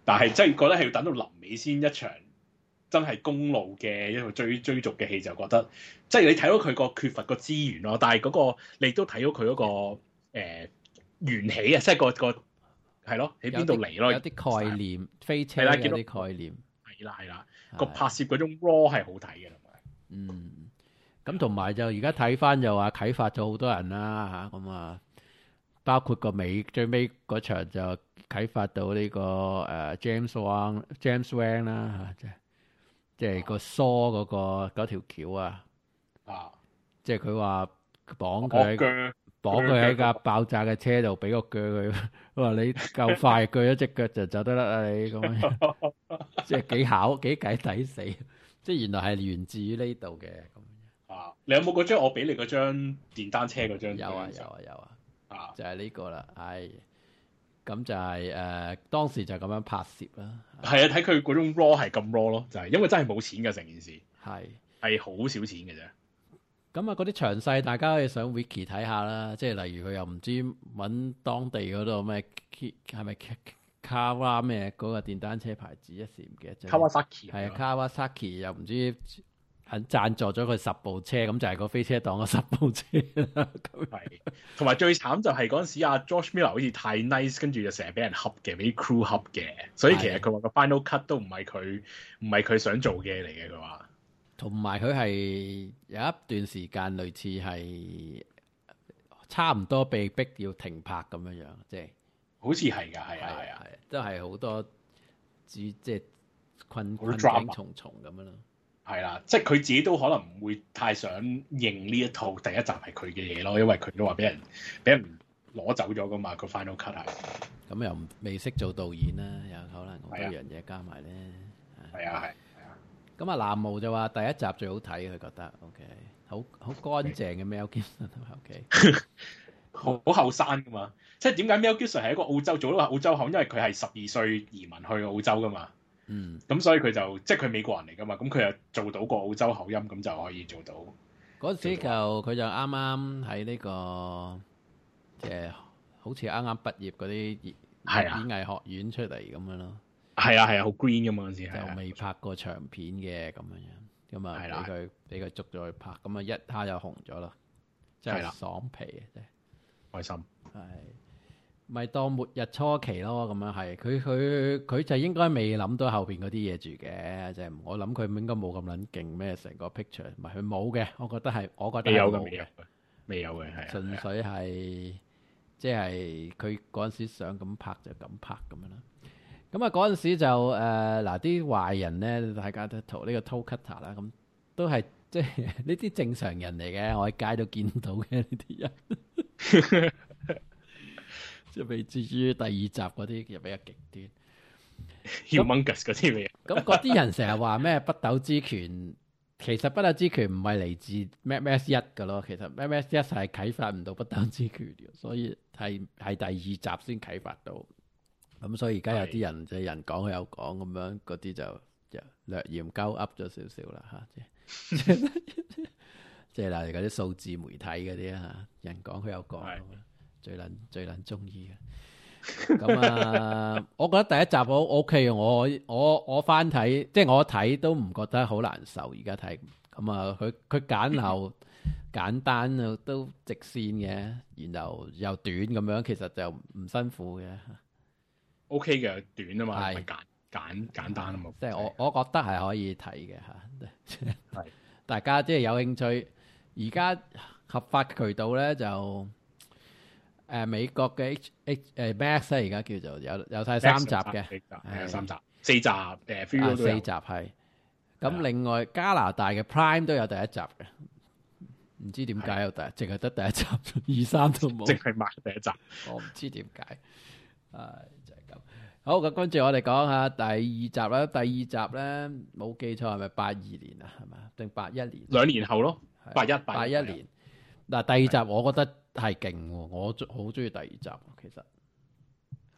但係真係覺得係要等到臨尾先一場真係公路嘅一個追追逐嘅戲，就覺得即係你睇到佢個缺乏個資源咯。但係嗰、個你都睇到佢嗰、個誒、呃、緣起啊，即係個個係咯喺邊度嚟咯？ 有啲概念，飛車係啦， 有啲概念。 係啦係啦，個拍攝嗰種 raw 係好睇嘅，同埋嗯，咁同埋就而家睇翻就話啟發咗好多人啦嚇，咁啊包括個尾最尾嗰場就啟發到呢、個誒、呃、James Wan James Wan 啦嚇，即係即係個梳嗰、個嗰條橋啊， 啊， 即係佢話綁我佢腳綁佢喺架爆炸嘅車度，俾個腳佢，佢話你夠快鋸一隻腳就走得甩啦你咁樣，即係幾巧幾計抵死，即係原來係源自於呢度嘅咁。 啊！你有冇嗰張我俾你嗰張電單車嗰張？ 有啊有啊有啊， 啊！ 就係呢個啦，唉，咁就係、誒、當時就咁樣拍攝啦， 係啊，睇佢嗰種 raw 係咁 raw 咯，就係因為真係冇錢嘅成件事， 係係好少錢嘅啫。 咁啊嗰啲詳細大家可以上 wiki 睇下啦，即係例如佢又唔知揾當地嗰度咩係咪卡哇咩嗰個電單車牌子，一時唔記得咗。 Kawasaki 係啊，Kawasaki 又唔知肯贊助咗佢十部車，咁就係個飛車黨嘅十部車啦。 係，同埋最慘就係嗰陣時阿 George Miller 好似太 nice，跟住就成日俾人恰嘅，俾 crew 恰嘅，所以其實佢話個 final cut 都唔係佢唔係佢想做嘅嚟嘅，佢話。 同埋佢係有一段時間類似係差唔多被逼要停拍咁樣樣，即係好似係㗎，係啊係啊， 都係好多即係困好困 drama 境重重咁樣咯。 係啦，即係佢自己都可能唔會太想認呢一套第一集係佢嘅嘢咯，因為佢都話俾人俾人攞走咗㗎嘛，個 final cut 係。 咁又唔未識做導演啦，有可能好多係啊樣嘢加埋咧。 係啊係。 咁啊，藍毛就話第一集最好睇，佢覺得 OK，好好乾淨嘅 Mel Gibson OK， 好好後生噶嘛，即係點解 Mel Gibson 係一個澳洲做到澳洲口，因為佢係十二歲移民去澳洲噶嘛， 嗯， 咁所以佢就即係佢美國人嚟噶嘛，咁佢又做到個澳洲口音，咁就可以做到。 嗰陣時就佢就啱啱喺呢個即係好似啱啱畢業嗰啲演係啊演藝學院出嚟咁樣咯。 係啊係啊，好 green 噶嘛嗰陣時， 就未拍過長片嘅咁樣樣，咁啊係啦俾佢俾佢捉咗去拍，咁啊一下就紅咗啦，真係係啦爽皮嘅真係。 開心。 係咪當末日初期咯？咁樣係，佢佢佢就應該未諗到後邊嗰啲嘢住嘅，即係我諗佢應該冇咁撚勁咩？成個 picture 唔係佢冇嘅，我覺得係我覺得未有嘅， 係冇嘅未有嘅，未有嘅係啊。 純粹係即係佢嗰陣時想咁拍就咁拍咁樣啦。咁啊嗰陣時就誒嗱啲壞人咧，大家都圖呢個 Toe Cutter 啦，咁都係即係呢啲正常人嚟嘅，我喺街都見到嘅呢啲人，即係未至於第二集嗰啲又比較極端。 Humongous 嗰啲嘢。 咁嗰啲人成日話咩北斗之拳，其實北斗之拳唔係嚟自 Mad Max 一嘅咯，其實 Mad Max 一係啟發唔到北斗之拳嘅，所以係係第二集先啟發到。咁所以而家有啲人就人講佢有講咁樣，嗰啲就略嫌鳩噏咗少少啦嚇，即係即係例如嗰啲數字媒體嗰啲啊，人講佢有講，最撚最撚中意嘅。咁啊，我覺得第一集好 OK 嘅，我我我翻睇，即係我睇都唔覺得好難受。而家睇咁啊，佢佢簡陋簡單啊，都直線嘅，然後又短咁樣，其實就唔辛苦嘅。 O K 嘅，短啊嘛， 係係簡簡簡單啊嘛。 即係我我覺得係可以睇嘅嚇。 係大家即係有興趣，而家合法渠道咧就誒、呃、美國嘅 H H 誒 Max 咧，而家叫做有有曬三集嘅， 係有三集，四集誒啊 Freeworld 都有四集係。咁另外加拿大嘅 Prime 都有第一集嘅，唔知點解有第，淨係得第一集，二三都冇， 淨係買第一集。 我唔知點解。誒就係咁。好，咁跟住我哋講下第二集啦。第二集咧冇記錯係咪八二年啊？係咪定八一年？ 兩年後咯，八一八一年。嗱，第二集我覺得係勁喎，我好中意第二集其實。 係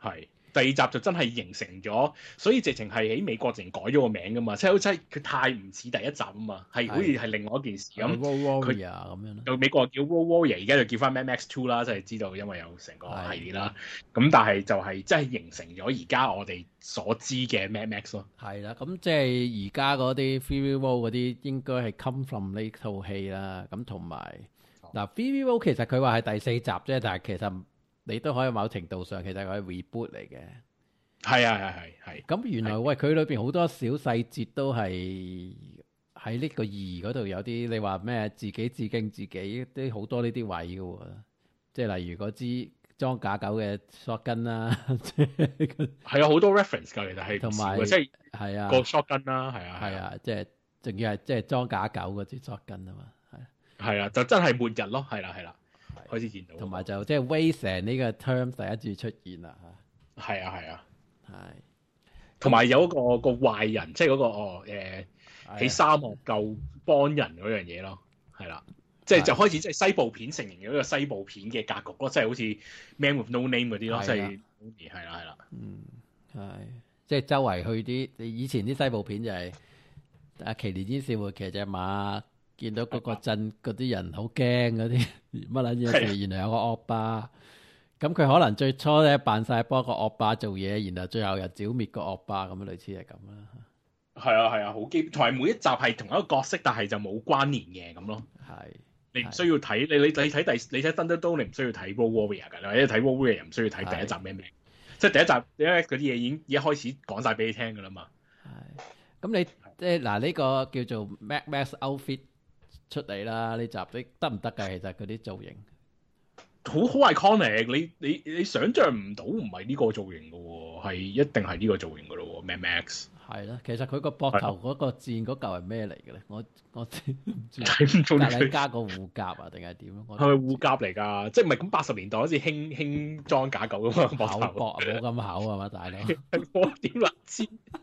第二集就真係形成咗，所以直情係喺美國直情改咗個名噶嘛，即係好似佢太唔似第一集啊嘛，係好似係另外一件事咁。 Road Warrior 咁樣就美國叫 Road Warrior，而家就叫翻 Mad Max Two 啦，即係知道因為有成個系列啦。咁但係就係即係形成咗而家我哋所知嘅 Mad Max 咯。 係啦，咁即係而家嗰啲 Fury Road 嗰啲應該係 come from 呢套戲啦。咁同埋嗱 Fury Road 其實佢話係第四集啫，但係其實你都可以某程度上其實佢係 reboot 嚟嘅。 係啊係係係。咁原來喂佢裏邊好多小細節都係喺呢個二嗰度有啲，你話咩自己致敬自己，啲好多呢啲位嘅喎，即係例如嗰支裝假狗嘅 shotgun 啦， 係啊好多 reference 㗎，其實係同埋即係係啊個 shotgun 啦，係啊係啊，即係仲要係即係裝假狗嗰支 shotgun 啊嘛，係係啊，就真係末日咯，係啦係啦，開始見到， 同埋就即係 wasteland 呢個 term 第一次出現啦嚇， 係啊係啊。 係， 同埋有一個個壞人，即係嗰、嗰個哦誒喺沙漠救幫人嗰樣嘢咯，係啦，即係就開始即係西部片成形咗一個西部片嘅格局咯，即係好似 Man with No Name 嗰啲咯，即係係啦係啦， 嗯係，即係周圍去啲，你以前啲西部片就係阿奇連天使會騎隻馬，見到嗰個鎮嗰啲人好驚嗰啲乜撚嘢，原來有個惡霸。咁佢可能最初咧扮晒幫個惡霸做嘢，然後最後又剿滅個惡霸咁樣，類似係咁啦。 係啊係啊，好基，同埋每一集係同一個角色，但係就冇關聯嘅咁咯。 係， 你唔需要睇你你你睇第你睇 Thunderdome，你唔需要睇 Road Warrior 㗎，或者睇 Road Warrior 又唔需要睇第一集咩名，即係第一集因為嗰啲嘢已經一開始講晒俾你聽㗎啦嘛。 係，咁你即係嗱呢個叫做 Mad Max Outfit 出嚟啦，呢集你得唔得㗎？其實嗰啲造型。 好好 iconic，你你你想象唔到唔係呢個造型嘅喎，係一定係呢個造型嘅咯喎 ，Mad Max。 係啦，其實佢個膊頭嗰個箭嗰嚿係咩嚟嘅咧？我我唔知。 睇唔到你。 你加個護甲啊，定係點啊？ 係咪護甲嚟㗎？即係唔係咁八十年代好似興興裝假狗咁嘛？ 厚膊冇咁厚啊嘛，大佬。 我點撚知？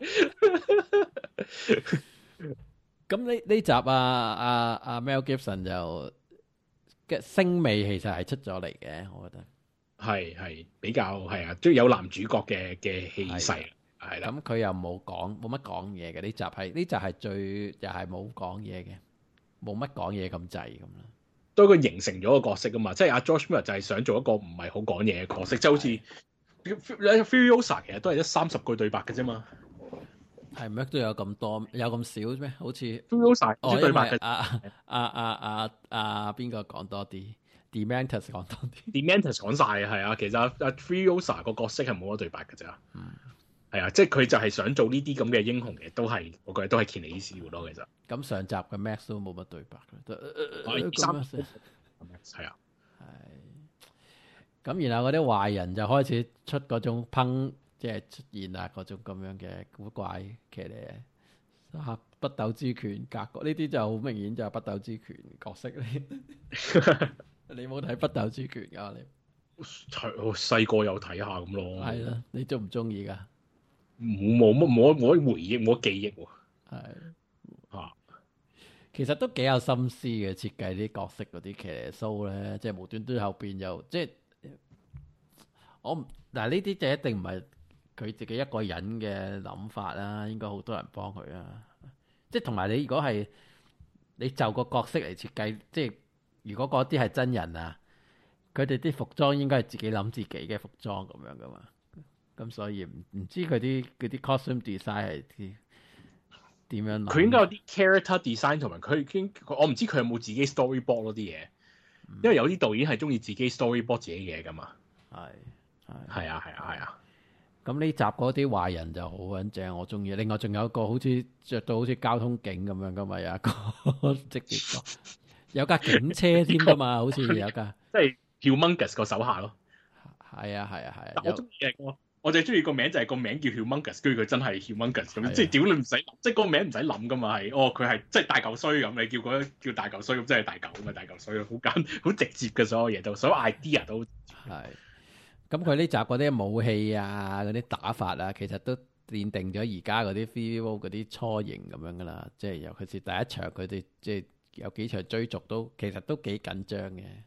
咁呢呢集啊啊啊 Mel Gibson 就。嘅聲味其實係出咗嚟嘅，我覺得係係比較係啊，即係有男主角嘅嘅氣勢，係啦。 咁佢又冇講冇乜講嘢嘅，呢集係呢集係最又係冇講嘢嘅，冇乜講嘢咁滯咁啦。 都佢形成咗個角色啊嘛，即係阿 George Miller 就係想做一個唔係好講嘢嘅角色，即係好似 Furiosa 其實都係得三十句對白嘅啫嘛。 係咩都有咁多，有咁少咩？好似 Furiosa 哦， 對白嘅。 啊啊啊啊啊邊個講多啲 ？Dementus 講多啲。 Dementus 講晒嘅係啊，其實阿阿 Furiosa 個角色係冇乜對白嘅咋。 嗯， 係啊，即係佢就係想做呢啲咁嘅英雄嘅，都係我覺得都係乾尼斯好多其實。 咁上集嘅 Max 都冇乜對白嘅， 三係啊。 係。咁然後嗰啲壞人就開始出嗰種烹。即係出現啊！嗰種咁樣嘅古怪騎呢嚇北斗之拳格局，呢啲就好明顯就係北斗之拳角色咧。你冇睇北斗之拳㗎？你我細個有睇下咁咯。 係啦，你中唔中意㗎？ 冇冇乜冇冇回憶冇記憶喎。 係啊，其實都幾有心思嘅設計啲角色嗰啲騎呢蘇咧，即係無端端後邊又即係我唔嗱呢啲就一定唔係。佢自己一個人嘅諗法啦，應該好多人幫佢啊。即係同埋你如果係你就個角色嚟設計，即係如果嗰啲係真人啊，佢哋啲服裝應該係自己諗自己嘅服裝咁樣噶嘛。咁所以唔唔知佢啲嗰啲 costume design 係啲點樣諗？ 佢應該有啲 character design 同埋佢已經我唔知佢有冇自己 storyboard 嗰啲嘢，因為有啲導演係中意自己 storyboard 自己嘢噶嘛。係係係啊係啊係啊。 咁呢集嗰啲壞人就好撚正，我中意。另外仲有一個好似着到好似交通警咁樣噶嘛，有一個職業角，有架警車添噶嘛，好似有架。即係 Humongous 個手下咯。係啊係啊係啊。但我中意嘅我我就係中意個名就係個名叫 Humongous，跟住佢真係 Humongous 咁，即係屌你唔使，即係個名唔使諗噶嘛，係哦佢係即係大嚿衰咁，你叫嗰叫大嚿衰咁，真係大嚿咁啊大嚿衰咯，好簡好直接嘅所有嘢都，所有 idea 都係。 咁佢呢集嗰啲武器啊，嗰啲打法啊，其實都奠定咗而家嗰啲 Fury Road 嗰啲雛形咁樣噶啦。即係尤其是第一場佢哋即係有幾場追逐都其實都幾緊張嘅。呢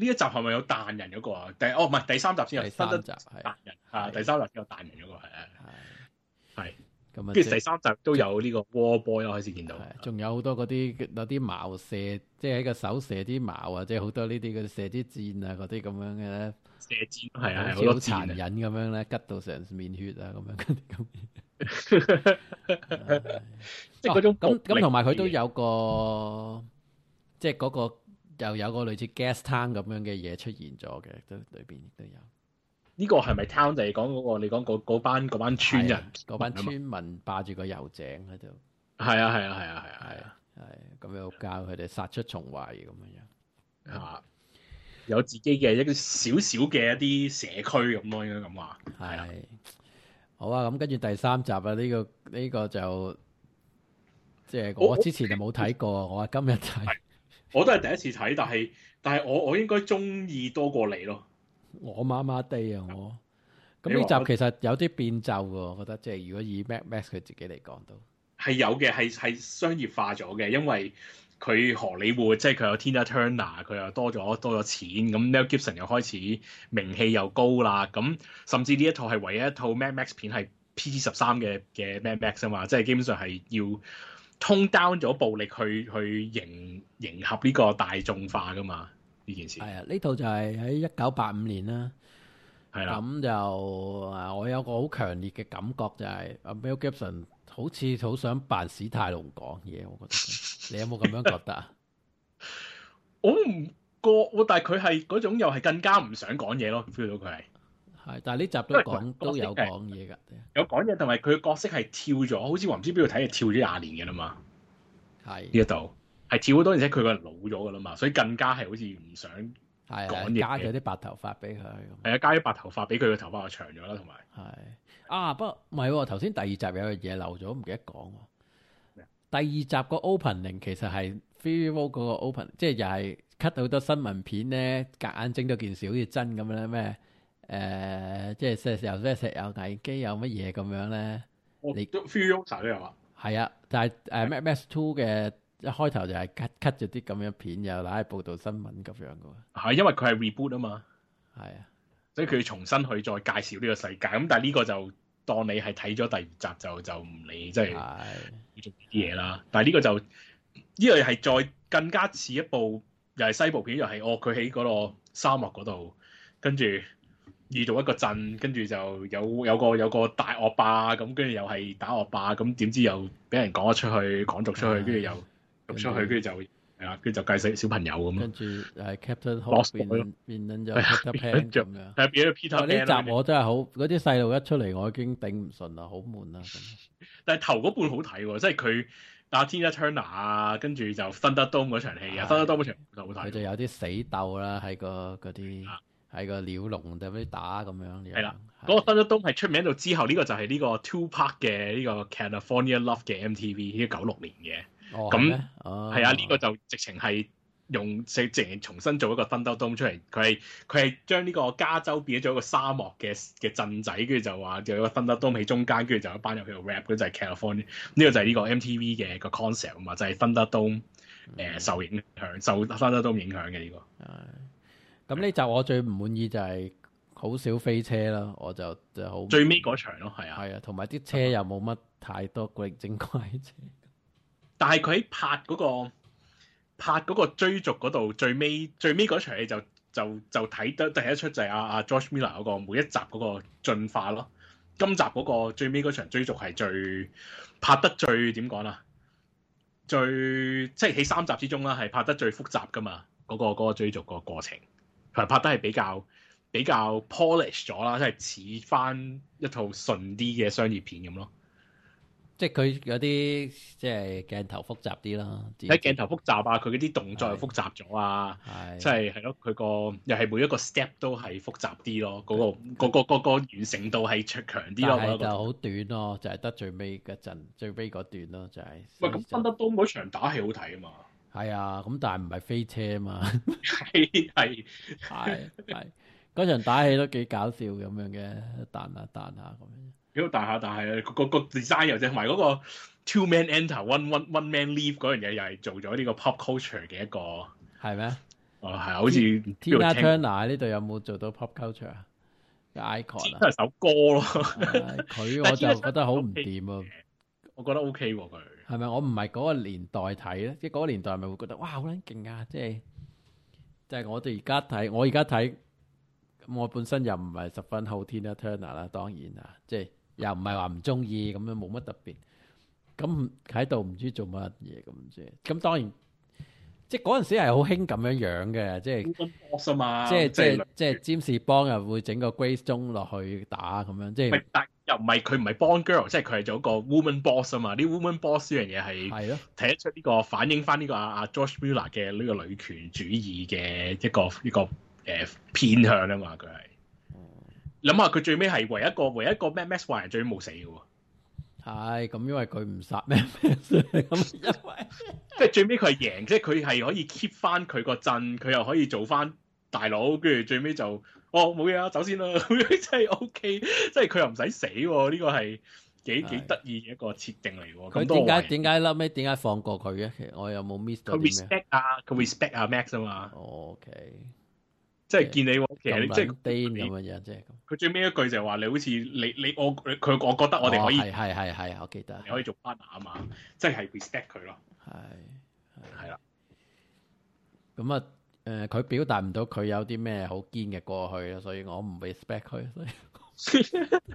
呢一集係咪有彈人嗰個啊？第哦唔係第三集先有， 第三集係彈人啊，第三集先有彈人嗰個係啊，係咁啊，跟住第三集都有呢個 War Boy 咯，開始見到， 仲有好多嗰啲有啲矛射，即係喺個手射啲矛啊，即係好多呢啲嗰啲射啲箭啊嗰啲咁樣嘅咧， 射箭係啊， 好殘忍咁樣咧，吉到成面血啊咁樣嗰啲咁。即係嗰種咁咁，同埋佢都有個即係嗰個又有個類似 gas tank 咁樣嘅嘢出現咗嘅，都裏邊亦都有。 呢個係咪 town 就係講嗰個？你講嗰班嗰班村人， 嗰班村民霸住個油井喺度。 係啊係啊係啊係啊係啊， 係咁樣教佢哋殺出重圍咁樣樣。 啊，有自己嘅一個少少嘅一啲社區咁咯，應該咁話。係好啊，咁跟住第三集啊，呢個呢個就即係我之前就冇睇過，我話今日睇， 我都係第一次睇，但係但係我我應該中意多過你咯。 我麻麻地啊，我咁呢集其實有啲變奏喎，我覺得即係如果以 Mad Max 佢自己嚟講都係有嘅，係係商業化咗嘅，因為佢荷里活即係佢有 Tina Turner，佢又多咗多咗錢，咁 Mel Gibson 又開始名氣又高啦，咁甚至呢一套係唯一一套 Mad Max 片係 P 十三嘅嘅 Mad Max 啊嘛，即係基本上係要通 down 咗暴力去去迎迎合呢個大眾化噶嘛。呢件事係啊，呢套就係喺一九八五年啦， 係啦。 咁就啊，我有個好強烈嘅感覺就係阿 Mel Gibson 好似好想扮史泰龍講嘢，我覺得你有冇咁樣覺得啊？ 我唔覺，但係佢係嗰種又係更加唔想講嘢咯 ，feel 到佢係係，但係呢集都講都有講嘢㗎， 有講嘢，同埋佢嘅角色係跳咗，好似話唔知邊度睇係跳咗廿年嘅啦嘛，係呢一度。係跳好多，而且佢個人老咗噶啦嘛，所以更加係好似唔想講嘢， 加咗啲白頭髮俾佢。 係啊，加啲白頭髮俾佢，個頭髮又長咗啦，同埋係啊，不過唔係喎，頭先第二集有樣嘢漏咗，唔記得講喎。第二集個 opening 其實係 Fury Road 嗰個 open，即係又係 cut 好多新聞片咧，夾硬整咗件事好似真咁樣咧咩？誒、呃，即係石油咩石油危機有乜嘢咁樣咧？ 你都 Fury Road 都有啊？ 係啊，但係誒 Mad Max Two 嘅。一開頭就係 cut cut 咗啲咁樣片，又攞嚟報導新聞咁樣嘅喎。 係因為佢係 reboot 啊嘛， 係啊， 所以佢要重新去再介紹呢個世界。咁但係呢個就當你係睇咗第二集就就唔理，即係要做啲嘢啦。但係呢個就呢、呢個係再更加似一部又係西部片，又係哦佢喺嗰個沙漠嗰度，跟住遇到一個鎮，跟住就有有個有個大惡霸咁，跟住又係打惡霸，咁點知又俾人趕咗出去，趕逐出去，跟住又。出去，跟住就係啦，跟住就計死小朋友咁咯。跟住係 Captain Hook 變變緊咗 Peter Pan 咁樣。 係變咗 Peter Pan。 呢集我真係好，嗰啲細路一出嚟，我已經頂唔順啦，好悶啦。 但係頭嗰半好睇喎，即係佢阿 Tina Turner 啊，跟住就 Thunderdome 嗰場戲啊 ，Thunderdome 嗰場就好睇。 佢就有啲死鬥啦，喺個嗰啲喺個鳥籠度啲打咁樣。 係啦，嗰個 Thunderdome 係出名到之後，呢個就係呢個 Two Part 嘅呢個 California Love 嘅 M T V，呢個九六年嘅。咁係、哦、啊，呢、這個就直情係用直情重新做一個 Thunderdome 出嚟。佢係佢係將呢個加州變咗一個沙漠嘅嘅鎮仔，跟住就話有一個 Thunderdome 喺中間，跟住就有一班人喺度 rap，嗰就係 California。呢個就係呢個 M T V 嘅個 concept 啊嘛，就係 Thunderdome 誒受影響，受 Thunderdome 影響嘅呢、這個。係。咁呢集我最唔滿意就係好少飛車啦，我就就好最尾嗰場咯，係啊， 係啊，同埋啲車又冇乜太多古靈精怪車。 但係佢喺拍嗰、嗰個拍嗰個追逐嗰度，最尾最尾嗰場戲就就就睇得第一出就係阿阿 George Miller 嗰個每一集嗰個進化咯。今集嗰個最尾嗰場追逐係最拍得最點講啦？最即係喺三集之中啦，係拍得最複雜噶嘛。嗰、嗰個嗰個追逐個過程，佢拍得係比較比較 polish 咗啦，即係似翻一套順啲嘅商業片咁咯。 即係佢有啲即係鏡頭複雜啲啦， 喺鏡頭複雜啊，佢嗰啲動作又複雜咗啊，即係係咯，佢個又係每一個 step 都係複雜啲咯，嗰、嗰個嗰、嗰個嗰個完成度係強啲咯。 但係就好短咯，就係、係、得最尾嗰陣，最尾嗰段咯，就係、係。 喂，咁分得多嗰場打戲好睇啊嘛。 係啊，咁但係唔係飛車啊嘛。 係係係係，嗰場打戲都幾搞笑咁樣嘅，彈下彈下咁樣。 幾好大下，但係個個 design 又正，同埋嗰個 two man enter one one one man leave 嗰樣嘢又係做咗呢個 pop culture 嘅一個係咩？ 哦係啊，好似 Tina Turner 呢度有冇做到 pop culture 啊 icon 啊？ 都係首歌咯。 佢我就覺得好唔掂啊。 我覺得 OK 喎佢。 係咪？我唔係嗰個年代睇咧，即係嗰個年代咪會覺得哇好撚勁啊！即係即係我哋而家睇，我而家睇，咁我本身又唔係十分好 Tina Turner 啦，當然啦，即係又唔係話唔中意咁樣，冇乜特別。咁喺度唔知做乜嘢咁啫。咁當然，即係嗰陣時係好興咁樣樣嘅，即係 boss 啊嘛， 即係即係即係係占士邦又會整個 Grace Jones 落去打咁樣，即係但又唔係佢唔係 Bond girl，即係佢係做一個 woman boss 啊嘛。啲 woman boss 呢樣嘢係係咯， 睇得出呢個反映翻呢個阿阿 George Miller 嘅呢個女權主義嘅一個一個誒、呃、偏向啊嘛。佢係諗下佢最尾係唯一一個唯一一個 Mad Max 壞人最尾冇死嘅喎。 係咁，因為佢唔殺咩咩咁，因為即係最尾佢係贏，即係佢係可以 keep 翻佢個陣，佢又可以做翻大佬，跟住最尾就哦冇嘢啊，走先啦，真係 OK，即係佢又唔使死喎，呢、這個係幾幾得意嘅一個設定嚟喎。 佢點解點解後尾點解放過佢嘅？其實我有冇 miss 到啲咩？ 佢 respect 啊，佢 respect 啊 Max 啊嘛。 O K， 即係見你其實你即係癲咁嘅樣，即係咁。 佢最尾一句就係話你好似你你我佢我覺得我哋可以係係係係，我記得你可以做 partner 啊嘛，即係 respect 佢咯。 係係啦。 咁啊誒，佢表達唔到佢有啲咩好堅嘅過去啊，所以我唔 respect 佢。所以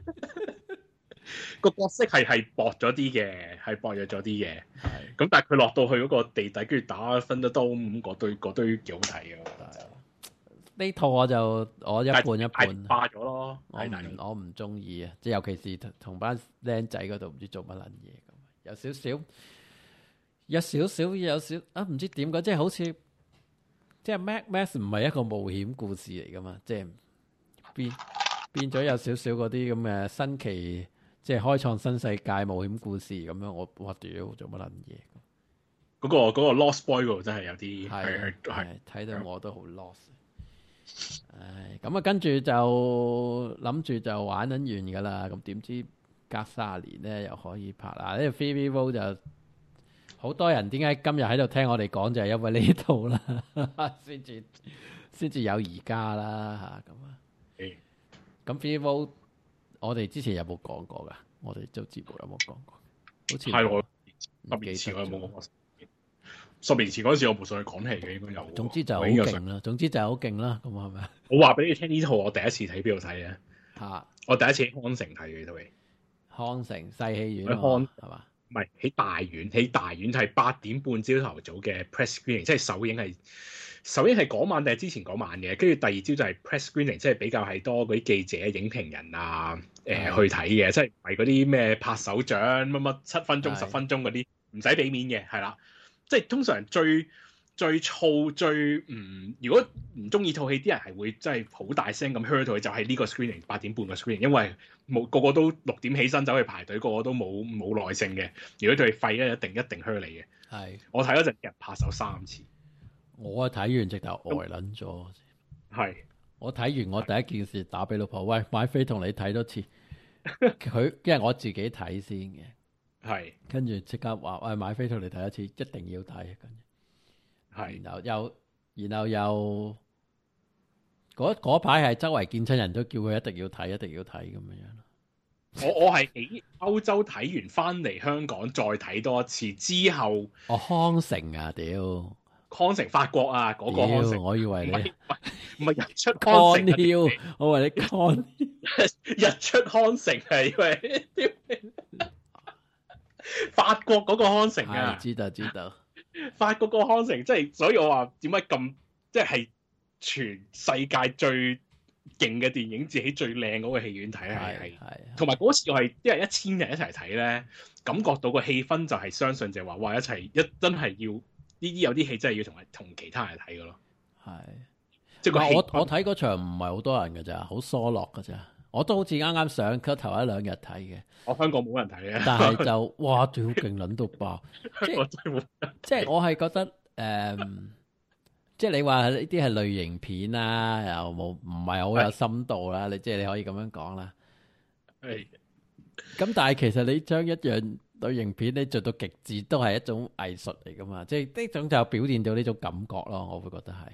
個角色係係薄咗啲嘅，係薄弱咗啲嘅。 係咁但係佢落到去嗰個地底，跟住打分得多咁，嗰堆嗰堆幾好睇嘅。 呢套我就我一半一半化咗咯。 我唔我唔中意啊！即係尤其是同班僆仔嗰度唔知做乜撚嘢咁，有少少有少少有少啊，唔知點講，即係好似即係 Mad Max 唔係一個冒險故事嚟噶嘛，即係變變咗有少少嗰啲咁嘅新奇，即係開創新世界冒險故事咁樣。我哇屌做乜撚嘢？ 嗰個嗰個 Lost Boy 嗰度真係有啲係係睇到我都好 lost。唉，咁啊，跟住就諗住就玩緊完噶啦，咁點知隔卅年咧又可以拍啦？呢個 Free Vivo 就好多人點解今日喺度聽我哋講就係因為呢套啦，先至先至有而家啦吓咁啊。咁 Free Vivo 我哋之前有冇講過噶？我哋做節目有冇講過？好似係我十年前我有冇講過？十年前嗰陣時我冇上去講戲嘅，應該有。 總之就好勁啦，總之就係好勁啦，咁係咪？ 我話俾你聽，呢套我第一次睇邊度睇啊？嚇！我第一次喺康城睇嘅呢套戲。 康城細戲院喺康係嘛？ 唔係喺大院，喺大院就係八點半朝頭早嘅 press screening，即係首映係首映係嗰晚定係之前嗰晚嘅，跟住第二朝就係 press screening，即係比較係多嗰啲記者、影評人啊，誒、呃、去睇嘅，即係唔係嗰啲咩拍手掌乜乜七分鐘、十分鐘嗰啲，唔使俾面嘅，係啦。即係通常最最燥最唔，如果唔中意套戲啲人係會真係好大聲咁 hurt 佢，就係、是、呢個 screening 八點半個 screening，因為冇個個都六點起身走去排隊，個個都冇冇耐性嘅。如果佢哋廢咧，一定一定 hurt 你嘅。係我睇嗰陣人拍手三次， 我啊睇完直頭呆撚咗。係、嗯、我睇完我第一件事打俾老婆，喂，買飛同你睇多次。佢因為我自己睇先嘅。係，跟住即刻話，喂，買飛套嚟睇一次，一定要睇。跟住，係，然後又，然後又，嗰嗰排係周圍見親人都叫佢一定要睇，一定要睇咁樣樣。我我係喺歐洲睇完翻嚟香港再睇多一次之後，哦，康城啊，屌，康城法國啊，嗰、嗰個康城，我以為你唔係日出康城、啊，我話你康日出康城係、啊、因為。法國嗰個康城啊，知道知道。法國個康城，即係所以我話點解咁，即係全世界最勁嘅電影節喺最靚嗰個戲院睇係係，同埋嗰次我係因為一千人一齊睇咧，感覺到個氣氛就係相信就係話，哇一齊一真係要呢啲有啲戲真係要同埋同其他人睇噶咯。係，即係個我我睇嗰場唔係好多人噶咋，好疏落噶咋。我都好似啱啱上頭一兩日睇嘅，我香港冇人睇嘅，但係就哇，最好勁撚到爆！即係即係我係覺得誒、嗯，即係你話呢啲係類型片啦，又冇唔係好有深度啦，你即係你可以咁樣講啦。係。咁但係其實你將一樣類型片你做到極致，都係一種藝術嚟噶嘛，即係呢種就表現到呢種感覺咯，我會覺得係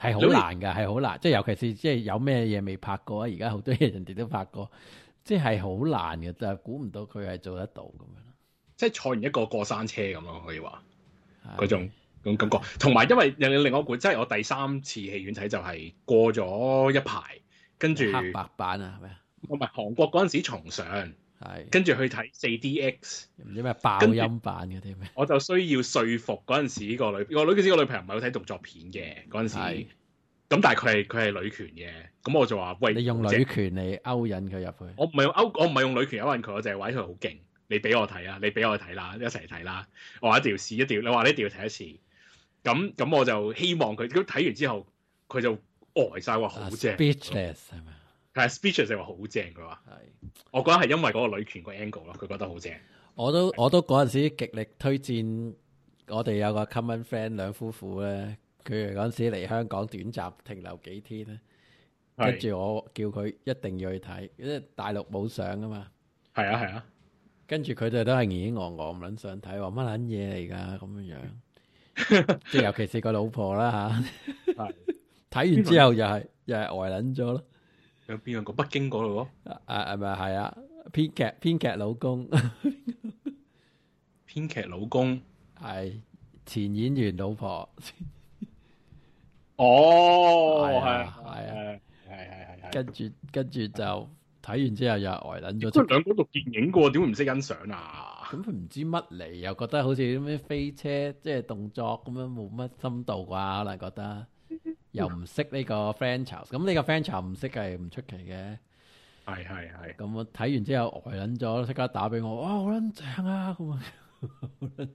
係好難㗎，係好難。即係尤其是即係有咩嘢未拍過啊！而家好多嘢人哋都拍過，即係好難嘅，就係估唔到佢係做得到咁樣。 即係坐完一個過山車咁咯，可以話嗰種種感覺。同埋因為另另外一個，即係我第三次戲院睇就係過咗一排，跟住黑白版啊，係咪啊？ 唔係韓國嗰陣時重上， 係跟住去睇四 D X， 唔知咩爆音版嗰啲咩？ 我就需要說服嗰陣時個女個女嗰時個女朋友唔係好睇動作片嘅嗰陣時，咁但係佢係佢係女權嘅，咁我就話喂， 你用女權嚟勾引佢入去？ 我唔係用勾，我唔係用女權勾引佢，我就係話佢好勁，你俾我睇啊，你俾我睇啦，一齊睇啦，我話一定要試，一定要，你話你一定要睇一次，咁咁我就希望佢，咁睇完之後佢就呆晒話好正 ，speechless 係咪？ 係 speechless 就話好正，佢話係，我覺得係因為嗰個女權個 angle 咯，佢覺得好正。 我都我都嗰陣時極力推薦，我哋有個 common friend 兩夫婦咧，佢哋嗰陣時嚟香港短暫停留幾天咧，跟住我叫佢一定要去睇，因為大陸冇上啊嘛。 係啊係啊， 跟住佢哋都係疑疑戇戇唔撚想睇，話乜撚嘢嚟㗎咁樣樣，即係尤其是個老婆啦嚇，睇完之後又係又係呆撚咗咯。 有邊個北京嗰度咯？ 啊係咪係啊？編劇編劇老公， 編劇老公係前演員老婆。 哦，係啊係啊，係係係。 跟住跟住就睇完之後又呆撚咗。 佢兩個讀電影嘅喎，點會唔識欣賞啊？ 咁佢唔知乜嚟，又覺得好似啲咩飛車即係動作咁樣冇乜深度啩？可能覺得又唔識呢個 franchise。咁呢個 franchise 唔識係唔出奇嘅。 係係係。 咁我睇完之後呆撚咗，即刻打俾我，哇好撚正啊！咁啊，好撚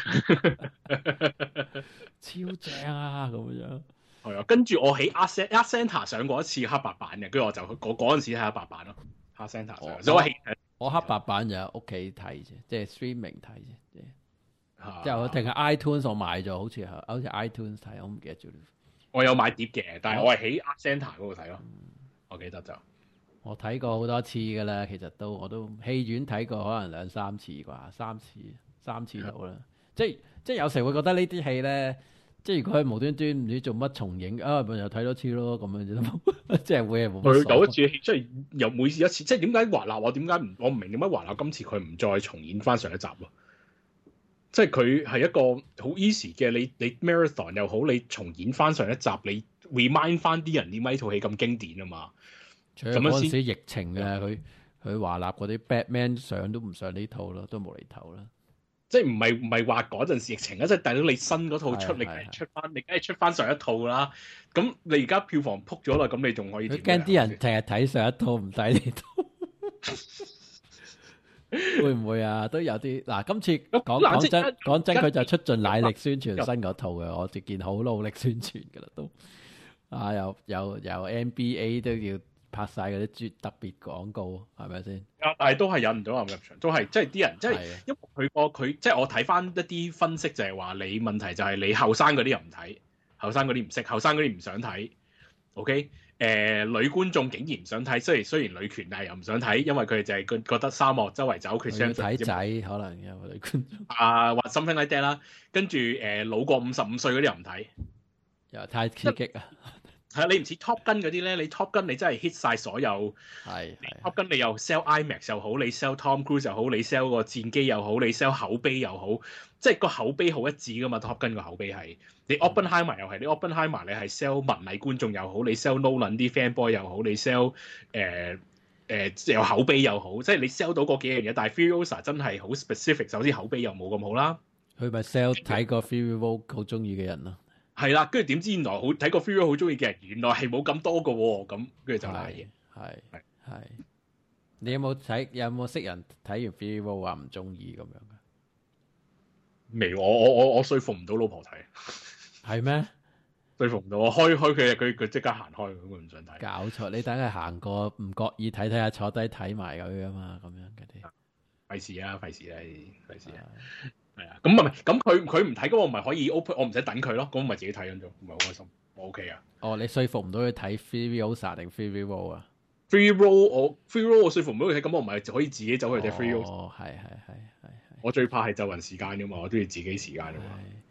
正，超正啊！咁樣。 係啊，跟住我喺 Art Centre 上過一次黑白版嘅，跟住我就嗰嗰陣時睇黑白版咯。Art Centre 上，所以我黑白版就喺屋企睇啫，即係 streaming 睇啫，即係即係我定係 iTunes 我買咗，好似係好似 iTunes 睇，我唔記得咗。 我有買碟嘅，但係我係喺 Art Centre 嗰度睇咯。我記得就我睇過好多次㗎啦，其實都我都戲院睇過可能兩三次啩，三次三次到啦。即係即係有時會覺得呢啲戲咧。即係如果佢無端端唔知做乜重影啊，咪又睇多次咯咁樣啫，即係會係冇乜所謂。佢有一次即係又每次一次，即係點解華納我點解唔我唔明點解華納今次佢唔再重演翻上一集咯？即係佢係一個好 easy 嘅，你你 marathon 又好，你重演翻上一集，你 remind 翻啲人點解呢套戲咁經典啊嘛？ 咁嗰陣時疫情嘅，佢佢華納嗰啲 Batman 上都唔上呢套咯，都無厘頭啦。 即係唔係唔係話嗰陣時疫情啊！即係大佬你新嗰套出，你梗係出翻，你梗係出翻上一套啦。咁你而家票房撲咗啦，咁你仲可以點？佢驚啲人淨係睇上一套唔睇呢套，會唔會啊？都有啲嗱，今次講講真講真，佢就出盡奶力宣傳新嗰套嘅，我哋見好努力宣傳㗎啦，都啊，有有有 N B A 都要。拍晒嗰啲絕特別廣告，係咪先？啊！但係都係引唔到人入場，都係即係啲人，即係因為佢個佢即係我睇翻一啲分析就係話，你問題就係你後生嗰啲又唔睇，後生嗰啲唔識，後生嗰啲唔想睇。OK，誒、呃、女觀眾竟然唔想睇，雖然雖然女權，但係又唔想睇，因為佢哋就係覺覺得沙漠周圍走，佢想睇仔，可能有女觀眾啊，或 something like that 啦。跟住誒老過五十五歲嗰啲又唔睇，又太刺激啊！係啊，你唔似 Top Gun 嗰啲咧，你 Top Gun 你真係 hit 晒所有，係 Top Gun 你又 sell IMAX 又好，你 sell Tom Cruise 又好，你 sell 個戰機又好，你 sell 口碑又好，即係個口碑好一致噶嘛。Top Gun 個口碑係，你 Oppenheimer 又係，你 Oppenheimer 你係 sell 文藝觀眾又好，你 sell Nolan 啲 fanboy 又好，你 sell 誒誒有口碑又好，即係你 sell 到嗰幾樣嘢。但係 Furiosa 真係好 specific，首先口碑又冇咁好啦。佢咪 sell 睇個 Fury 好中意嘅人咯。係啦，跟住點知原來好睇個 Fury 好中意嘅人，原來係冇咁多嘅喎，咁跟住就賴嘢。係係係。你有冇睇？有冇識人睇完 Fury 話唔中意咁樣嘅？未，我我我我說服唔到老婆睇。係咩？說服唔到，我開開佢，佢佢即刻行開，咁佢唔想睇。搞錯，你等佢行過，唔覺意睇睇下，坐低睇埋佢啊嘛，咁樣嗰啲。費事啊！費事啊！費事啊！係啊，咁唔係，咁佢佢唔睇，咁我咪可以 open，我唔使等佢咯，咁我咪自己睇緊咗，唔係好開心，我 OK 啊。哦，你說服唔到佢睇 Furiosa 定 Free Roll 啊 ？Free Roll 我 Free Roll 我說服唔到佢睇，咁我咪就可以自己走去睇 Free Roll。哦，係係係係係。我最怕係就人時間噶嘛，我中意自己時間噶嘛。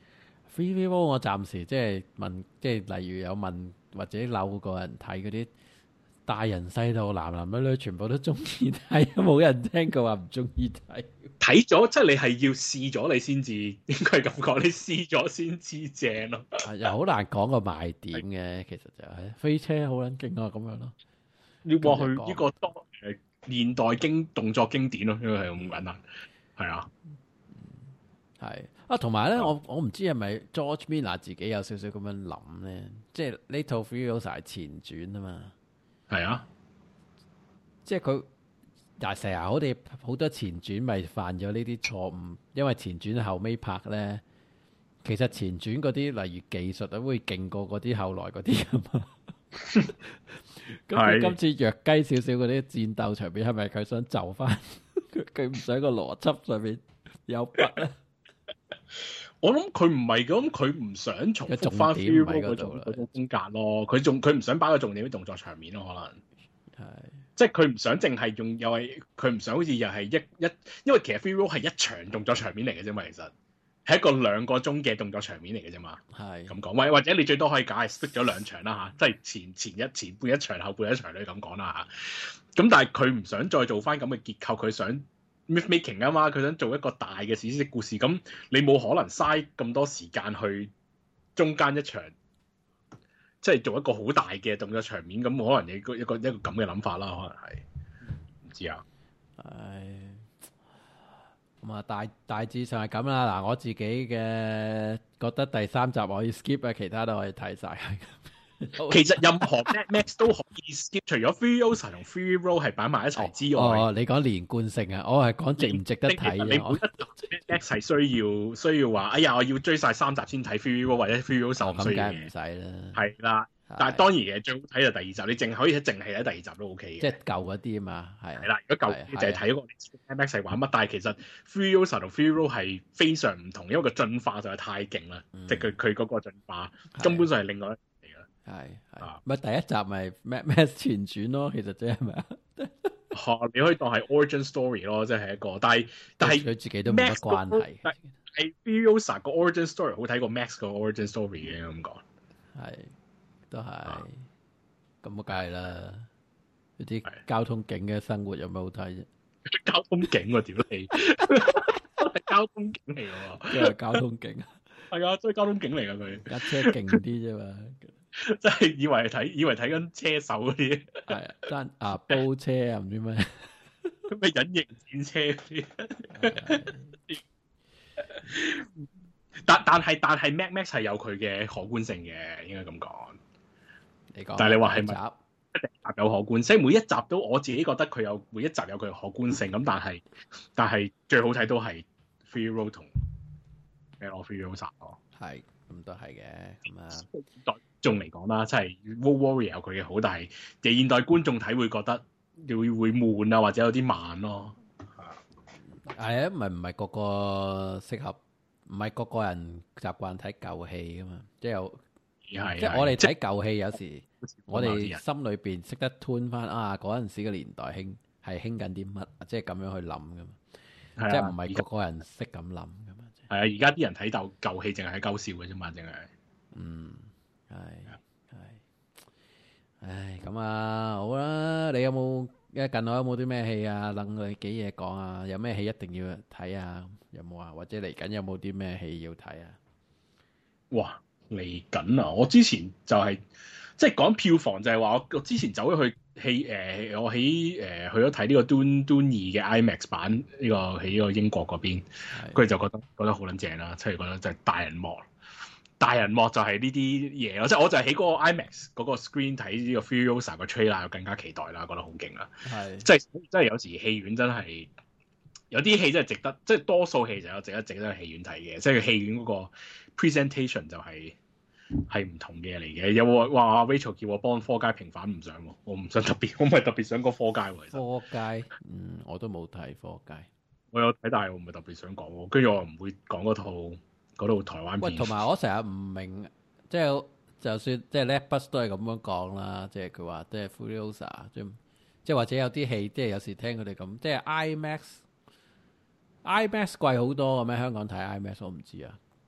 Free Will 我暫時即係問，即係例如有問或者扭個人睇嗰啲大人細路男男女女全部都中意睇，冇人聽過話唔中意睇。 睇咗即係你係要試咗你先至應該係咁講，你試咗先知正咯。 又好難講個賣點嘅，其實就係飛車好撚勁啊咁樣咯。 你話佢呢個當誒現代經動作經典咯，因為係咁簡單。係啊， 係啊，同埋咧，我我唔知係咪 George Miller 自己有少少咁樣諗咧，即係呢套 Furiosa 係前傳啊嘛。 係啊， 即係佢。但係成日我哋好多前傳咪犯咗呢啲錯誤，因為前傳後尾拍咧，其實前傳嗰啲例如技術都會勁過嗰啲後來嗰啲啊嘛。咁佢今次弱雞少少嗰啲戰鬥場面，係咪佢想就翻？佢唔想個邏輯上面有筆咧？ 我諗佢唔係咁，佢唔想重複翻 Fury 嗰種嗰種風格咯。佢仲佢唔想擺個重點喺動作場面咯，可能係。即係佢唔想淨係用，又係佢唔想好似又係一一，因為其實 Free Roll 係一場動作場面嚟嘅啫嘛，其實係一個兩個鐘嘅動作場面嚟嘅啫嘛，係咁講，或或者你最多可以解係 split 咗兩場啦嚇，即係前前一前半一場後半一場你咁講啦嚇，咁但係佢唔想再做翻咁嘅結構，佢想 myth making 啊嘛，佢想做一個大嘅史詩式故事，咁你冇可能嘥咁多時間去中間一場。即係做一個好大嘅動作場面，咁可能有一個一個一個咁嘅諗法啦，可能係唔知啊。 係咁啊，大大致上係咁啦。嗱，我自己嘅覺得第三集我可以 skip 啊，其他都可以睇晒。 其實任何 Mad Max 都可以 skip，除咗 Furiosa 同 Free Roll 係擺埋一齊之外。 哦，你講連貫性啊，我係講值唔值得睇啊。你每一集 Mad Max 係需要需要話，哎呀，我要追晒三集先睇 Free Roll 或者 Furiosa 唔需要嘅。咁梗係唔使啦。係啦，但係當然嘅最好睇就第二集，你淨可以睇淨係睇第二集都 OK 嘅。 即係舊嗰啲啊嘛，係。係啦，如果舊就係睇嗰個 Mad Max 係玩乜，但係其實 Furiosa 同 Free Roll 係非常唔同，因為個進化就係太勁啦，即係佢佢嗰個進化根本上係另外。係係，咪第一集咪 Mad Max 前傳咯，其實即係咪啊？ 你可以當係 origin story 咯，即係一個，但係但係佢自己都冇乜關係。 係 Furiosa 個 origin story 好睇過 Max 個 origin story 嘅咁講，係都係，咁啊梗係啦。啲交通警嘅生活有咩好睇啫？ 交通警喎，屌你！係交通警嚟喎， 因為交通警係啊，即係交通警嚟噶佢， 架車勁啲啫嘛。 即係以為睇，以為睇緊車手嗰啲， 係啊，單啊煲車啊，唔知咩咩隱形戰車嗰啲。但但係但係 Mad Max 係有佢嘅可觀性嘅，應該咁講。你講，但係你話係咪一集有可觀？即係每一集都我自己覺得佢有每一集有佢嘅可觀性。咁但係但係最好睇都係 Free Roll 同咩咯 Furiosa 咯。係，咁都係嘅。咁啊。眾嚟講啦，即係 Road Warrior 有佢嘅好，但係嘅現代觀眾睇會覺得會會悶啊，或者有啲慢咯。係啊，唔係唔係個個適合，唔係個個人習慣睇舊戲噶嘛。即係有，即係我哋睇舊戲有時，我哋心裏邊識得 tune 翻啊嗰陣時嘅年代興係興緊啲乜，即係咁樣去諗噶嘛。即係唔係個個人識咁諗噶嘛。係啊，而家啲人睇舊舊戲淨係喺鳩笑嘅啫嘛，淨係嗯。係係，唉咁啊，好啦，你有冇一近來有冇啲咩戲啊？諗你幾嘢講啊？有咩戲一定要睇啊？有冇啊？或者嚟緊有冇啲咩戲要睇啊？哇，嚟緊啊！我之前就係、是、即係講票房就係話我我之前走咗去戲誒、呃，我喺誒、呃、去咗睇呢個 Dune Dune 二嘅 IMAX 版呢、這個喺呢個英國嗰邊，佢就覺得覺得好撚正啦，即係覺得真係大人幕。大人幕就係呢啲嘢咯，即係我就係喺嗰個 IMAX 嗰個 screen 睇呢個 Furiosa 個 trailer，更加期待啦，覺得好勁啦。係，即係即係有時戲院真係有啲戲真係值得，即係多數戲就有值得值得去戲院睇嘅，即係戲院嗰個 presentation 就係係唔同嘅嚟嘅。有冇話 Rachel 叫我幫科街平反唔上喎？我唔想特別，我唔係特別想講科街喎。其實科街，嗯，我都冇睇科街，我有睇，但係我唔係特別想講喎。跟住我唔會講嗰套。嗰度台灣片，喂，同埋我成日唔明，即係就算即係 Letbus 都係咁樣講啦，即係佢話即係 Furiosa，即即係或者有啲戲，即係有時聽佢哋咁，即係 IMAX，IMAX 貴好多嘅咩？香港睇 IMAX 我唔知啊，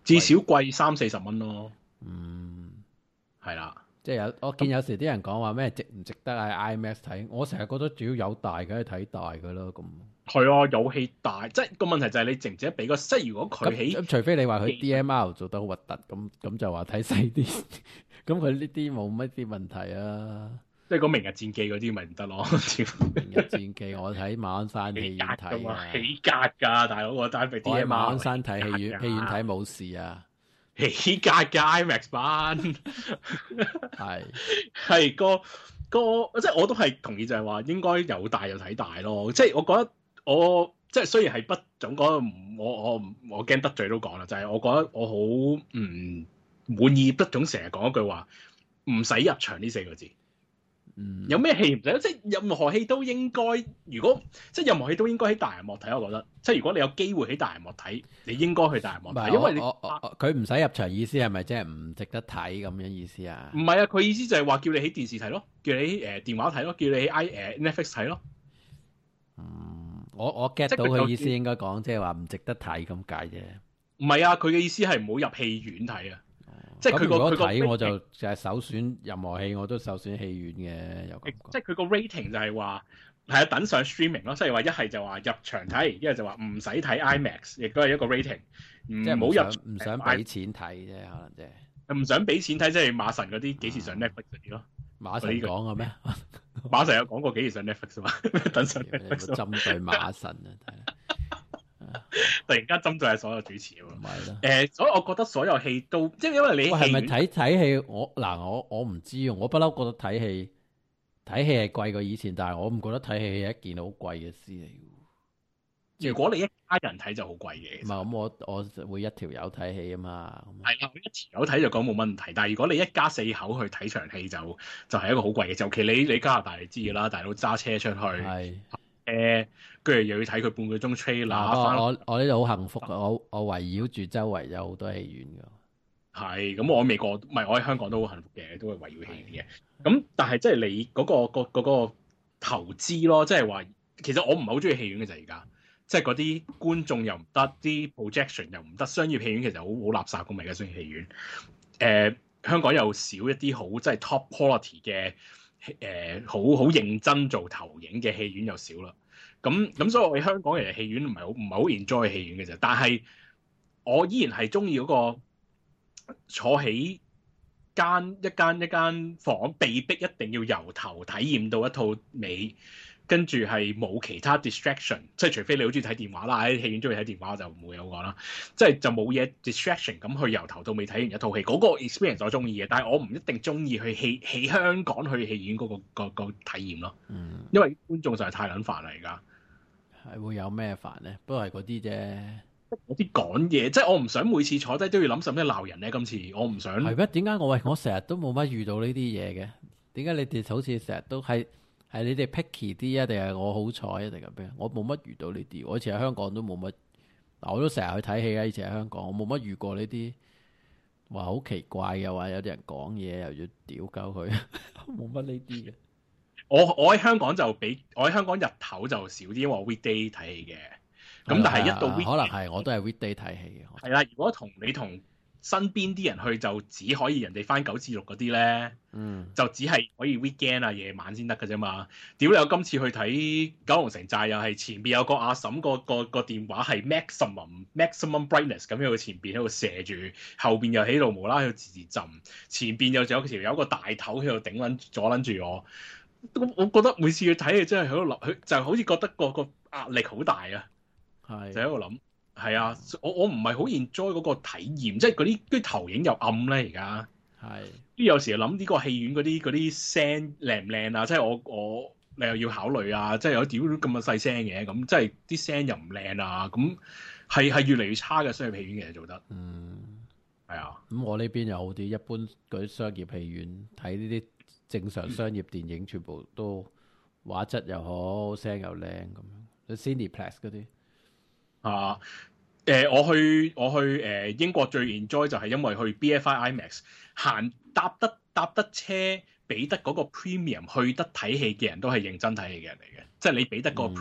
至少貴三四十蚊咯。 嗯， 係啦。 即係有我見有時啲人講話咩值唔值得喺 IMAX 睇，我成日覺得只要有大梗係睇大噶啦咁。 係啊，有戲大，即係個問題就係你值唔值得俾個，即係如果佢喺咁，除非你話佢 D M R 做得好核突，咁咁就話睇細啲。咁佢呢啲冇乜啲問題啊。 即係個明日戰記嗰啲咪唔得咯。 明日戰記我睇馬鞍山戲院睇啊， 起格㗎大佬，個單俾 D M R。 我喺馬鞍山睇戲院，戲院睇冇事啊。 起格嘅 IMAX 版係係個個即係我都係同意，就係話應該有大就睇大咯。即係我覺得我即係雖然係不總講，我我我驚得罪都講啦，就係、是、我覺得我好唔滿意不總成日講一句話唔使入場呢四個字。 嗯， 有咩戲唔使？即係任何戲都應該，如果即係任何戲都應該喺大銀幕睇。我覺得，即係如果你有機會喺大銀幕睇，你應該去大銀幕睇，因為你佢唔使入場意思係咪即係唔值得睇咁樣意思啊？ 唔係啊，佢意思就係話叫你喺電視睇咯，叫你喺誒、呃、電話睇咯，叫你喺 i 誒 Netflix 睇咯。 嗯，我我 get 到佢意思應該講即係話唔值得睇咁解啫。 唔係啊，佢嘅意思係唔好入戲院睇啊。即係佢個佢個睇我就就係首選任何戲我都首選戲院嘅，有感覺。 即係佢個 rating 就係話係啊，等上 streaming 咯，即係話一係就話入場睇，一係就話唔使睇 IMAX，亦都係一個 rating。即係唔好入唔想俾錢睇啫，可能即係唔想俾錢睇，即係馬神嗰啲幾時上 Netflix 嗰啲咯。 馬神講嘅咩？ 馬神有講過幾時上 Netflix 嘛？等上 Netflix 針對馬神啊！ 突然間針對係所有主持喎， 唔係咯？ 誒，所以我覺得所有戲都即係因為你係咪睇睇戲？我嗱我我唔知啊，我不嬲覺得睇戲睇戲係貴過以前，但係我唔覺得睇戲係一件好貴嘅事嚟。 如果你一家人睇就好貴嘅。 唔係咁，我我會一條友睇戲啊嘛。 係啦，一條友睇就講冇問題，但係如果你一家四口去睇場戲就就係一個好貴嘅。尤其你你加拿大你知㗎啦，大佬揸車出去。係。誒，跟住又要睇佢半個鐘 trailer、啊。 我我呢度好幸福啊！我我圍繞住周圍有好多戲院㗎。 係，咁我喺美國唔係我喺香港都好幸福嘅，都係圍繞戲院嘅。咁但係即係你嗰、嗰個、嗰個、嗰個投資咯，即係話其實我唔係好中意戲院嘅就而家，即係嗰啲觀眾又唔得，啲 projection 又唔得，商業戲院其實好好垃圾咁嚟嘅商業戲院。誒、呃，香港又少一啲好即係 top quality 嘅。誒、呃、好好認真做投影嘅戲院又少啦，咁咁所以我喺香港其實戲院唔係好唔係好 enjoy 戲院嘅啫，但係我依然係中意嗰個坐喺間一間一間房，被逼一定要由頭體驗到一套美，跟住係冇其他 distraction， 即係除非你好中意睇電話啦，喺戲院中意睇電話就唔會有講啦，即係就冇嘢 distraction 咁去由頭到尾睇完一套戲，嗰、那個 experience 我中意嘅，但係我唔一定中意去戲喺香港去戲院嗰、那個、那個、那個體驗咯，嗯，因為觀眾實在太撚煩啦而家， 係會有咩煩咧？不過係嗰啲啫， 嗰啲講嘢，即係我唔想每次坐低都要諗使咩鬧人咧。今次我唔想係咩？點解我喂我成日都冇乜遇到呢啲嘢嘅？點解你哋好似成日都係？係你哋 picky 啲啊，定係我好彩啊，定係咩？我冇乜遇到呢啲。我以前喺香港都冇乜，嗱我都成日去睇戲啊。以前喺香港，我冇乜遇過呢啲話好奇怪嘅話，有啲人講嘢又要屌鳩佢，冇乜呢啲嘅。 我我喺香港就比我喺香港日頭就少啲，因為我 weekday 睇戲嘅。咁但係一到 weekday， 可能係我都係 weekday 睇戲嘅。 係啦，如果同你同身邊啲人去就只可以人哋翻九至六嗰啲咧，嗯，就只係可以 weekend 啊夜晚先得㗎啫嘛。屌你有今次去睇九龍城寨又係前邊有個阿嬸個個個電話係 maximum maximum brightness 咁喺佢前邊喺度射住，後邊又喺度無啦啦喺度自自浸，前邊又仲有條有個大頭喺度頂撚阻撚住我。我我覺得每次去睇戲真係喺度諗，佢就好似覺得個個壓力好大啊，係就喺度諗。係啊，我我唔係好 enjoy 嗰個體驗，即係嗰啲啲投影又暗咧，而家係，啲有時諗呢個戲院嗰啲嗰啲聲靚唔靚啊，即係我我你又要考慮啊，即係有屌咁嘅細聲嘅，咁即係啲聲又唔靚啊，咁係係越嚟越差嘅商業戲院嘅做得，嗯，係啊， 咁我呢邊又好啲，一般嗰啲商業戲院睇呢啲正常商業電影，全部都畫質又好，聲又靚咁樣，啲 Cineplex 嗰啲。 啊，誒、呃，我去我去誒、呃、英國最 enjoy 就係因為去 B F I IMAX 行搭得搭得車，俾得嗰個 premium 去得睇戲嘅人都係認真睇戲嘅人嚟嘅，即係你俾得個 premium 去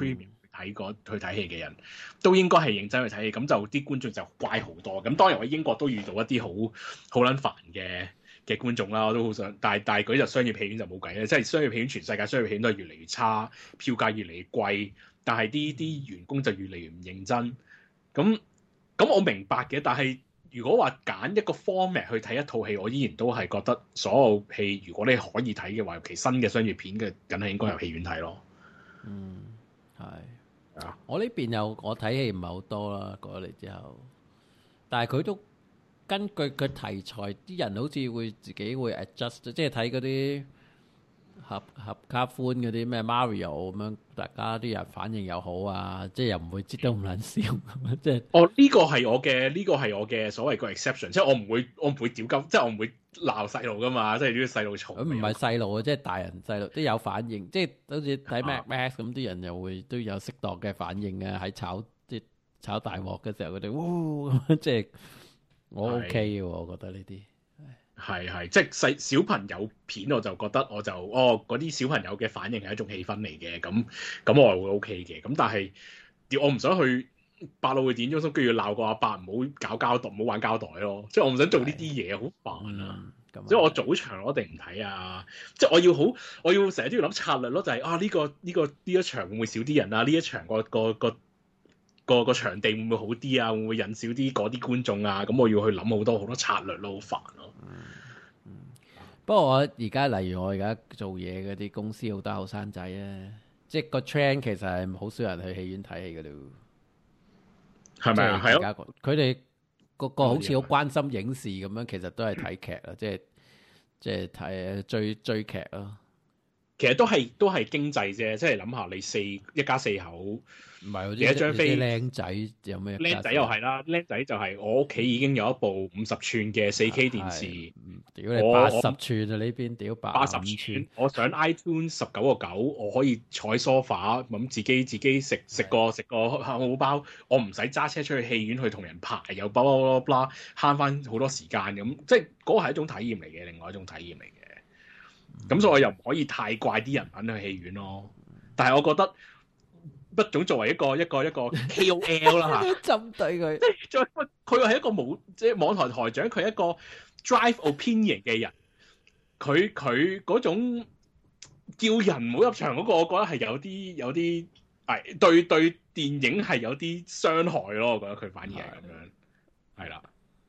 睇過去睇戲嘅人，都應該係認真去睇戲，咁就啲觀眾就乖好多。咁當然我喺英國都遇到一啲好好撚煩嘅嘅觀眾啦，我都好想，但係但係嗰啲就商業戲院就冇計咧，即係商業戲院全世界商業戲院都係越嚟越差，票價越嚟越貴，但係啲啲員工就越嚟越唔認真。咁咁我明白嘅，但係如果話揀一個 format 去睇一套戲，我依然都係覺得所有戲如果你可以睇嘅話，尤其新嘅商業片嘅，梗係應該入戲院睇咯。 嗯，係啊， 我呢邊有我睇戲唔係好多啦，過咗嚟之後，但係佢都根據佢題材，啲人好似會自己會 adjust，即係睇嗰啲合合家歡嗰啲咩 Mario 咁樣，大家啲人反應又好啊，即係又唔會擠得咁撚笑咁樣，即係哦呢、這個係我嘅呢、這個係我嘅所謂個 exception，即係我唔會我唔會屌鳩，即係我唔會鬧細路噶嘛，即係呢啲細路嘈。 佢唔係細路啊，即係大人細路都有反應，即係好似睇 Mad Max 咁，啲人又會都有適當嘅反應啊，喺炒即係炒大鑊嘅時候，佢哋哇咁即係我 OK 嘅，我覺得呢啲。 係係，即係細小朋友片，我就覺得我就哦嗰啲小朋友嘅反應係一種氣氛嚟嘅，咁咁我係會 OK 嘅。咁但係我唔想去百老匯電影中心，跟住鬧個阿伯唔好搞膠袋，唔好玩膠袋咯。即係我唔想做呢啲嘢，好煩啊！ 嗯、 即係我早場我一定唔睇啊！即係我要好，我要成日都要諗策略咯，就係、是、啊呢、呢個呢、呢個呢一場會唔會少啲人啊？呢一場個個個個個場地會唔會好啲啊？會唔會引少啲嗰啲觀眾啊？咁我要去諗好多好多策略咯，好煩咯。 嗯嗯、不過我而家例如我而家做嘢嗰啲公司好多後生仔啊，即係個 trend 其實係好少人去戲院睇戲噶咯， 係咪啊？係咯， 佢哋個個好似好關心影視咁樣，其實都係睇劇啊，即係即係睇追追劇咯。 其實都係都係經濟啫，即係諗下你四一家四口，唔係你一張飛， 僆仔有咩？ 僆仔又係啦，僆仔就係我屋企已經有一部五十寸嘅四 K 電視， 屌你八十寸啊呢邊，屌八十寸， 我上 iTunes 十九個九，我可以坐喺 sofa 咁自己自己食食個食個漢堡包，我唔使揸車出去戲院去同人排，又巴拉巴拉慳翻好多時間咁，即係嗰個係一種體驗嚟嘅，另外一種體驗嚟嘅。咁、嗯、所以我又唔可以太怪啲人肯去戲院咯，但係我覺得畢總作為一個一個一個 K O L 啦嚇， 針對佢， 即係再佢又係一個冇即係網台台長，佢係一個 drive opinion 嘅人，佢佢嗰種叫人唔好入場嗰個，我覺得係有啲有啲係對對電影係有啲傷害咯，我覺得佢反而係咁樣，係啦。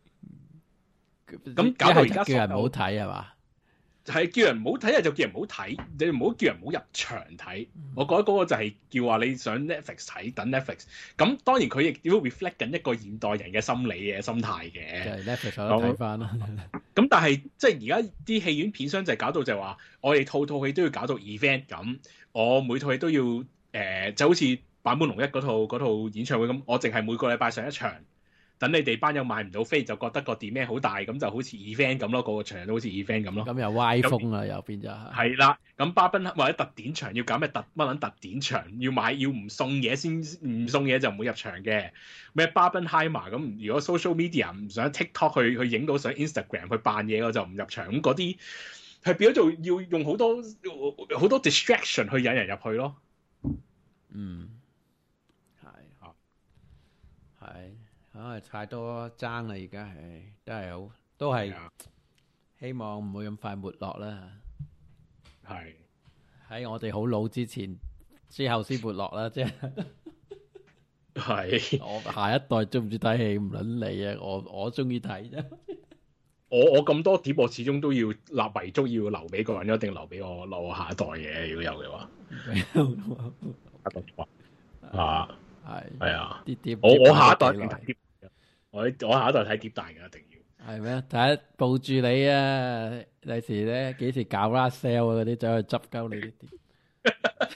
咁搞到而家叫人唔好睇係嘛？ 係叫人唔好睇，就叫人唔好睇。你唔好叫人唔好入場睇。嗯、我覺得嗰個就係叫話你上 Netflix 睇，等 Netflix。咁當然佢亦都 reflect 緊一個現代人嘅心理嘅心態嘅。就係 Netflix 我睇翻啦。咁但係即係而家啲戲院片商就係搞到就係話，我哋套套戲都要搞到 event 咁，我每套戲都要誒、呃，就好似坂本龍一嗰套嗰套演唱會咁，我淨係每個禮拜上一場。等你哋班友買唔到飛，就覺得個 demand 好大，咁就好似 event 咁咯，個個場都好似 event 咁咯。咁又歪風啊，又變咗係。係啦，咁巴賓或者特典場要搞咩特乜撚特典場，要買要唔送嘢先，唔送嘢就唔會入場嘅。咩巴賓 Heimer 咁，如果 social media 唔想 TikTok 去去影到上 Instagram 去扮嘢，我就唔入場。咁嗰啲係變咗做要用好多好多 distraction 去引人入去咯。嗯，係啊，係。啊！太多爭啦，而家係都係好，都係希望唔會咁快沒落啦。係喺我哋好老之前，之後先沒落啦，即係。係我下一代中唔中意睇戲唔撚理啊！我我中意睇啫。我我咁多碟，我始終都要立遺囑，要留俾個人，一定留俾我留我下一代嘅。如果有嘅話，下一代啊！係係啊！啲碟我我下一代睇碟，我我下一代睇碟大嘅一定要係咩？睇下抱住你啊！第時咧幾時搞 rush sale 啊？嗰啲走去執鳩你啲碟。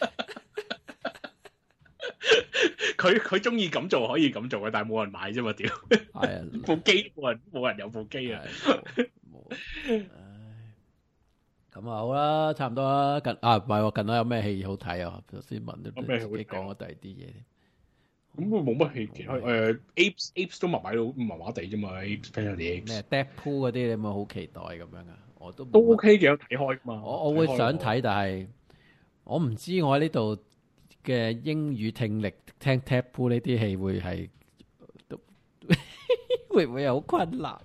佢佢中意咁做可以咁做嘅，但係冇人買啫嘛！屌，係啊，部機冇人冇人有部機啊！唉，咁啊好啦，差唔多啦。近啊唔係喎，近來有咩戲好睇啊？頭先問咗自己講咗第二啲嘢。咁佢冇乜戲，其他誒 Apes Apes 都麻麻到麻麻地啫嘛。Apes Planet Apes 咩 Deadpool 嗰啲，你有冇好期待咁樣啊？我都都 OK 嘅，有睇開噶嘛。我我會想睇，但係我唔知我喺呢度嘅英語聽力聽 Ted Pool 呢啲戲會係都會唔會有好困難？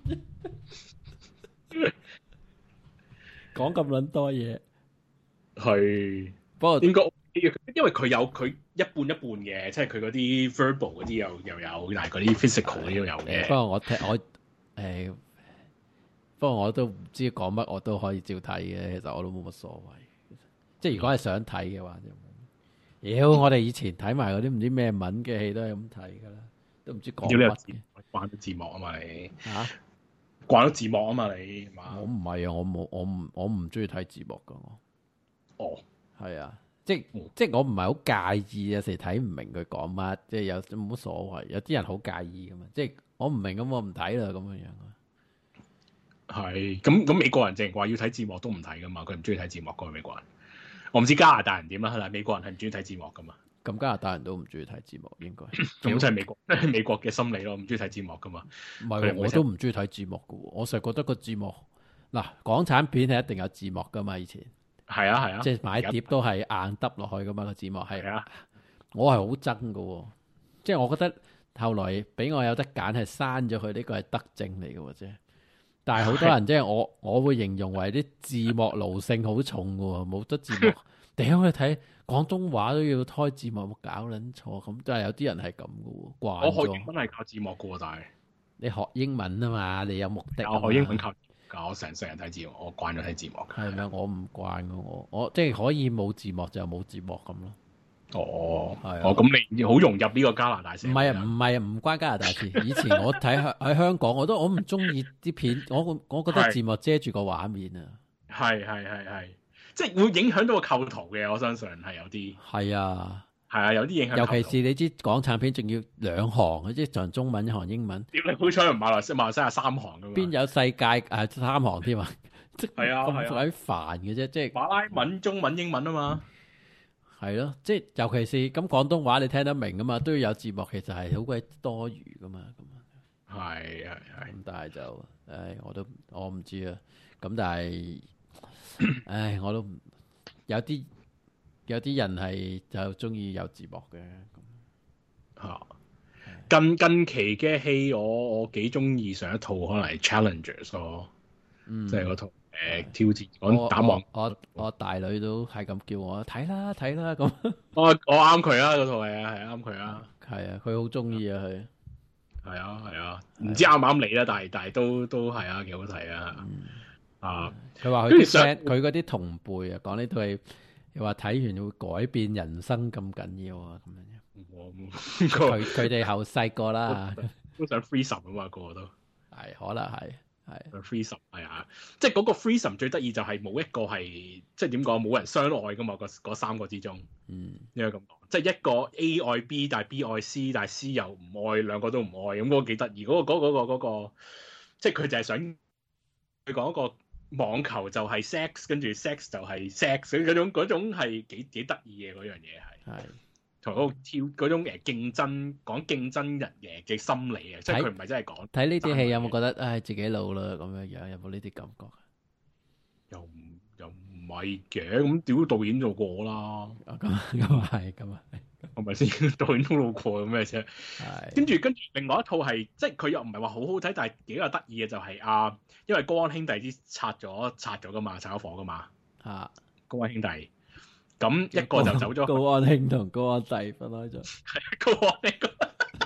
講咁撚多嘢， 係不過應該 OK 嘅，因為佢有佢一半一半嘅，即係佢嗰啲 verbal 嗰啲又又有，但係嗰啲 physical 嗰啲都有嘅。 不過我聽我誒、欸，不過我都唔知講乜，我都可以照睇嘅。其實我都冇乜所謂。即係如果係想睇嘅話就。妖！我哋以前睇埋嗰啲唔知咩文嘅戲都係咁睇噶啦，都唔知講乜嘅。 慣咗字幕啊嘛你嚇， 慣咗字幕啊嘛你嘛？ 我唔係啊，我冇我唔我唔中意睇字幕噶我。 哦， 係啊，即係、 嗯、 即係我唔係好介意啊，成日睇唔明佢講乜，即係有冇乜所謂。有啲人好介意噶嘛，即係我唔明咁我唔睇啦咁樣樣啊。 係咁咁美國人淨係話要睇字幕都唔睇噶嘛，佢唔中意睇字幕噶美國人。我唔知加拿大人點啦，但係美國人係唔中意睇字幕噶嘛。 咁加拿大人都唔中意睇字幕，應該咁就係美國美國嘅心理咯，唔中意睇字幕噶嘛。 唔係，我都唔中意睇字幕噶喎。我成日覺得個字幕嗱，港產片係一定有字幕噶嘛，以前係啊係啊， 即係買碟都係硬揼落去噶嘛，個字幕係。 係啊， 我係好憎噶喎，即係我覺得後來俾我有得揀係刪咗佢，呢個係德政嚟嘅喎啫。但係好多人即係我，我會形容為啲字幕奴性好重嘅喎，冇得字幕，屌你睇廣東話都要開字幕，冇搞撚錯咁，但係有啲人係咁嘅喎，慣咗。 我學英文係靠字幕嘅喎，但係你學英文啊嘛，你有目的。 我學英文靠教成世人睇字幕，我慣咗睇字幕。 係咪？我唔慣嘅我，我即係可以冇字幕就冇字幕咁咯。 哦，係啊。 哦，咁你好融入呢個加拿大社會。 唔係啊，唔係啊，唔關加拿大事。以前我睇喺香港，我都我唔中意啲片，我我覺得字幕遮住個畫面啊。 係係係係，即係會影響到個構圖嘅，我相信係有啲。 係啊， 係啊，有啲影響。 尤其是你知港產片仲要兩行，即係就中文一行英文。 屌你好彩，馬來西馬來西亞三行噶嘛？ 邊有世界誒三行添啊？即係啊， 咁鬼煩嘅啫，即係馬拉文、中文、英文啊嘛。 係咯，即係尤其是咁廣東話你聽得明噶嘛，都要有字幕，其實係好鬼多餘噶嘛。咁係係係。 咁但係就，唉，我都我唔知啊。咁但係，唉，我都有啲有啲人係就中意有字幕嘅。咁嚇，近近期嘅戲，我我幾中意上一套，可能係 Challengers 咯， 嗯， 即係嗰套。誒，挑戰講打網， 我我，我大女都係咁叫我睇啦睇啦咁。 我我啱佢啦，嗰套係啊係啱佢啦， 係啊，佢好中意啊佢。 係啊係啊，唔知啱唔啱你啦，但係但係都都係啊，幾好睇啊。 嗯、 啊， 佢話佢啲 friend，佢嗰啲同輩啊，講呢套戲又話睇完會改變人生咁緊要啊，咁樣。佢佢哋後細個啦， 都想 freeze 啊嘛，個個都係可能係。係 freeze 係啊，即係嗰個 freeze 最得意就係冇一個係即係點講冇人相愛噶嘛，嗰三個之中，嗯，應該咁講，即係一個 A 愛 B，但係 B 愛 C，但係 C 又唔愛，兩個都唔愛，咁嗰個幾得意，嗰個嗰個嗰個嗰個，即係佢就係想佢講一個網球就係 sex，跟住 sex 就係 sex，嗰種嗰種係幾幾得意嘅嗰樣嘢係。係。同嗰個跳嗰種誒競爭，講競爭人嘅嘅心理啊，即係佢唔係真係講。睇呢啲戲有冇覺得唉自己老啦咁樣樣？有冇呢啲感覺？又唔又唔係嘅，咁屌導演做過啦。咁咁啊係，咁啊係，係咪先？導演都老過咁咩啫？係。跟住跟住，另外一套係即係佢又唔係話好好睇，但係幾有得意嘅就係啊，因為高安兄弟啲拆咗拆咗噶嘛，拆咗火噶嘛。啊，高安兄弟。咁一個就走咗，高安兄同高安弟分開咗。係高安呢個。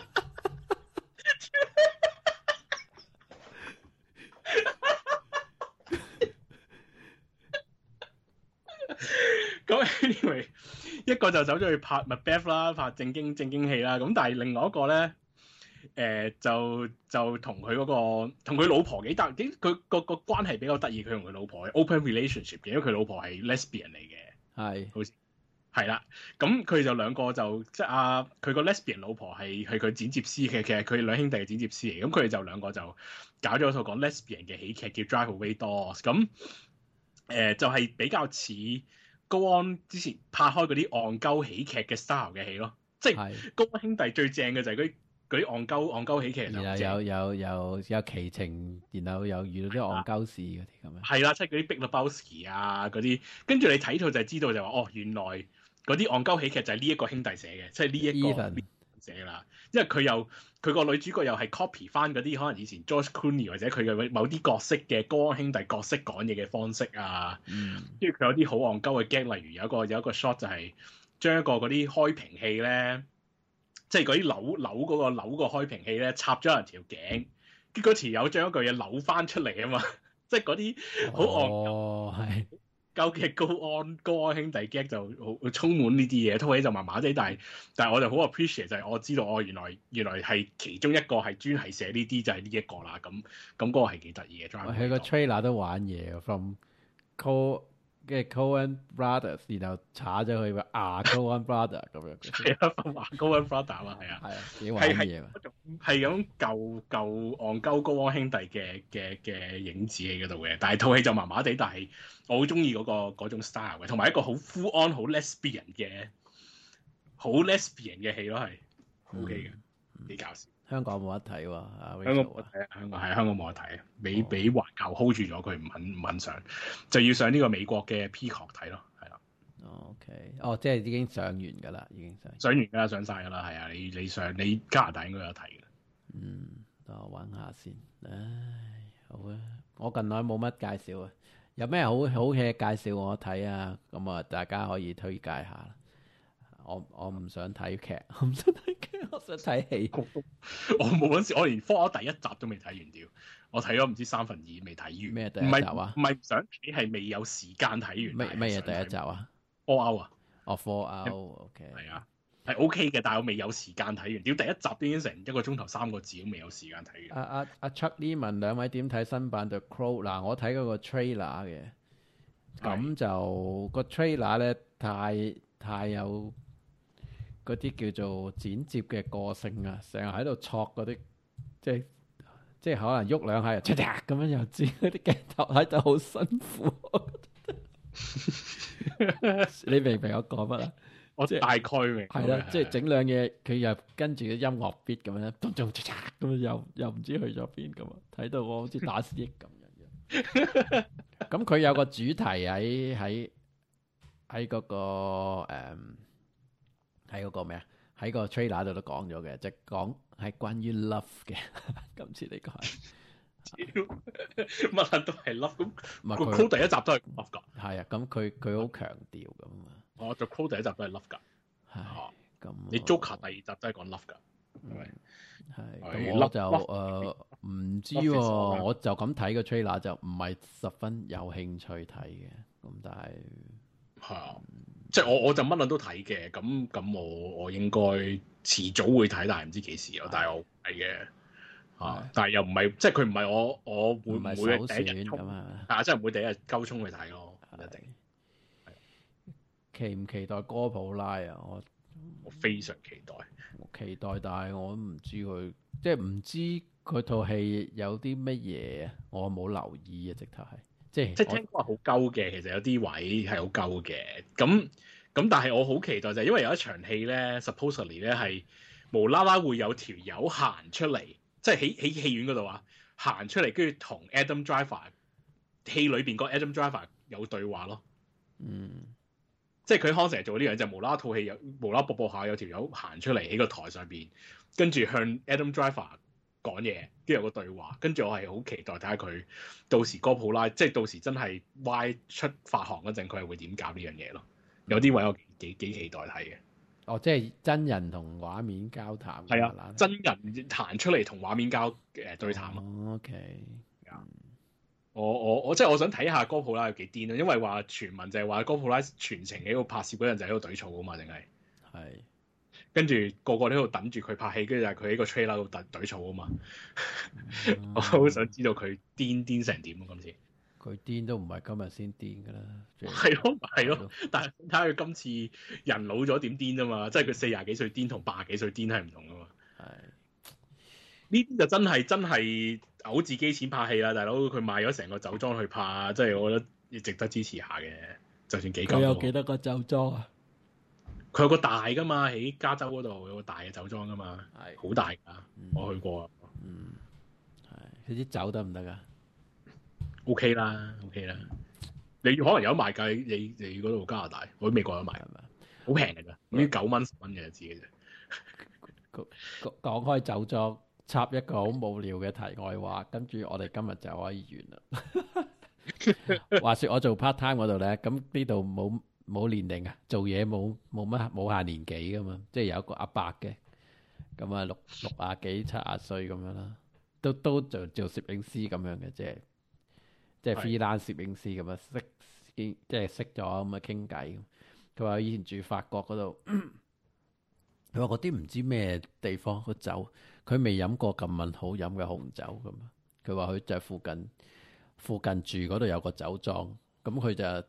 咁 anyway， 一個就走咗去拍 Macbeth 啦，拍正經正經戲啦。咁但係另外一個咧，誒、呃、就就同佢嗰個同佢老婆幾得，幾佢個個關係比較得意。佢同佢老婆係 open relationship 嘅，因為佢老婆係 lesbian 嚟嘅。係，好似係啦。咁佢就兩個就即係啊，佢個 lesbian 老婆係係佢剪接師嘅，其實佢兩兄弟嘅剪接師嚟。咁佢哋就兩個就搞咗一套講 lesbian 嘅喜劇叫 Drive Away Dolls。咁誒、呃、就係、是、比較似高安之前拍開嗰啲戇鳩喜劇嘅 style 嘅戲咯。即係高安兄弟最正嘅就係嗰啲嗰啲戇鳩戇鳩喜劇，然後有有有有奇情，然後又遇到啲戇鳩事嗰啲咁樣。係啦，即係嗰啲 Big Lebowski 啊嗰啲，跟住你睇套就係知道就話哦，原來嗰啲戇鳩喜劇就係呢一個兄弟寫嘅，即係呢一個 Ethan 寫啦。因為佢又佢個女主角又係 copy 翻嗰啲可能以前 George Clooney 或者佢嘅某啲角色嘅高安兄弟角色講嘢嘅方式啊，跟住佢有啲好戇鳩嘅 gag，例如有一個有一個 shot 就係將一個嗰啲開瓶器咧，即係嗰啲扭扭嗰個扭個開瓶器咧插咗人條頸，跟住嗰條友將一句嘢扭翻出嚟啊嘛，即係嗰啲好戇哦係。 鳩嘅高安高安兄弟 gag 就好充滿呢啲嘢，套戲就麻麻地，但係但係我就好 appreciate 就係我知道我原來原來係其中一個係專係寫呢啲就係呢一個啦，咁咁嗰個係幾得意嘅。 佢個 trailer 都玩嘢 ，from Co 嘅 Coen Brothers，然後查咗佢話啊 Coen Brother 咁樣。 係啊，from 啊 Coen Brother 啊，係啊， 係啊，幾玩嘢啊！ 係咁舊舊戇鳩高安兄弟嘅嘅嘅影子喺嗰度嘅，但係套戲就麻麻地，但係我好中意嗰個嗰種 style 嘅，同埋一個好 full on 好 lesbian 嘅好 lesbian 嘅戲咯，係 OK 嘅，幾搞笑。 香港冇得睇喎，啊香港冇得睇啊！香港係香港冇得睇啊！俾俾環球 hold 住咗佢，唔肯唔肯上，就要上呢個美國嘅 Peacock 睇咯，係啦。 哦 OK，哦，即係已經上完㗎啦，已經上上完㗎啦，上晒㗎啦，係啊！你你上你加拿大應該有睇嘅。 嗯，等我揾下先。唉，好啊！我近來冇乜介紹啊，有咩好好嘅介紹我睇啊？咁啊，大家可以推介下。我我唔想睇劇，我唔想睇劇，我想睇戲。 我冇嗰時，我連科第一集都未睇完屌，我睇咗唔知三分二未睇完。 咩第一集啊？ 唔係唔想睇，係未有時間睇完。 咩咩嘢第一集啊 ？All Out 啊！ 哦 Four Out，OK。 係啊，係 OK 嘅，但係我未有時間睇完。屌第一集都已經成一個鐘頭三個字，都未有時間睇完。 阿阿阿 Chuck Lee 問兩位點睇新版 The Crow？嗱，我睇嗰個 trailer 嘅，咁就個 trailer 咧太太有嗰啲叫做剪接嘅個性啊，成日喺度戳嗰啲，即係即係可能喐兩下又嚓嚓咁樣又剪嗰啲鏡頭喺度好辛苦。你明唔明我講乜啊？ 我大概明。 係啦，即係整兩嘢，佢又跟住個音樂 beat 咁樣，咚咚嚓嚓咁樣又又唔知去咗邊咁啊！睇到我好似打思噎咁樣。咁佢有個主題喺喺喺嗰個誒。喺嗰個咩啊？喺個 trailer 度都講咗嘅，即係講係關於 love 嘅。今次呢個係， 乜撚都係 love 咁。個佢 Crow 第一集都係 love 㗎。 係啊，咁佢佢好強調咁啊。 哦，就 Crow 第一集都係 love 㗎。 係咁。 你 Joker 第二集都係講 love 㗎。係咪？ 係咁，我就誒唔知喎，我就咁睇個 trailer 就唔係十分有興趣睇嘅。咁但係係啊。即係我我就乜撚都睇嘅，咁咁我我應該遲早會睇，但係唔知幾時咯。但係我係嘅，啊！但係又唔係，即係佢唔係我我會唔會第一日衝啊？但係真係唔會第一日鳩衝去睇咯，一定。 期唔期待哥普拉啊？我我非常期待， 我期待，但係我都唔知佢，即係唔知佢套戲有啲乜嘢啊！我冇留意啊，直頭係。即係即係聽講話好鳩嘅，其實有啲位係好鳩嘅。咁咁，但係我好期待就係因為有一場戲咧 ，supposedly 咧係無啦啦會有條友行出嚟，即係喺喺戲院嗰度啊，行出嚟跟住同 Adam Driver 戲裏邊個 Adam Driver 有對話咯。 嗯， 即係佢康成日做呢樣，就無啦啦套戲有無啦播播下有條友行出嚟喺個台上邊，跟住向 Adam Driver講嘢，跟住有個對話，跟住我係好期待睇下佢到時哥普拉，即係到時真係 Y 出發行嗰陣，佢係會點搞呢樣嘢咯？有啲位我幾幾期待睇嘅。 哦，即係真人同畫面交談。 係啊，真人行出嚟同畫面交誒、呃、對談咯。 哦、OK， 嗯、我我我即係我想睇下哥普拉有幾癲啊！因為話傳聞就係話哥普拉全程喺度拍攝嗰陣就喺度懟草啊嘛，定係係。 跟住個個喺度等住佢拍戲，跟住就係佢喺個 trailer 度懟懟草啊嘛。嗯、我好想知道佢癲癲成點啊！今次佢癲都唔係今日先癲噶啦， 係咯係咯，但係睇下佢今次人老咗點癲啊嘛，即係佢四廿幾歲癲同八廿幾歲癲係唔同噶嘛。係呢啲就真係真係嘔自己錢拍戲啦，大佬佢賣咗成個酒莊去拍，即係我覺得要值得支持下嘅，就算幾舊。佢有幾多個酒莊啊？ 佢有個大噶嘛，喺加州嗰度有個大嘅酒莊噶嘛，係好大噶，嗯、我去過。 嗯，係佢啲酒得唔得噶 ？O K 啦 ，O K 啦。你可能有得賣㗎，你你嗰度加拿大，我喺美國有得賣。 好平嘅咋，唔知九蚊十蚊嘅字嘅啫。 講講開酒莊，插一個好無聊嘅題外話，跟住我哋今日就可以完啦。話說我做 part time 嗰度咧，咁呢度冇冇年齡啊，做嘢冇冇乜冇下年紀噶嘛，即係有一個阿伯嘅，咁啊六六啊幾七啊歲咁樣啦，都都做做攝影師咁樣嘅，即係即係 freelance 攝影師咁啊，識即係識咗咁啊傾偈。佢話以前住法國嗰度，佢話嗰啲唔知咩地方個酒，佢未飲過咁問好飲嘅紅酒咁啊。佢話佢就係附近附近住嗰度有個酒莊，咁佢就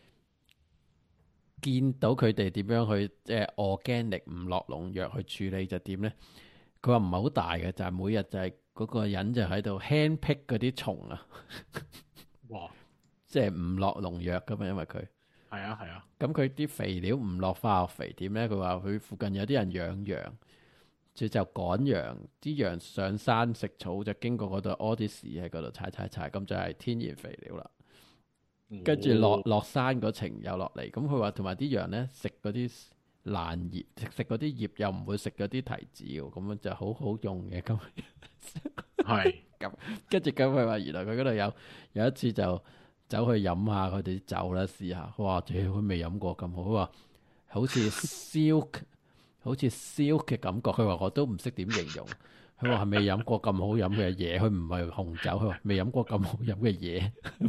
見到佢哋點樣去即係 organic 唔落農藥去處理就點咧？佢話唔係好大嘅，就係、是、每日就係嗰個人就喺度 hand pick 嗰啲蟲啊， 哇！即係唔落農藥噶嘛，因為佢。 係啊係啊， 咁佢啲肥料唔落化學肥點咧？佢話佢附近有啲人養羊，佢就趕羊，啲羊上山食草就經過嗰度屙啲屎喺嗰度踩踩踩，咁就係天然肥料啦。跟住落落山嗰程又落嚟，咁佢話同埋啲羊咧食嗰啲爛葉，食食嗰啲葉又唔會食嗰啲提子喎，咁樣就好好用嘅。咁係咁跟住咁佢話原來佢嗰度有有一次就走去飲下佢哋啲酒啦，試下。哇！屌，佢未飲過咁好，佢話好似 silk，好似 silk 嘅感覺。佢話我都唔識點形容。佢話係未飲過咁好飲嘅嘢，佢唔係紅酒。佢話未飲過咁好飲嘅嘢。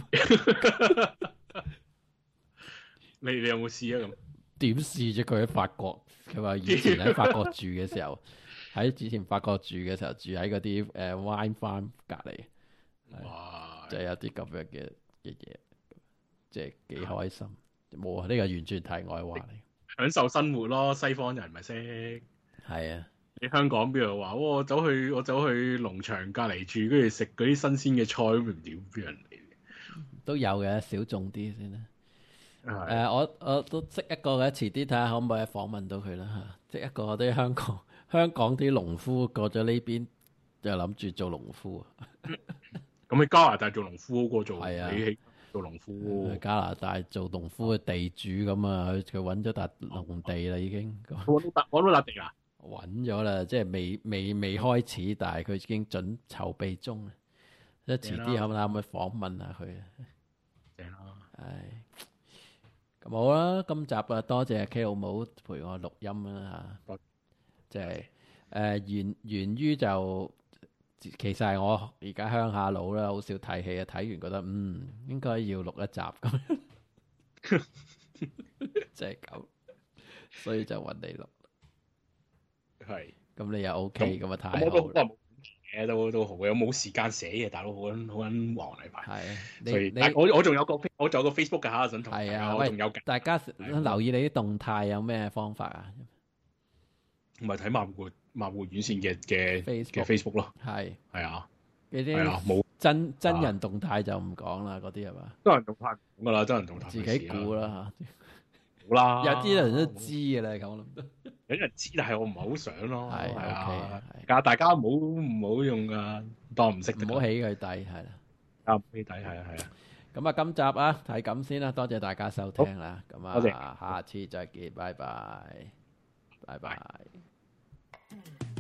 你你有冇試啊？咁點試啫？佢喺法國，佢話以前喺法國住嘅時候，喺之前法國住嘅時候住喺嗰啲誒 wine farm 隔離， 哇！ 就有啲咁樣嘅嘅嘢，即係幾開心。冇啊，呢個完全題外話嚟。 享受生活咯，西方人咪識。 係啊， 你香港邊度話？我走去我走去農場隔離住，跟住食嗰啲新鮮嘅菜，咁唔屌邊人嚟？ 都有嘅，少種啲先啦。誒、 係呃，我我都識一個嘅，遲啲睇下可唔可以訪問到佢啦嚇。識一個啲香港香港啲農夫過咗呢邊，就諗住做農夫啊。 咁喺加拿大做農夫好過做係啊比起做農夫。 去加拿大做農夫嘅地主咁啊，佢佢揾咗笪農地啦，已經揾到揾到笪地啦， 揾咗啦，即係未未未開始，但係佢已經準籌備中啊。即係遲啲可唔可以訪問下佢啊？ 正咯， 唉。咁好啦，今集啊多謝 K 老母陪我錄音啦嚇，即係誒源源於就其實係我而家鄉下佬啦，好少睇戲啊，睇完覺得嗯應該要錄一集咁樣，即係咁，所以就揾你錄。 係。 咁你又 OK 咁啊，太咁我都好啦。 冇嘢，都都好嘅，有冇時間寫嘅，大佬好撚好撚忙嚟排。 係啊， 所以你你但係我我仲有個我仲有個 Facebook 㗎嚇，想同大係家啊，喂我仲有， 大家留意你啲動態有咩方法啊？ 唔係睇漫活漫活院線嘅嘅 Facebook 嘅 Facebook 咯， 係係啊， 嗰係啊， 啲冇真真人動態就唔講啦，嗰啲係嘛？ 真人動態講㗎啦，真人動態自己估啦嚇。 好啦， 有啲人都知嘅啦，咁我諗。 有啲人知，但係我唔係好想咯。 係係啊 OK，係但大家唔好唔好用啊，當唔識唔好起佢底，係啦。 啊，起底係啊係啊。 咁啊，今集啊係咁先啦，多謝大家收聽啦。咁多謝啊，下次再見，拜拜，拜拜。